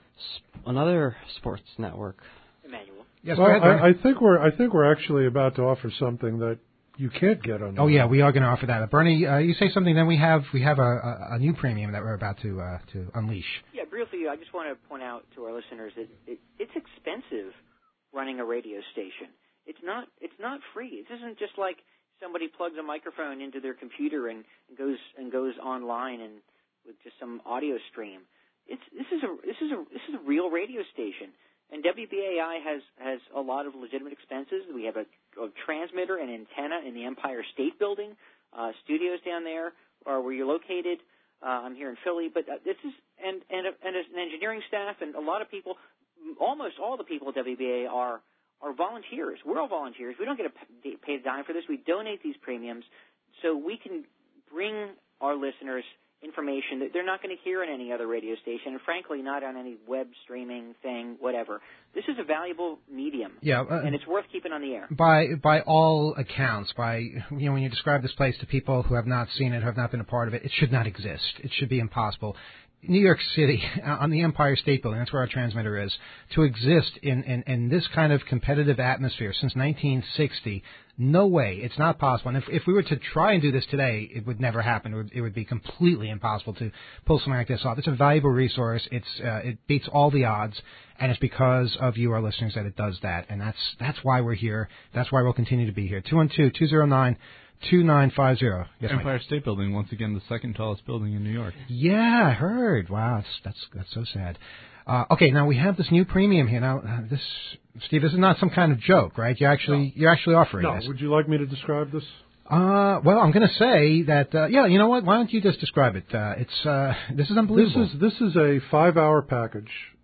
sp- another sports network. Emmanuel. Yes, well, go ahead, Bernie. I, I think we're I think we're actually about to offer something that you can't get on. Oh yeah, we are going to offer that. Uh, Bernie, uh, you say something. Then we have we have a, a, a new premium that we're about to uh, to unleash. Yeah, briefly, I just want to point out to our listeners that it, it's expensive running a radio station. It's not it's not free. It isn't just like somebody plugs a microphone into their computer and goes and goes online and with just some audio stream. It's this is a this is a this is a real radio station. And W B A I has, has a lot of legitimate expenses. We have a, a transmitter and antenna in the Empire State Building, uh, studios down there are where you're located. Uh, I'm here in Philly, but uh, this is and and, a, and an engineering staff and a lot of people, almost all the people at W B A I are are volunteers. We're all volunteers. We don't get a, paid a dime for this. We donate these premiums so we can bring our listeners information that they're not going to hear in any other radio station, and frankly, not on any web streaming thing, whatever. This is a valuable medium, Yeah, uh, and it's worth keeping on the air. By by all accounts, by you know, when you describe this place to people who have not seen it, who have not been a part of it, it should not exist. It should be impossible. New York City, on the Empire State Building, that's where our transmitter is, to exist in, in, in this kind of competitive atmosphere since nineteen sixty, no way. It's not possible. And if, if we were to try and do this today, it would never happen. It would, it would be completely impossible to pull something like this off. It's a valuable resource. It's uh, it beats all the odds, and it's because of you, our listeners, that it does that. And that's that's why we're here. That's why we'll continue to be here. two one two, two zero nine, two nine five zero. Yes, Empire Mike. State Building, once again, the second tallest building in New York. Yeah, I heard. Wow, that's that's, that's so sad. Uh, okay, now we have this new premium here. Now, uh, this, Steve, this is not some kind of joke, right? You actually, No. you're actually offering No, this. would you like me to describe this? Uh, well, I'm going to say that. Uh, yeah, you know what? Why don't you just describe it? Uh, it's uh, this is unbelievable. This is this is a five-hour package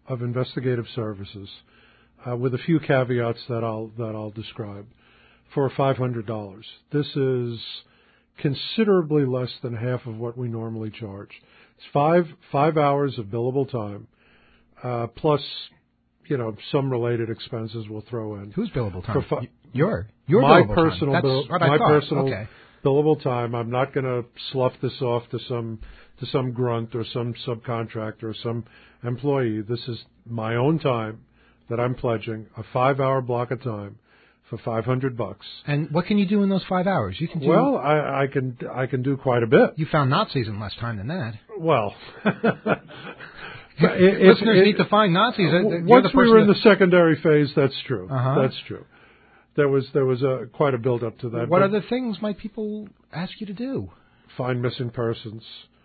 of investigative services, uh, with a few caveats that I'll that I'll describe, for five hundred dollars. This is considerably less than half of what we normally charge. It's five five hours of billable time, uh, plus, you know, some related expenses we'll throw in. Who's billable time? For fi- your your my billable personal time. bill, That's what I my thought. personal Okay. billable time. I'm not going to slough this off to some to some grunt or some subcontractor or some employee. This is my own time that I'm pledging, a five-hour block of time for five hundred bucks. And what can you do in those five hours? You can do. Well, I, I can I can do quite a bit. You found Nazis in less time than that. Well, Listeners it, need to find Nazis. You're Once the we were in that, the secondary phase, that's true. Uh-huh. That's true. There was there was a quite a build up to that. What but other things might people ask you to do? Find missing persons,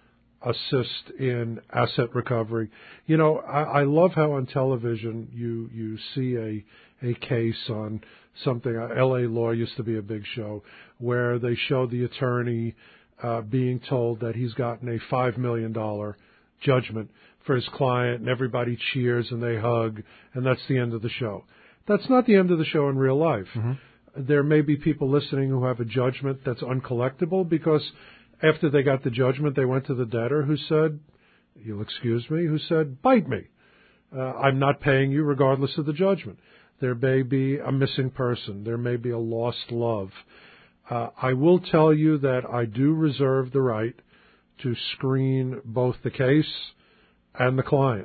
assist in asset recovery. You know, I, I love how on television you you see a a case on something. L A Law used to be a big show where they show the attorney uh, being told that he's gotten a five million dollar judgment for his client, and everybody cheers and they hug, and that's the end of the show. That's not the end of the show in real life. Mm-hmm. There may be people listening who have a judgment that's uncollectible because after they got the judgment, they went to the debtor who said, you'll excuse me, who said, bite me. Uh, I'm not paying you regardless of the judgment. There may be a missing person. There may be a lost love. Uh, I will tell you that I do reserve the right to screen both the case and the client.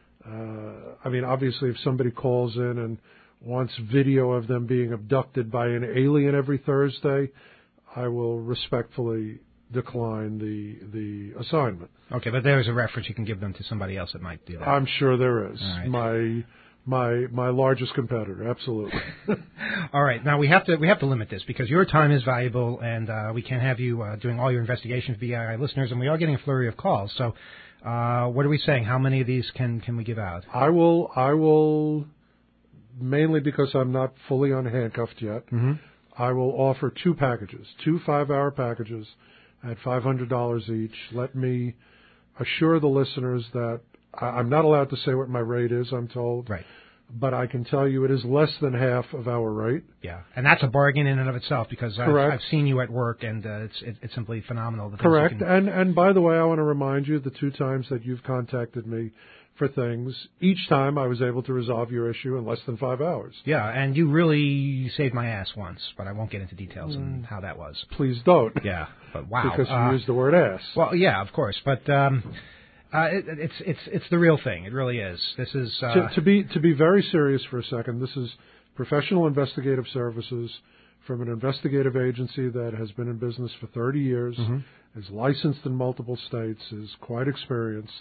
Uh, I mean, obviously, if somebody calls in and wants video of them being abducted by an alien every Thursday, I will respectfully decline the the assignment. Okay, but there's a reference you can give them to somebody else that might do that. I'm sure there is. All right. My my my largest competitor, absolutely. All right, now we have to we have to limit this because your time is valuable, and uh, we can't have you uh, doing all your investigations for B I I listeners, and we are getting a flurry of calls. So, uh, what are we saying? How many of these can can we give out? I will I will mainly because I'm not fully unhandcuffed yet. Mm-hmm. I will offer two packages, two five-hour packages at five hundred dollars each. Let me assure the listeners that I, I'm not allowed to say what my rate is, I'm told. Right. But I can tell you it is less than half of our rate. Yeah, and that's a bargain in and of itself because I've, Correct. I've seen you at work, and uh, it's it, it's simply phenomenal. The things Correct. you can- And and by the way, I want to remind you the two times that you've contacted me for things, each time I was able to resolve your issue in less than five hours. Yeah, and you really saved my ass once, but I won't get into details on how that was. Please don't. Yeah, but wow. Because you uh, used the word ass. Well, yeah, of course, but um, uh, it, it's it's it's the real thing. It really is. This is uh, to, to be to be very serious for a second, this is professional investigative services from an investigative agency that has been in business for thirty years, mm-hmm. is licensed in multiple states, is quite experienced.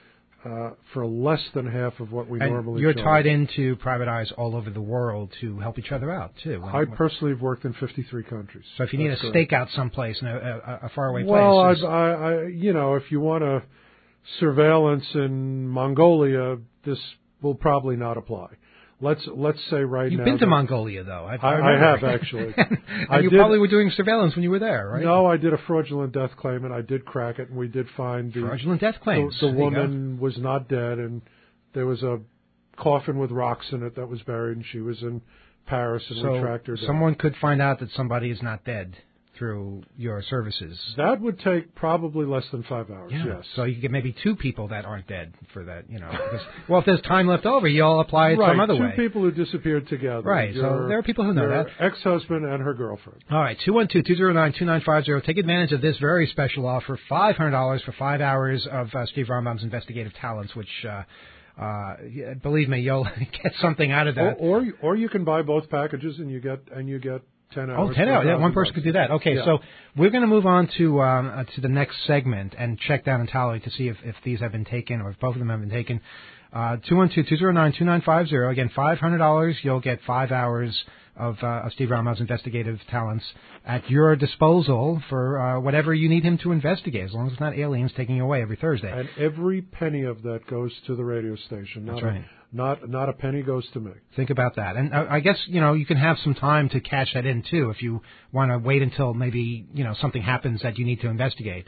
Uh, for less than half of what we and normally you're charge. tied into private eyes all over the world to help each other out too. When- I personally have worked in fifty-three countries. so if you need That's a correct. stakeout someplace in a, a, a faraway well, place, I, I, I, you know, if you want a surveillance in Mongolia, this will probably not apply. Let's let's say right you've now. been to that- Mongolia though. I, I, I remember. have actually. and I you did- probably were doing surveillance when you were there, right? No, I did a fraudulent death claim, and I did crack it, and we did find the Fraudulent death claims. The, the There you go. woman was not dead, and there was a coffin with rocks in it that was buried, and she was in Paris, and we tracked her So down. someone could find out that somebody is not dead through your services. That would take probably less than five hours, Yeah. yes. So you could get maybe two people that aren't dead for that, you know. Because, well, if there's time left over, you all apply it right, some other two way. people who disappeared together. Right, so Your- there are people who know your that. ex-husband and her girlfriend. All right, two one two, two zero nine, two nine five zero. Take advantage of this very special offer, five hundred dollars for five hours of uh, Steve Rombaum's investigative talents, which, uh, uh, yeah, believe me, you'll get something out of that. Or, or or you can buy both packages and you get and you get ten hours. Oh, ten hours. Yeah, one person bucks. could do that. Okay, Yeah. so we're going to move on to um, uh, to the next segment and check down and tally to see if, if these have been taken or if both of them have been taken. Uh, two one two, two zero nine, two nine five zero. Again, five hundred dollars. You'll get five hours of, uh, of Steve Rombaum's investigative talents at your disposal for uh, whatever you need him to investigate, as long as it's not aliens taking you away every Thursday. And every penny of that goes to the radio station. Not That's right. A, not not a penny goes to me. Think about that. And uh, I guess, you know, you can have some time to cash that in, too, if you want to wait until maybe, you know, something happens that you need to investigate.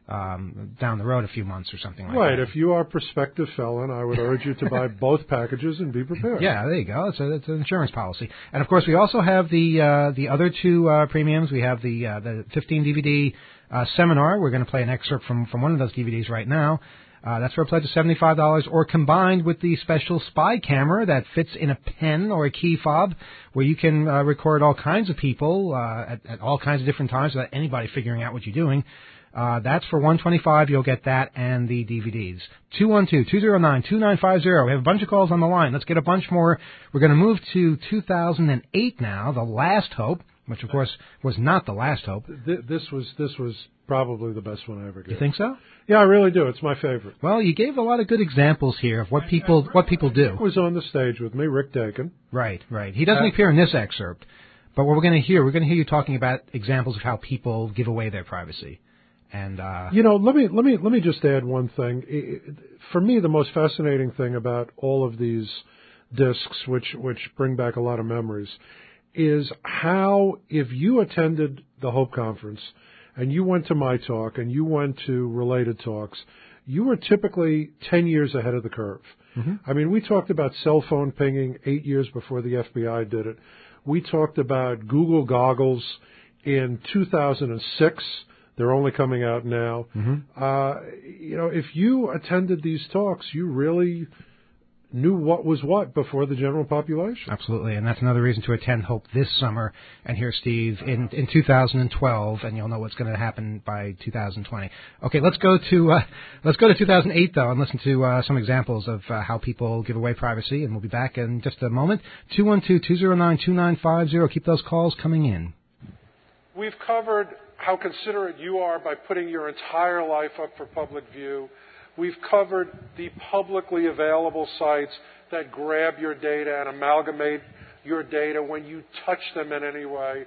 um, down the road a few months or something like Right. that. If you are a prospective felon, I would urge you to buy both packages and be prepared. Yeah, there you go. It's, a, it's an insurance policy. And, of course, we also have the uh, the other two uh, premiums. We have the uh, the fifteen D V D uh, seminar. We're going to play an excerpt from, from one of those D V Ds right now. Uh, that's for a pledge of seventy-five dollars, or combined with the special spy camera that fits in a pen or a key fob, where you can uh, record all kinds of people uh, at, at all kinds of different times without anybody figuring out what you're doing. Uh, that's for one hundred twenty-five dollars. You'll get that and the D V Ds. two one two, two zero nine, two nine five zero. We have a bunch of calls on the line. Let's get a bunch more. We're going to move to two thousand eight now, The Last Hope, which, of course, was not The Last Hope. Th- this was this was probably the best one I ever did. You think so? Yeah, I really do. It's my favorite. Well, you gave a lot of good examples here of what people what people do. Rick was on the stage with me, Rick Dakin. Right, right. He doesn't Uh, appear in this excerpt, but what we're going to hear, we're going to hear you talking about examples of how people give away their privacy. And uh, You know, let me let me let me just add one thing. I- I- For me, the most fascinating thing about all of these discs, which which bring back a lot of memories, is how if you attended the Hope Conference and you went to my talk and you went to related talks, you were typically ten years ahead of the curve. Mhm. I mean, we talked about cell phone pinging eight years before the F B I did it. We talked about Google goggles in two thousand six. They're only coming out now. Mm-hmm. Uh, you know, if you attended these talks, you really knew what was what before the general population. Absolutely, and that's another reason to attend Hope this summer and hear Steve in, in two thousand twelve, and you'll know what's going to happen by two thousand twenty. Okay, let's go to uh, let's go to two thousand eight though, and listen to uh, some examples of uh, how people give away privacy. And we'll be back in just a moment. two one two, two zero nine, two nine five zero. Keep those calls coming in. We've covered how considerate you are by putting your entire life up for public view. We've covered the publicly available sites that grab your data and amalgamate your data when you touch them in any way.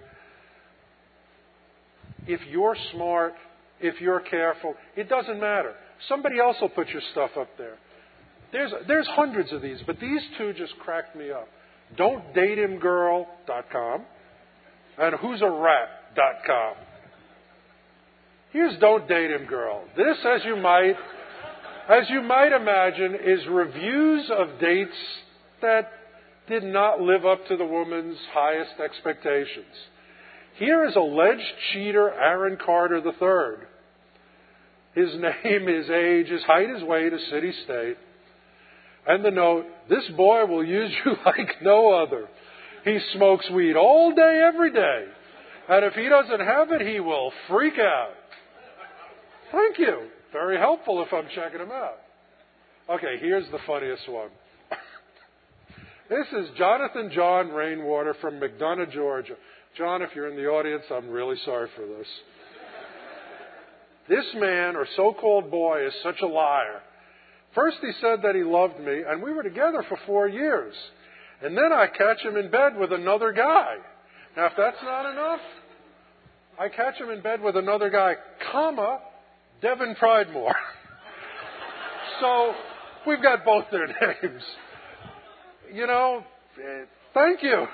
If you're smart, if you're careful, it doesn't matter. Somebody else will put your stuff up there. There's, there's hundreds of these, but these two just cracked me up. don't date him girl dot com and who's a rat dot com. Here's Don't Date Him Girl. This, as you might, as you might imagine, is reviews of dates that did not live up to the woman's highest expectations. Here is alleged cheater Aaron Carter the third. His name, his age, his height, his weight, his city, state. And the note, this boy will use you like no other. He smokes weed all day, every day. And if he doesn't have it, he will freak out. Thank you. Very helpful if I'm checking him out. Okay, here's the funniest one. This is Jonathan John Rainwater from McDonough, Georgia. John, if you're in the audience, I'm really sorry for this. This man, or so-called boy, is such a liar. First he said that he loved me, and we were together for four years. And then I catch him in bed with another guy. Now, if that's not enough, I catch him in bed with another guy, comma, Devin Pridemore. So we've got both their names. You know, thank you.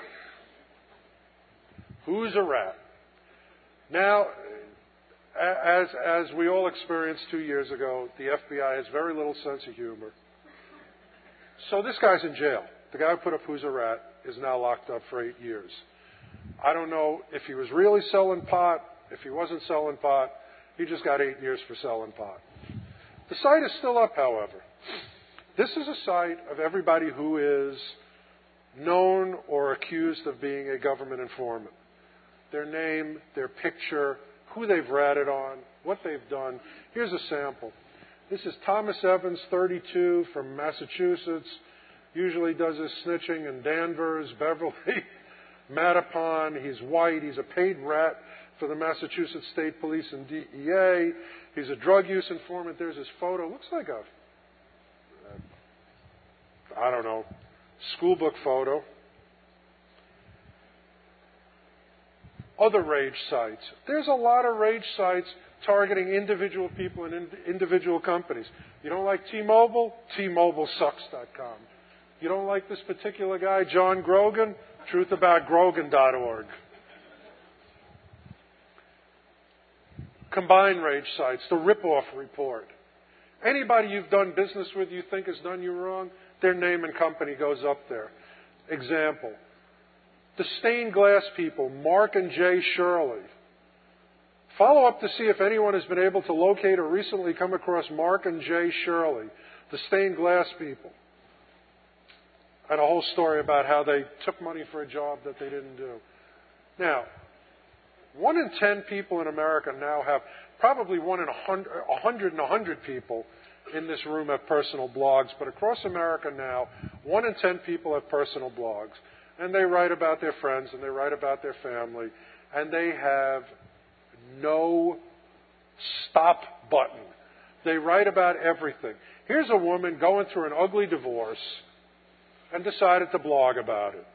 Who's a rat? Now, as as we all experienced two years ago, the F B I has very little sense of humor. So this guy's in jail. The guy who put up Who's a Rat is now locked up for eight years. I don't know if he was really selling pot, if he wasn't selling pot. He just got eight years for selling pot. The site is still up, however. This is a site of everybody who is known or accused of being a government informant. Their name, their picture, who they've ratted on, what they've done. Here's a sample. This is Thomas Evans, thirty-two, from Massachusetts. Usually does his snitching in Danvers, Beverly, Mattapan. He's white. He's a paid rat for the Massachusetts State Police and D E A. He's a drug use informant. There's his photo. Looks like a, I don't know, school book photo. Other rage sites. There's a lot of rage sites targeting individual people and in, individual companies. You don't like T-Mobile? T Mobile Sucks dot com. You don't like this particular guy, John Grogan? truth about grogan dot org. combined rage sites, the rip-off report. Anybody you've done business with you think has done you wrong, their name and company goes up there. Example, the stained glass people, Mark and Jay Shirley. Follow up to see if anyone has been able to locate or recently come across Mark and Jay Shirley, the stained glass people. And a whole story about how they took money for a job that they didn't do. Now, one in ten people in America now have, probably one in a hundred, a hundred and a hundred people in this room have personal blogs, but across America now, one in ten people have personal blogs. And they write about their friends and they write about their family, and they have no stop button. They write about everything. Here's a woman going through an ugly divorce and decided to blog about it.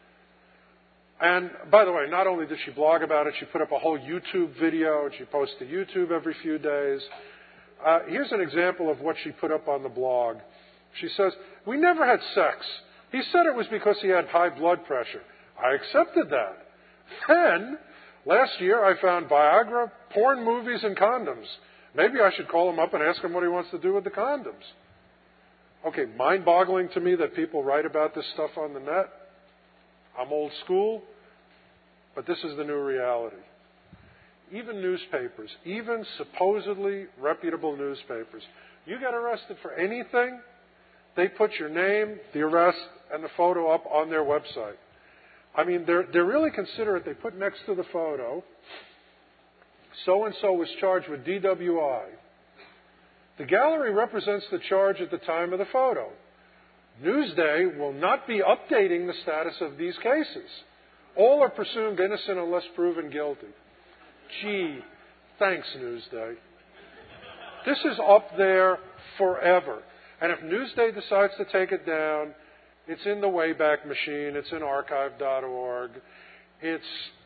And by the way, not only did she blog about it, she put up a whole YouTube video, and she posts to YouTube every few days. Uh, here's an example of what she put up on the blog. She says, "We never had sex. He said it was because he had high blood pressure. I accepted that. Then, last year, I found Viagra, porn movies, and condoms. Maybe I should call him up and ask him what he wants to do with the condoms." Okay, mind-boggling to me that people write about this stuff on the net. I'm old school, but this is the new reality. Even newspapers, even supposedly reputable newspapers, you get arrested for anything, they put your name, the arrest, and the photo up on their website. I mean, they're, they're really considerate. They put next to the photo, so-and-so was charged with D W I. The gallery represents the charge at the time of the photo. Newsday will not be updating the status of these cases. All are presumed innocent unless proven guilty. Gee, thanks, Newsday. This is up there forever. And if Newsday decides to take it down, it's in the Wayback Machine, it's in archive dot org, it's,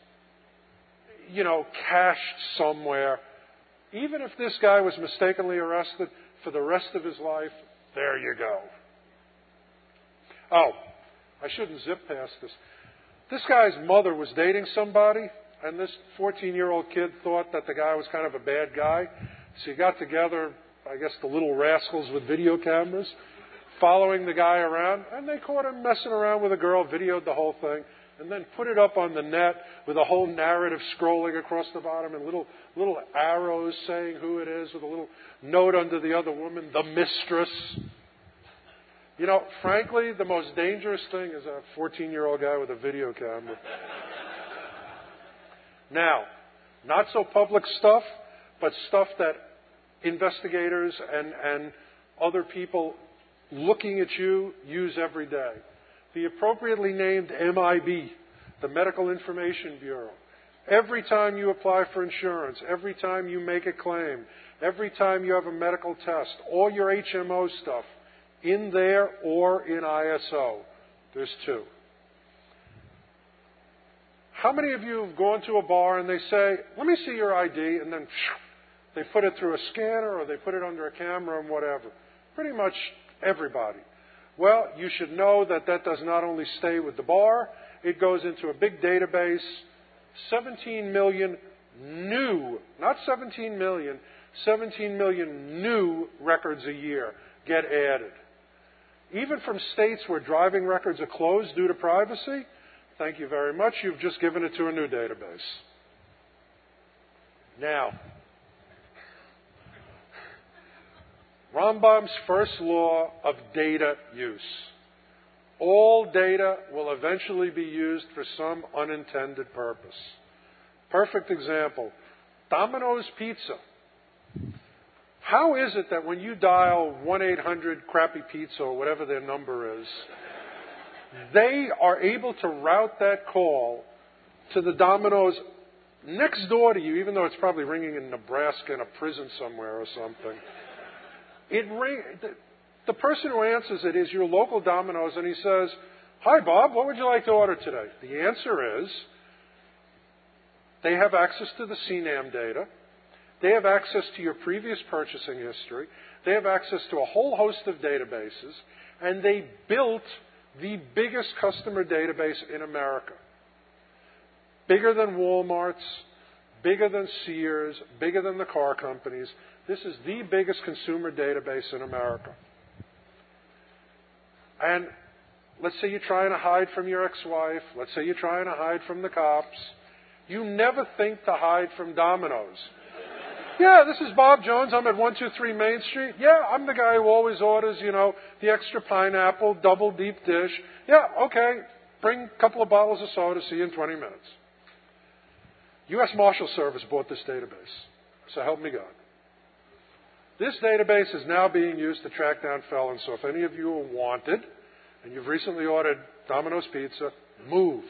you know, cached somewhere. Even if this guy was mistakenly arrested for the rest of his life, there you go. Oh, I shouldn't zip past this. This guy's mother was dating somebody, and this fourteen-year-old kid thought that the guy was kind of a bad guy. So he got together, I guess the little rascals with video cameras, following the guy around, and they caught him messing around with a girl, videoed the whole thing, and then put it up on the net with a whole narrative scrolling across the bottom and little little arrows saying who it is with a little note under the other woman, the mistress. You know, frankly, the most dangerous thing is a fourteen-year-old guy with a video camera. Now, not so public stuff, but stuff that investigators and, and other people looking at you use every day. The appropriately named M I B, the Medical Information Bureau. Every time you apply for insurance, every time you make a claim, every time you have a medical test, all your H M O stuff, in there or in I S O. There's two. How many of you have gone to a bar and they say, "Let me see your I D," and then they put it through a scanner or they put it under a camera and whatever? Pretty much everybody. Well, you should know that that does not only stay with the bar, it goes into a big database. seventeen million new, not seventeen million, seventeen million new records a year get added. Even from states where driving records are closed due to privacy, thank you very much, you've just given it to a new database. Now, Rambam's first law of data use. All data will eventually be used for some unintended purpose. Perfect example, Domino's Pizza. How is it that when you dial one eight hundred crappy pizza or whatever their number is, they are able to route that call to the Domino's next door to you, even though it's probably ringing in Nebraska in a prison somewhere or something? It ring, the, the person who answers it is your local Domino's, and he says, "Hi, Bob, what would you like to order today?" The answer is, they have access to the C NAM data. They have access to your previous purchasing history. They have access to a whole host of databases, and they built the biggest customer database in America. Bigger than Walmart's, bigger than Sears, bigger than the car companies. This is the biggest consumer database in America. And let's say you're trying to hide from your ex-wife. Let's say you're trying to hide from the cops. You never think to hide from Domino's. Yeah, this is Bob Jones. I'm at one two three Main Street. Yeah, I'm the guy who always orders, you know, the extra pineapple, double deep dish. Yeah, okay. Bring a couple of bottles of soda. See you in twenty minutes. U S Marshal Service bought this database. So help me God. This database is now being used to track down felons. So if any of you are wanted and you've recently ordered Domino's Pizza, move.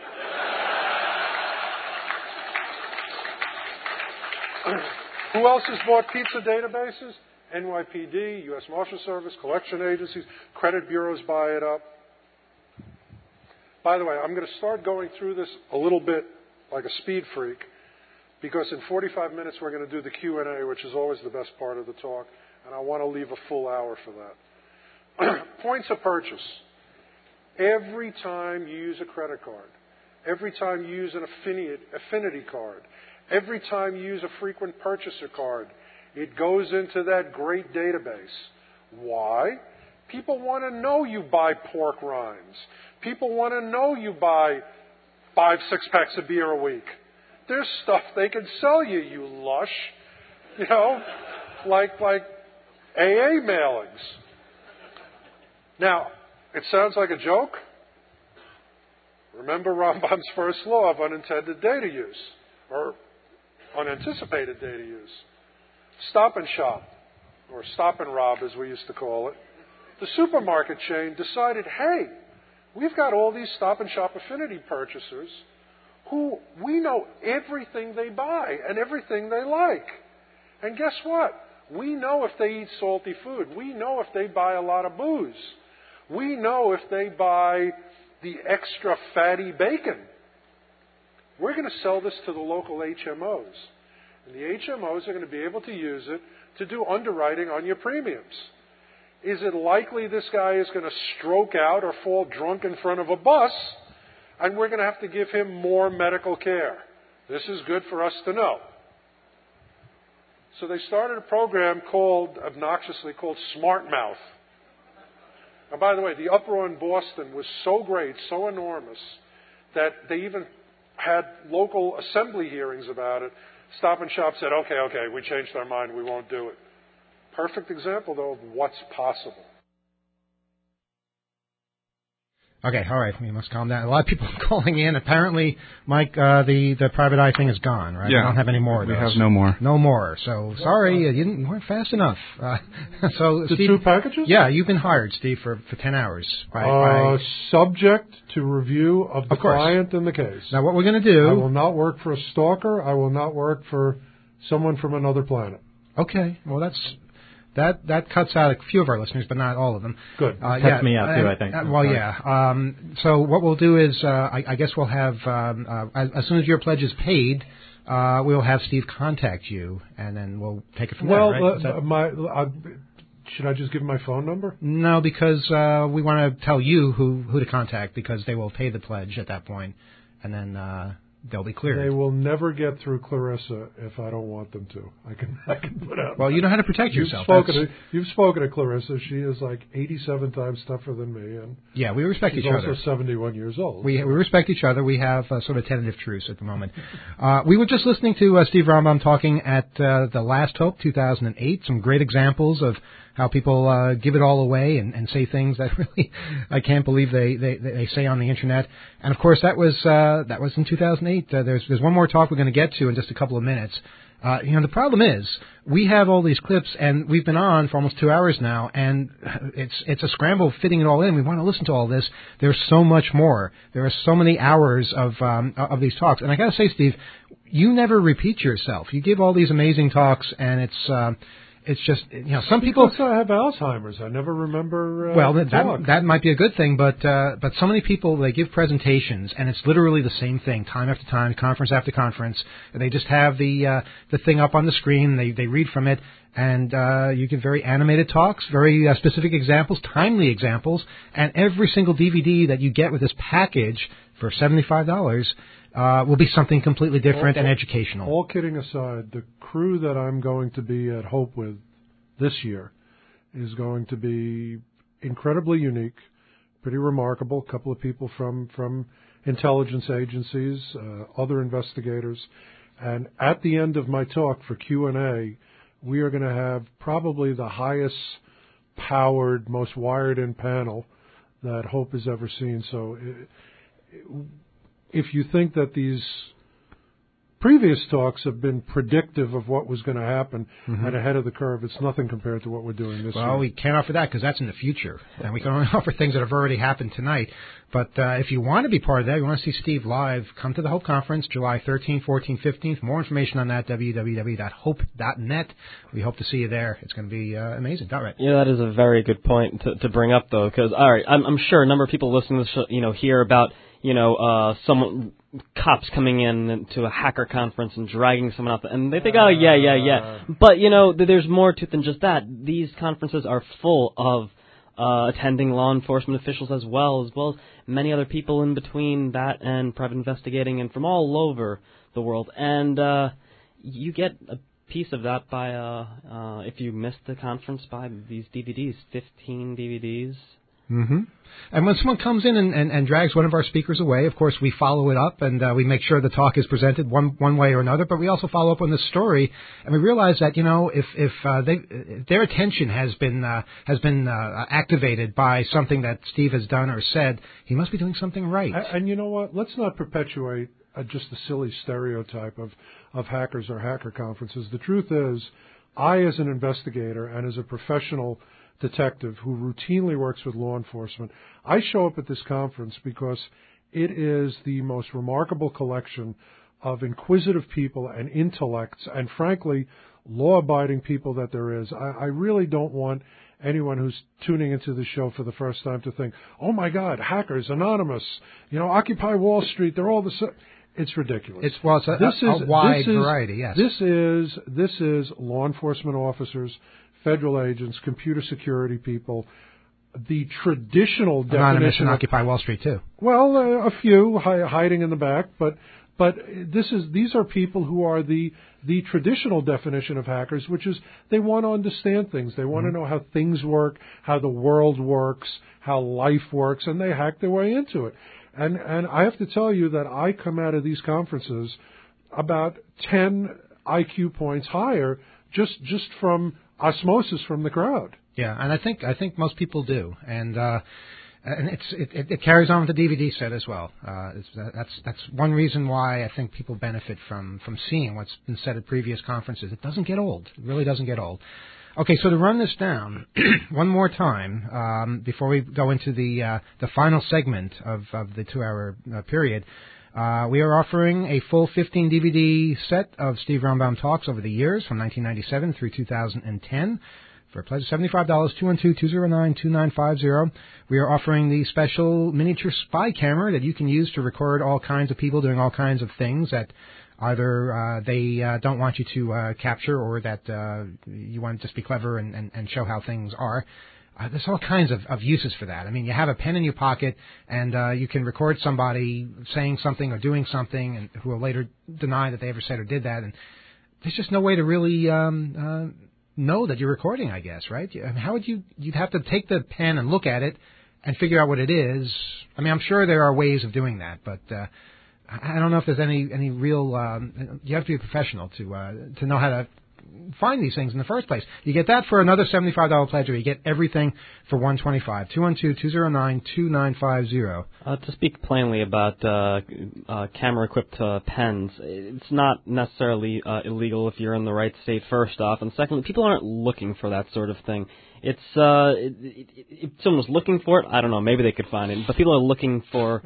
Who else has bought pizza databases? N Y P D, U S Marshal Service, collection agencies, credit bureaus buy it up. By the way, I'm going to start going through this a little bit like a speed freak, because in forty-five minutes we're going to do the Q and A, which is always the best part of the talk, and I want to leave a full hour for that. Points of purchase. Every time you use a credit card, every time you use an affinity, affinity card, every time you use a frequent purchaser card, it goes into that great database. Why? People want to know you buy pork rinds. People want to know you buy five, six packs of beer a week. There's stuff they can sell you, you lush. You know, like like A A mailings. Now, it sounds like a joke. Remember Rambam's first law of unintended data use, or unanticipated data use. Stop and Shop, or Stop and Rob as we used to call it. The supermarket chain decided, hey, we've got all these Stop and Shop affinity purchasers who we know everything they buy and everything they like. And guess what? We know if they eat salty food. We know if they buy a lot of booze. We know if they buy the extra fatty bacon. We're going to sell this to the local H M Os. And the H M Os are going to be able to use it to do underwriting on your premiums. Is it likely this guy is going to stroke out or fall drunk in front of a bus, and we're going to have to give him more medical care? This is good for us to know. So they started a program called, obnoxiously called Smart Mouth. And by the way, the uproar in Boston was so great, so enormous, that they even had local assembly hearings about it. Stop and Shop said, okay, okay, we changed our mind, we won't do it. Perfect example, though, of what's possible. Okay, all right, we must calm down. A lot of people are calling in. Apparently, Mike, uh, the, the private eye thing is gone, right? Yeah. We don't have any more of We those. have no more. No more. So, sorry, you, didn't, you weren't fast enough. Uh, so, The Steve, two packages? Yeah, you've been hired, Steve, for, for ten hours. By, Uh, by, subject to review of the Of course. client and the case. now, what we're going to do... I will not work for a stalker. I will not work for someone from another planet. Okay, well, that's... That that cuts out a few of our listeners, but not all of them. Good. Uh, Cuts yeah, me out, too, uh, I think. Uh, well, Sorry. yeah. Um, so what we'll do is, uh, I, I guess we'll have, um, uh, as, as soon as your pledge is paid, uh, we'll have Steve contact you, and then we'll take it from Well, there, right? Is uh, that- my uh, should I just give him my phone number? No, because uh, we want to tell you who, who to contact, because they will pay the pledge at that point, and then uh, they'll be cleared. They will never get through Clarissa if I don't want them to. I can I can put out. Well, you know how to protect You've yourself. spoken That's- to you've spoken to Clarissa. She is like eighty-seven times tougher than me, and Yeah, we respect she's each also other. seventy-one years old. We, we respect each other. We have a sort of tentative truce at the moment. Uh, we were just listening to uh, Steve Rambam talking at uh, the Last Hope two thousand eight. Some great examples of how people uh, give it all away and, and say things that really I can't believe they, they, they say on the internet. And of course, that was uh, that was in two thousand eight. Uh, there's there's one more talk we're going to get to in just a couple of minutes. Uh, you know, the problem is we have all these clips, and we've been on for almost two hours now, and it's it's a scramble fitting it all in. We want to listen to all this. There's so much more. There are so many hours of um, of these talks, and I got to say, Steve, you never repeat yourself. You give all these amazing talks, and it's uh, it's just you know some people. Because I have Alzheimer's. I never remember. Uh, Well, the that talk. that might be a good thing, but uh, but so many people, they give presentations, and it's literally the same thing, time after time, conference after conference. They just have the uh, the thing up on the screen. They they read from it, and uh, you give very animated talks, very uh, specific examples, timely examples, and every single D V D that you get with this package for seventy-five dollars uh, will be something completely different all, and educational. All kidding aside, the crew that I'm going to be at Hope with this year is going to be incredibly unique, pretty remarkable. A couple of people from, from intelligence agencies, uh, other investigators. And at the end of my talk for Q and A, we are going to have probably the highest powered, most wired-in panel that Hope has ever seen. So if you think that these previous talks have been predictive of what was going to happen mm-hmm. and ahead of the curve, it's nothing compared to what we're doing this well, year. Well, we can't offer that because that's in the future, and we can only offer things that have already happened tonight. But uh, if you want to be part of that, you want to see Steve live, come to the Hope Conference, July thirteenth, fourteenth, fifteenth. More information on that, w w w dot hope dot net. We hope to see you there. It's going to be uh, amazing. All right. Yeah, that is a very good point to, to bring up, though, because, all right, I'm, I'm sure a number of people listening to this, you know, hear about, you know, uh, someone... cops coming in to a hacker conference and dragging someone out, and they think, oh, yeah, yeah, yeah. But, you know, there's more to it than just that. These conferences are full of uh, attending law enforcement officials as well, as well as many other people in between that and private investigating and from all over the world. And uh, you get a piece of that by, uh, uh, if you missed the conference, by these D V Ds, fifteen D V Ds. Mm-hmm. And when someone comes in and, and, and drags one of our speakers away, of course, we follow it up and uh, we make sure the talk is presented one one way or another. But we also follow up on the story, and we realize that you know if if uh, they if their attention has been uh, has been uh, activated by something that Steve has done or said, he must be doing something right. And, and you know what? Let's not perpetuate uh, just the silly stereotype of of hackers or hacker conferences. The truth is, I, as an investigator and as a professional detective who routinely works with law enforcement, I show up at this conference because it is the most remarkable collection of inquisitive people and intellects and, frankly, law-abiding people that there is. I, I really don't want anyone who's tuning into the show for the first time to think, oh, my God, hackers, Anonymous, you know, Occupy Wall Street, they're all the same. It's ridiculous. It's, well, it's a, this a, is, a wide this is, variety, yes. This is, this is law enforcement officers, federal agents, computer security people, the traditional definition. Anonymous and Occupy Wall Street too. Well, uh, a few hi- hiding in the back, but but this is these are people who are the the traditional definition of hackers, which is they want to understand things, they want mm-hmm. to know how things work, how the world works, how life works, and they hack their way into it. And and I have to tell you that I come out of these conferences about ten I Q points higher just just from osmosis from the crowd. Yeah, and I think I think most people do, and uh, and it's it, it carries on with the D V D set as well. Uh, it's, that's that's one reason why I think people benefit from from seeing what's been said at previous conferences. It doesn't get old. It really doesn't get old. Okay, so to run this down one more time um, before we go into the uh, the final segment of of the two hour uh, period. Uh, we are offering a full fifteen D V D set of Steve Birnbaum talks over the years from nineteen ninety-seven through two thousand ten for a pledge of seventy-five dollars, two one two, two zero nine, two nine five zero. We are offering the special miniature spy camera that you can use to record all kinds of people doing all kinds of things that either uh, they uh, don't want you to uh, capture or that uh, you want to just be clever and, and, and show how things are. Uh, there's all kinds of, of uses for that. I mean, you have a pen in your pocket, and uh, you can record somebody saying something or doing something, and who will later deny that they ever said or did that. And there's just no way to really um, uh, know that you're recording, I guess, right? I mean, how would you? You'd have to take the pen and look at it and figure out what it is. I mean, I'm sure there are ways of doing that, but uh, I don't know if there's any any real. Um, you have to be a professional to uh, to know how to find these things in the first place. You get that for another seventy-five dollars pledge, or you get everything for one hundred twenty-five dollars. two one two, two zero nine, two nine five zero. Uh, to speak plainly about uh, uh, camera-equipped uh, pens, it's not necessarily uh, illegal if you're in the right state, first off. And secondly, people aren't looking for that sort of thing. It's uh, it, it, if someone was looking for it, I don't know, maybe they could find it. But people are looking for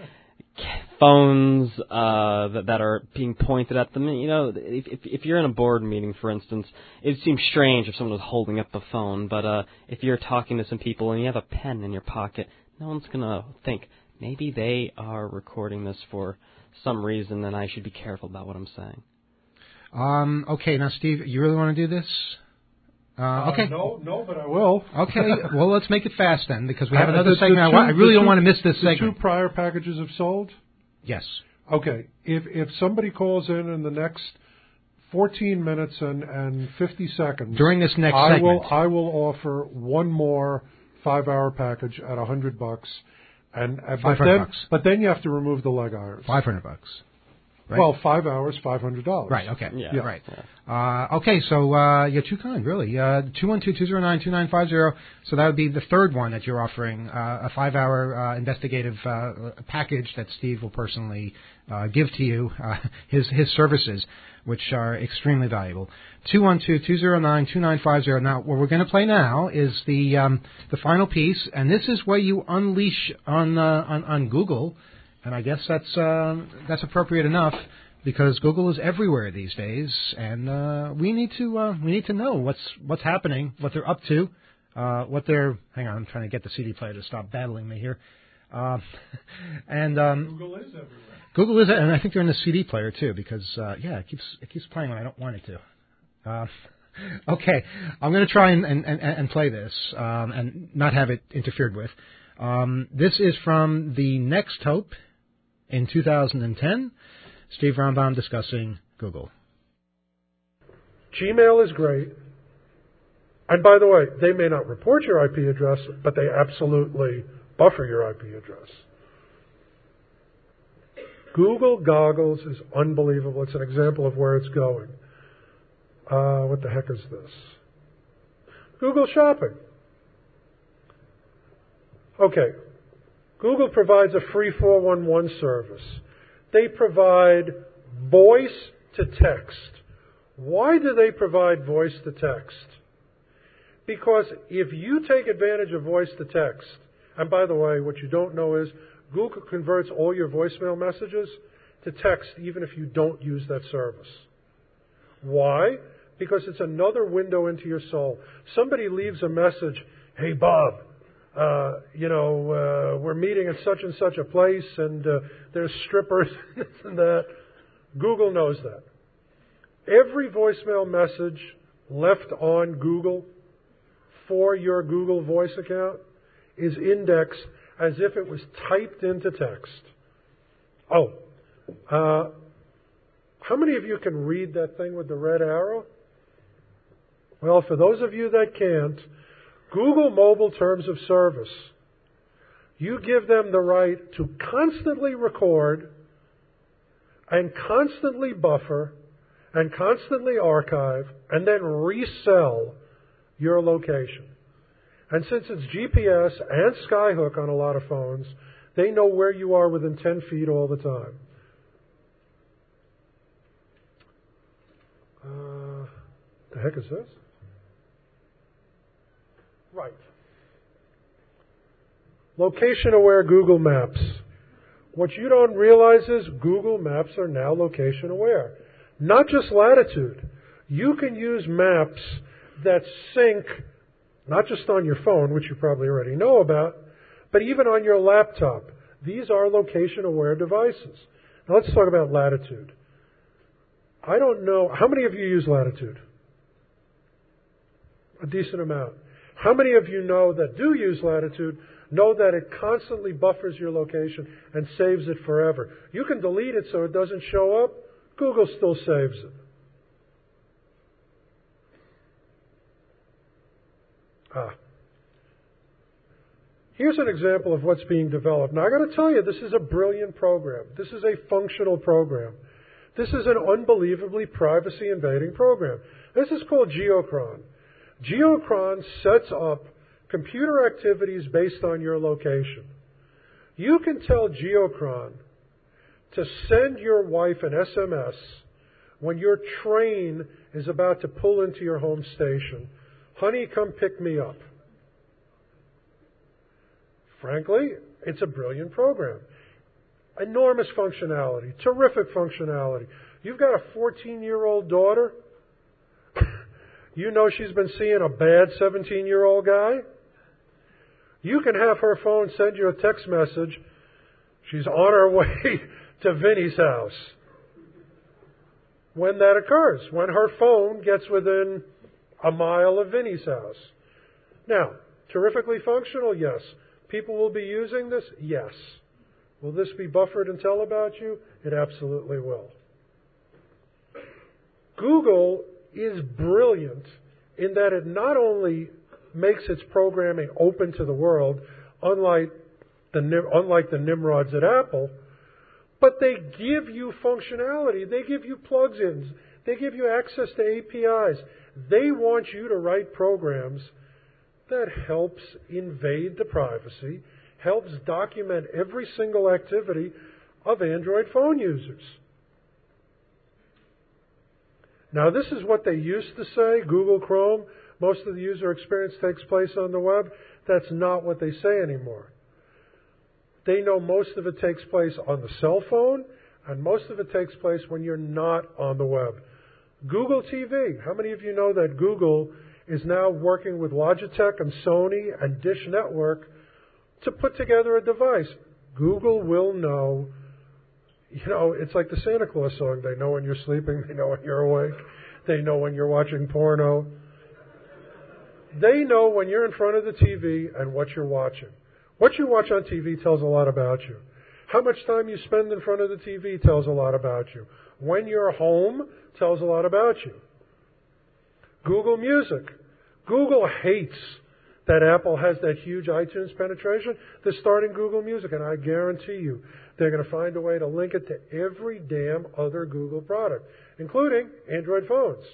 phones uh, that, that are being pointed at them. You know, if, if if you're in a board meeting, for instance, it seems strange if someone was holding up a phone. But uh, if you're talking to some people and you have a pen in your pocket, no one's gonna think maybe they are recording this for some reason, and I should be careful about what I'm saying. Um. Okay. Now, Steve, you really want to do this? Uh, okay. Uh, no, no, but I will. Okay. Well, let's make it fast then, because we have Uh, another the- the segment. I, two- wa- I really the don't two- want to miss this the segment. two prior packages have sold. Yes. Okay, if if somebody calls in in the next fourteen minutes and, and fifty seconds during this next I segment, will I will offer one more five-hour package at a hundred bucks, and uh, but then bucks. but then you have to remove the leg irons. Five hundred bucks. Right? Well, five hours, five hundred dollars. Right. Okay. Yeah. yeah. Right. Uh, okay. So uh, you're too kind, really. Uh, two one two two zero nine two nine five zero. So that would be the third one that you're offering, uh, a five-hour uh, investigative uh, package that Steve will personally uh, give to you, uh, his his services, which are extremely valuable. Two one two two zero nine two nine five zero. Now, what we're going to play now is the um, the final piece, and this is where you unleash on uh, on, on Google. And I guess that's uh, that's appropriate enough because Google is everywhere these days, and uh, we need to uh, we need to know what's what's happening, what they're up to, uh, what they're. Hang on, I'm trying to get the C D player to stop battling me here. Uh, and um, Google is everywhere. Google is, and I think they're in the C D player too because uh, yeah, it keeps it keeps playing when I don't want it to. Uh, okay, I'm going to try and, and, and, and play this um, and not have it interfered with. Um, this is from the Next Hope. In two thousand ten, Steve Rombaume discussing Google. Gmail is great. And by the way, they may not report your I P address, but they absolutely buffer your I P address. Google Goggles is unbelievable. It's an example of where it's going. Uh, what the heck is this? Google Shopping. Okay. Google provides a free four one one service. They provide voice to text. Why do they provide voice to text? Because if you take advantage of voice to text, and by the way, what you don't know is Google converts all your voicemail messages to text even if you don't use that service. Why? Because it's another window into your soul. Somebody leaves a message, hey, Bob, Uh, you know, uh, we're meeting at such and such a place, and uh, there's strippers and this and that. Google knows that. Every voicemail message left on Google for your Google Voice account is indexed as if it was typed into text. Oh, uh, how many of you can read that thing with the red arrow? Well, for those of you that can't, Google Mobile Terms of Service. You give them the right to constantly record and constantly buffer and constantly archive and then resell your location. And since it's G P S and Skyhook on a lot of phones, they know where you are within ten feet all the time. Uh, the heck is this? Right. Location-aware Google Maps. What you don't realize is Google Maps are now location-aware. Not just latitude. You can use maps that sync, not just on your phone, which you probably already know about, but even on your laptop. These are location-aware devices. Now let's talk about latitude. I don't know, how many of you use latitude? A decent amount. How many of you know that do use latitude know that it constantly buffers your location and saves it forever? You can delete it so it doesn't show up. Google still saves it. Ah. Here's an example of what's being developed. Now, I got to tell you, this is a brilliant program. This is a functional program. This is an unbelievably privacy-invading program. This is called Geochron. Geochron sets up computer activities based on your location. You can tell Geochron to send your wife an S M S when your train is about to pull into your home station. Honey, come pick me up. Frankly, it's a brilliant program. Enormous functionality, terrific functionality. You've got a fourteen-year-old daughter. You know she's been seeing a bad seventeen-year-old guy. You can have her phone send you a text message. She's on her way to Vinny's house. When that occurs, when her phone gets within a mile of Vinny's house. Now, terrifically functional, yes. People will be using this, yes. Will this be buffered and tell about you? It absolutely will. Google is brilliant in that it not only makes its programming open to the world, unlike the, unlike the Nimrods at Apple, but they give you functionality. They give you plugins. They give you access to A P Is. They want you to write programs that helps invade the privacy, helps document every single activity of Android phone users. Now, this is what they used to say, Google Chrome. Most of the user experience takes place on the web. That's not what they say anymore. They know most of it takes place on the cell phone, and most of it takes place when you're not on the web. Google T V. How many of you know that Google is now working with Logitech and Sony and Dish Network to put together a device? Google will know. You know, it's like the Santa Claus song. They know when you're sleeping. They know when you're awake. They know when you're watching porno. They know when you're in front of the T V and what you're watching. What you watch on T V tells a lot about you. How much time you spend in front of the T V tells a lot about you. When you're home tells a lot about you. Google Music. Google hates that Apple has that huge iTunes penetration. They're starting Google Music, and I guarantee you they're going to find a way to link it to every damn other Google product, including Android phones.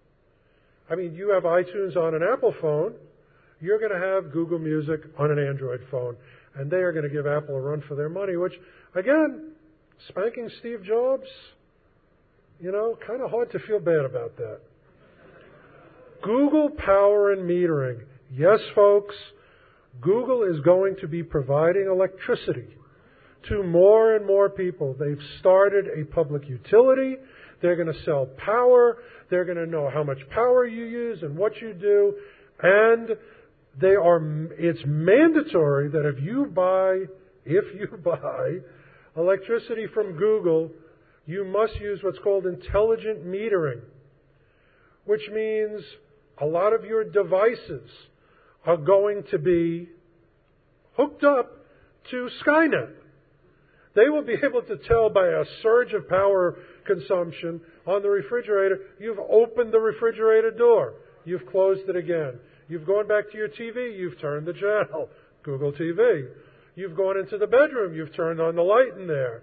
I mean, you have iTunes on an Apple phone, you're going to have Google Music on an Android phone, and they are going to give Apple a run for their money, which, again, spanking Steve Jobs, you know, kind of hard to feel bad about that. Google Power and Metering. Yes, folks, Google is going to be providing electricity to more and more people. They've started a public utility. They're going to sell power. They're going to know how much power you use and what you do. And they are. It's mandatory that if you buy, if you buy electricity from Google, you must use what's called intelligent metering, which means a lot of your devices are going to be hooked up to Skynet. They will be able to tell by a surge of power consumption on the refrigerator, you've opened the refrigerator door, you've closed it again. You've gone back to your T V, you've turned the channel, Google T V. You've gone into the bedroom, you've turned on the light in there.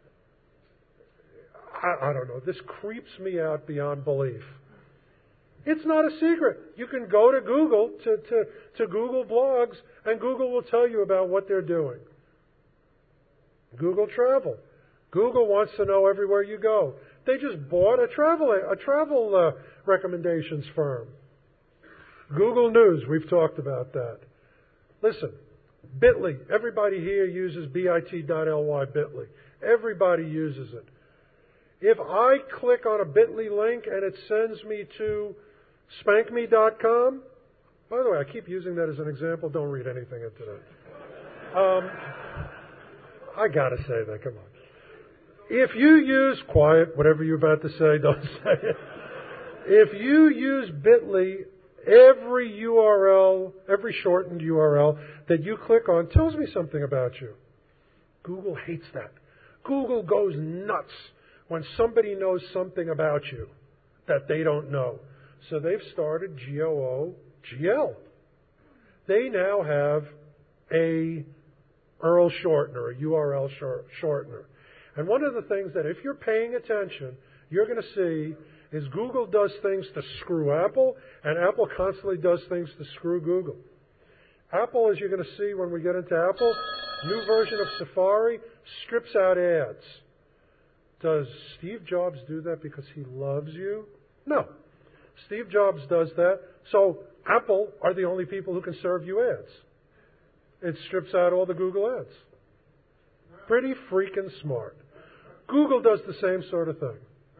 I, I don't know, this creeps me out beyond belief. It's not a secret. You can go to Google, to, to, to Google blogs, and Google will tell you about what they're doing. Google Travel. Google wants to know everywhere you go. They just bought a travel a travel uh, recommendations firm. Google News, we've talked about that. Listen, Bitly, everybody here uses bit.ly, Bitly. Everybody uses it. If I click on a Bitly link and it sends me to spank me dot com, by the way, I keep using that as an example. Don't read anything into that. Um, I got to say that, come on. If you use, quiet, whatever you're about to say, don't say it. If you use Bitly, every U R L, every shortened U R L that you click on tells me something about you. Google hates that. Google goes nuts when somebody knows something about you that they don't know. So they've started G O O G L. They now have a U R L shortener, a U R L shortener. And one of the things that if you're paying attention, you're going to see is Google does things to screw Apple, and Apple constantly does things to screw Google. Apple, as you're going to see when we get into Apple, new version of Safari strips out ads. Does Steve Jobs do that because he loves you? No. Steve Jobs does that, so Apple are the only people who can serve you ads. It strips out all the Google ads. Pretty freaking smart. Google does the same sort of thing.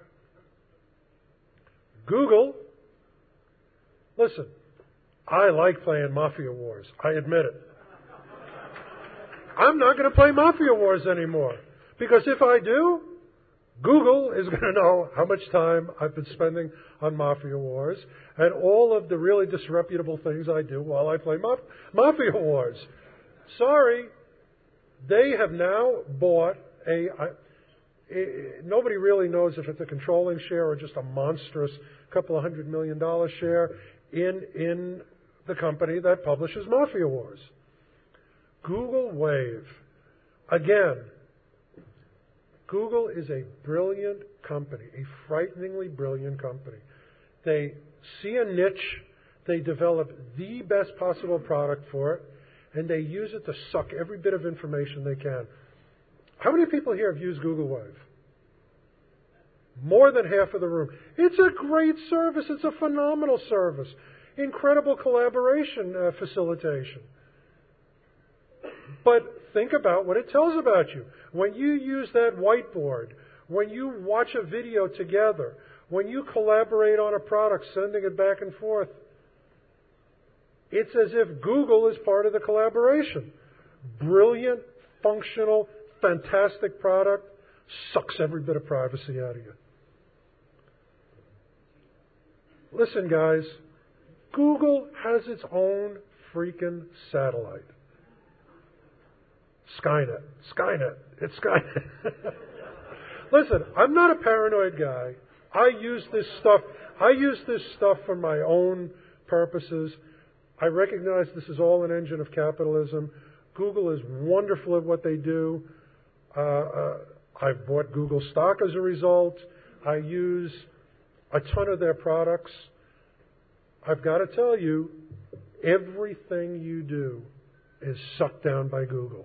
Google, listen, I like playing Mafia Wars. I admit it. I'm not going to play Mafia Wars anymore, because if I do, Google is going to know how much time I've been spending on Mafia Wars and all of the really disreputable things I do while I play Maf- Mafia Wars. Sorry, They have now bought a, a, a. Nobody really knows if it's a controlling share or just a monstrous couple of hundred million dollar share in in the company that publishes Mafia Wars. Google Wave. Again, Google is a brilliant company, a frighteningly brilliant company. They see a niche, they develop the best possible product for it, and they use it to suck every bit of information they can. How many people here have used Google Wave? More than half of the room. It's a great service. It's a phenomenal service. Incredible collaboration uh, facilitation. But think about what it tells about you. When you use that whiteboard, when you watch a video together, when you collaborate on a product, sending it back and forth, it's as if Google is part of the collaboration. Brilliant, functional, fantastic product, sucks every bit of privacy out of you. Listen, guys, Google has its own freaking satellite. Skynet. Skynet. It's Skynet. Listen, I'm not a paranoid guy. I use this stuff. I use this stuff for my own purposes. I recognize this is all an engine of capitalism. Google is wonderful at what they do. Uh, uh, I've bought Google stock as a result. I use a ton of their products. I've got to tell you, everything you do is sucked down by Google.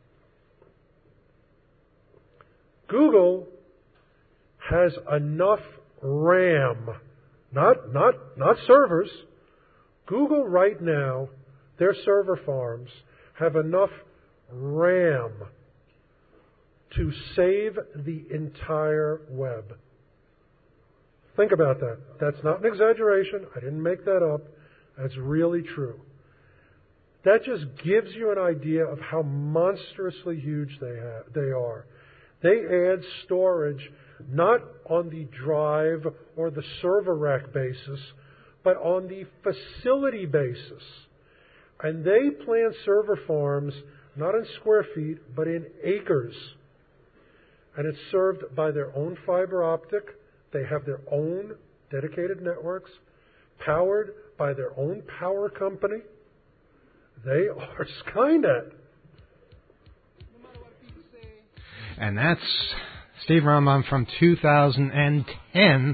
Google has enough RAM, not not not servers. Google right now, their server farms have enough RAM to save the entire web. Think about that. That's not an exaggeration. I didn't make that up. That's really true. That just gives you an idea of how monstrously huge they have, they are. They add storage not on the drive or the server rack basis, but on the facility basis. And they plan server farms not in square feet, but in acres. And it's served by their own fiber optic. They have their own dedicated networks, powered by their own power company. They are Skynet. And that's Steve Rambam from two thousand ten.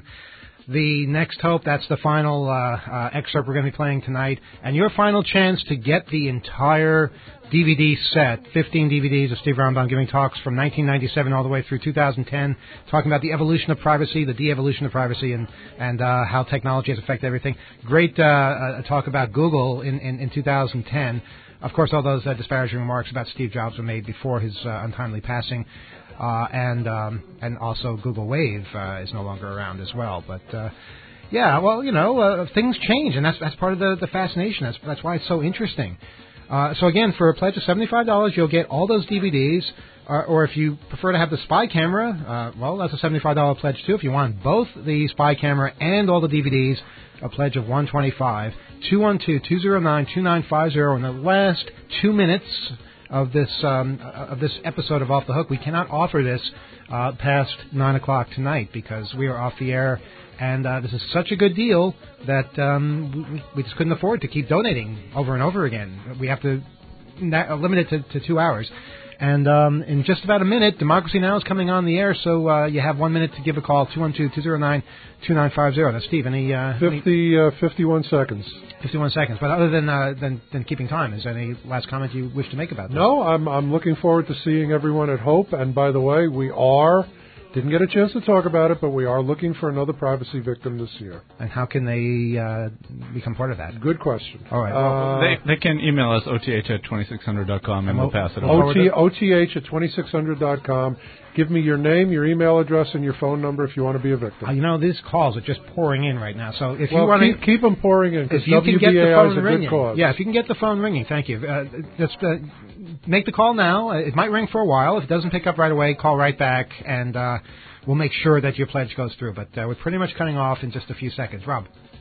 The Next Hope, that's the final uh, uh, excerpt we're going to be playing tonight. And your final chance to get the entire D V D set, fifteen D V Ds of Steve Rambam giving talks from nineteen ninety-seven all the way through two thousand ten, talking about the evolution of privacy, the de-evolution of privacy, and, and uh, how technology has affected everything. Great uh, uh, talk about Google in, in, in two thousand ten. Of course, all those uh, disparaging remarks about Steve Jobs were made before his uh, untimely passing. Uh, and um, and also Google Wave uh, is no longer around as well. But uh, yeah, well, you know, uh, things change, and that's that's part of the, the fascination. That's that's why it's so interesting. Uh, so again, for a pledge of seventy-five dollars, you'll get all those D V Ds. Or, or if you prefer to have the spy camera, uh, well, that's a seventy-five dollars pledge too. If you want both the spy camera and all the D V Ds, a pledge of one hundred twenty-five dollars. two one two, two zero nine, two nine five zero in the last two minutes of this um, of this episode of Off the Hook. We cannot offer this uh, past nine o'clock tonight because we are off the air, and uh, this is such a good deal that um, we, we just couldn't afford to keep donating over and over again. We have to limit it to, to two hours. And um, in just about a minute, Democracy Now! Is coming on the air, so uh, you have one minute to give a call, two one two, two zero nine, two nine five zero. Now, Steve, any... Uh, Fifty, uh, fifty-one seconds. fifty-one seconds. But other than, uh, than than keeping time, is there any last comment you wish to make about that? No, I'm, I'm looking forward to seeing everyone at Hope. And by the way, we are... Didn't get a chance to talk about it, but we are looking for another privacy victim this year. And how can they uh, become part of that? Good question. All right. Uh, they, they can email us, O T H at twenty-six hundred dot com, and we'll pass it O over. T H at twenty-six hundred dot com. Give me your name, your email address, and your phone number if you want to be a victim. Uh, you know, these calls are just pouring in right now. So if well, you want keep, to... keep them pouring in, because if you W can B get the A I is phone a ringing. good cause. Yeah, if you can get the phone ringing, thank you. Uh, just uh, make the call now. It might ring for a while. If it doesn't pick up right away, call right back, and... Uh, we'll make sure that your pledge goes through. But uh, we're pretty much cutting off in just a few seconds. Rob?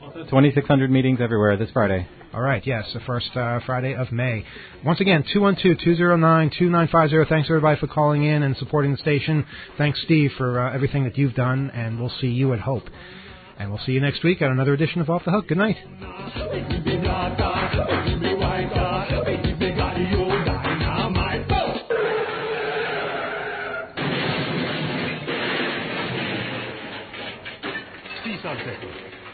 twenty-six hundred meetings everywhere this Friday. All right, yes, the first uh, Friday of May. Once again, two one two, two zero nine, two nine five zero. Thanks, everybody, for calling in and supporting the station. Thanks, Steve, for uh, everything that you've done, and we'll see you at Hope. And we'll see you next week at another edition of Off the Hook. Good night. See something.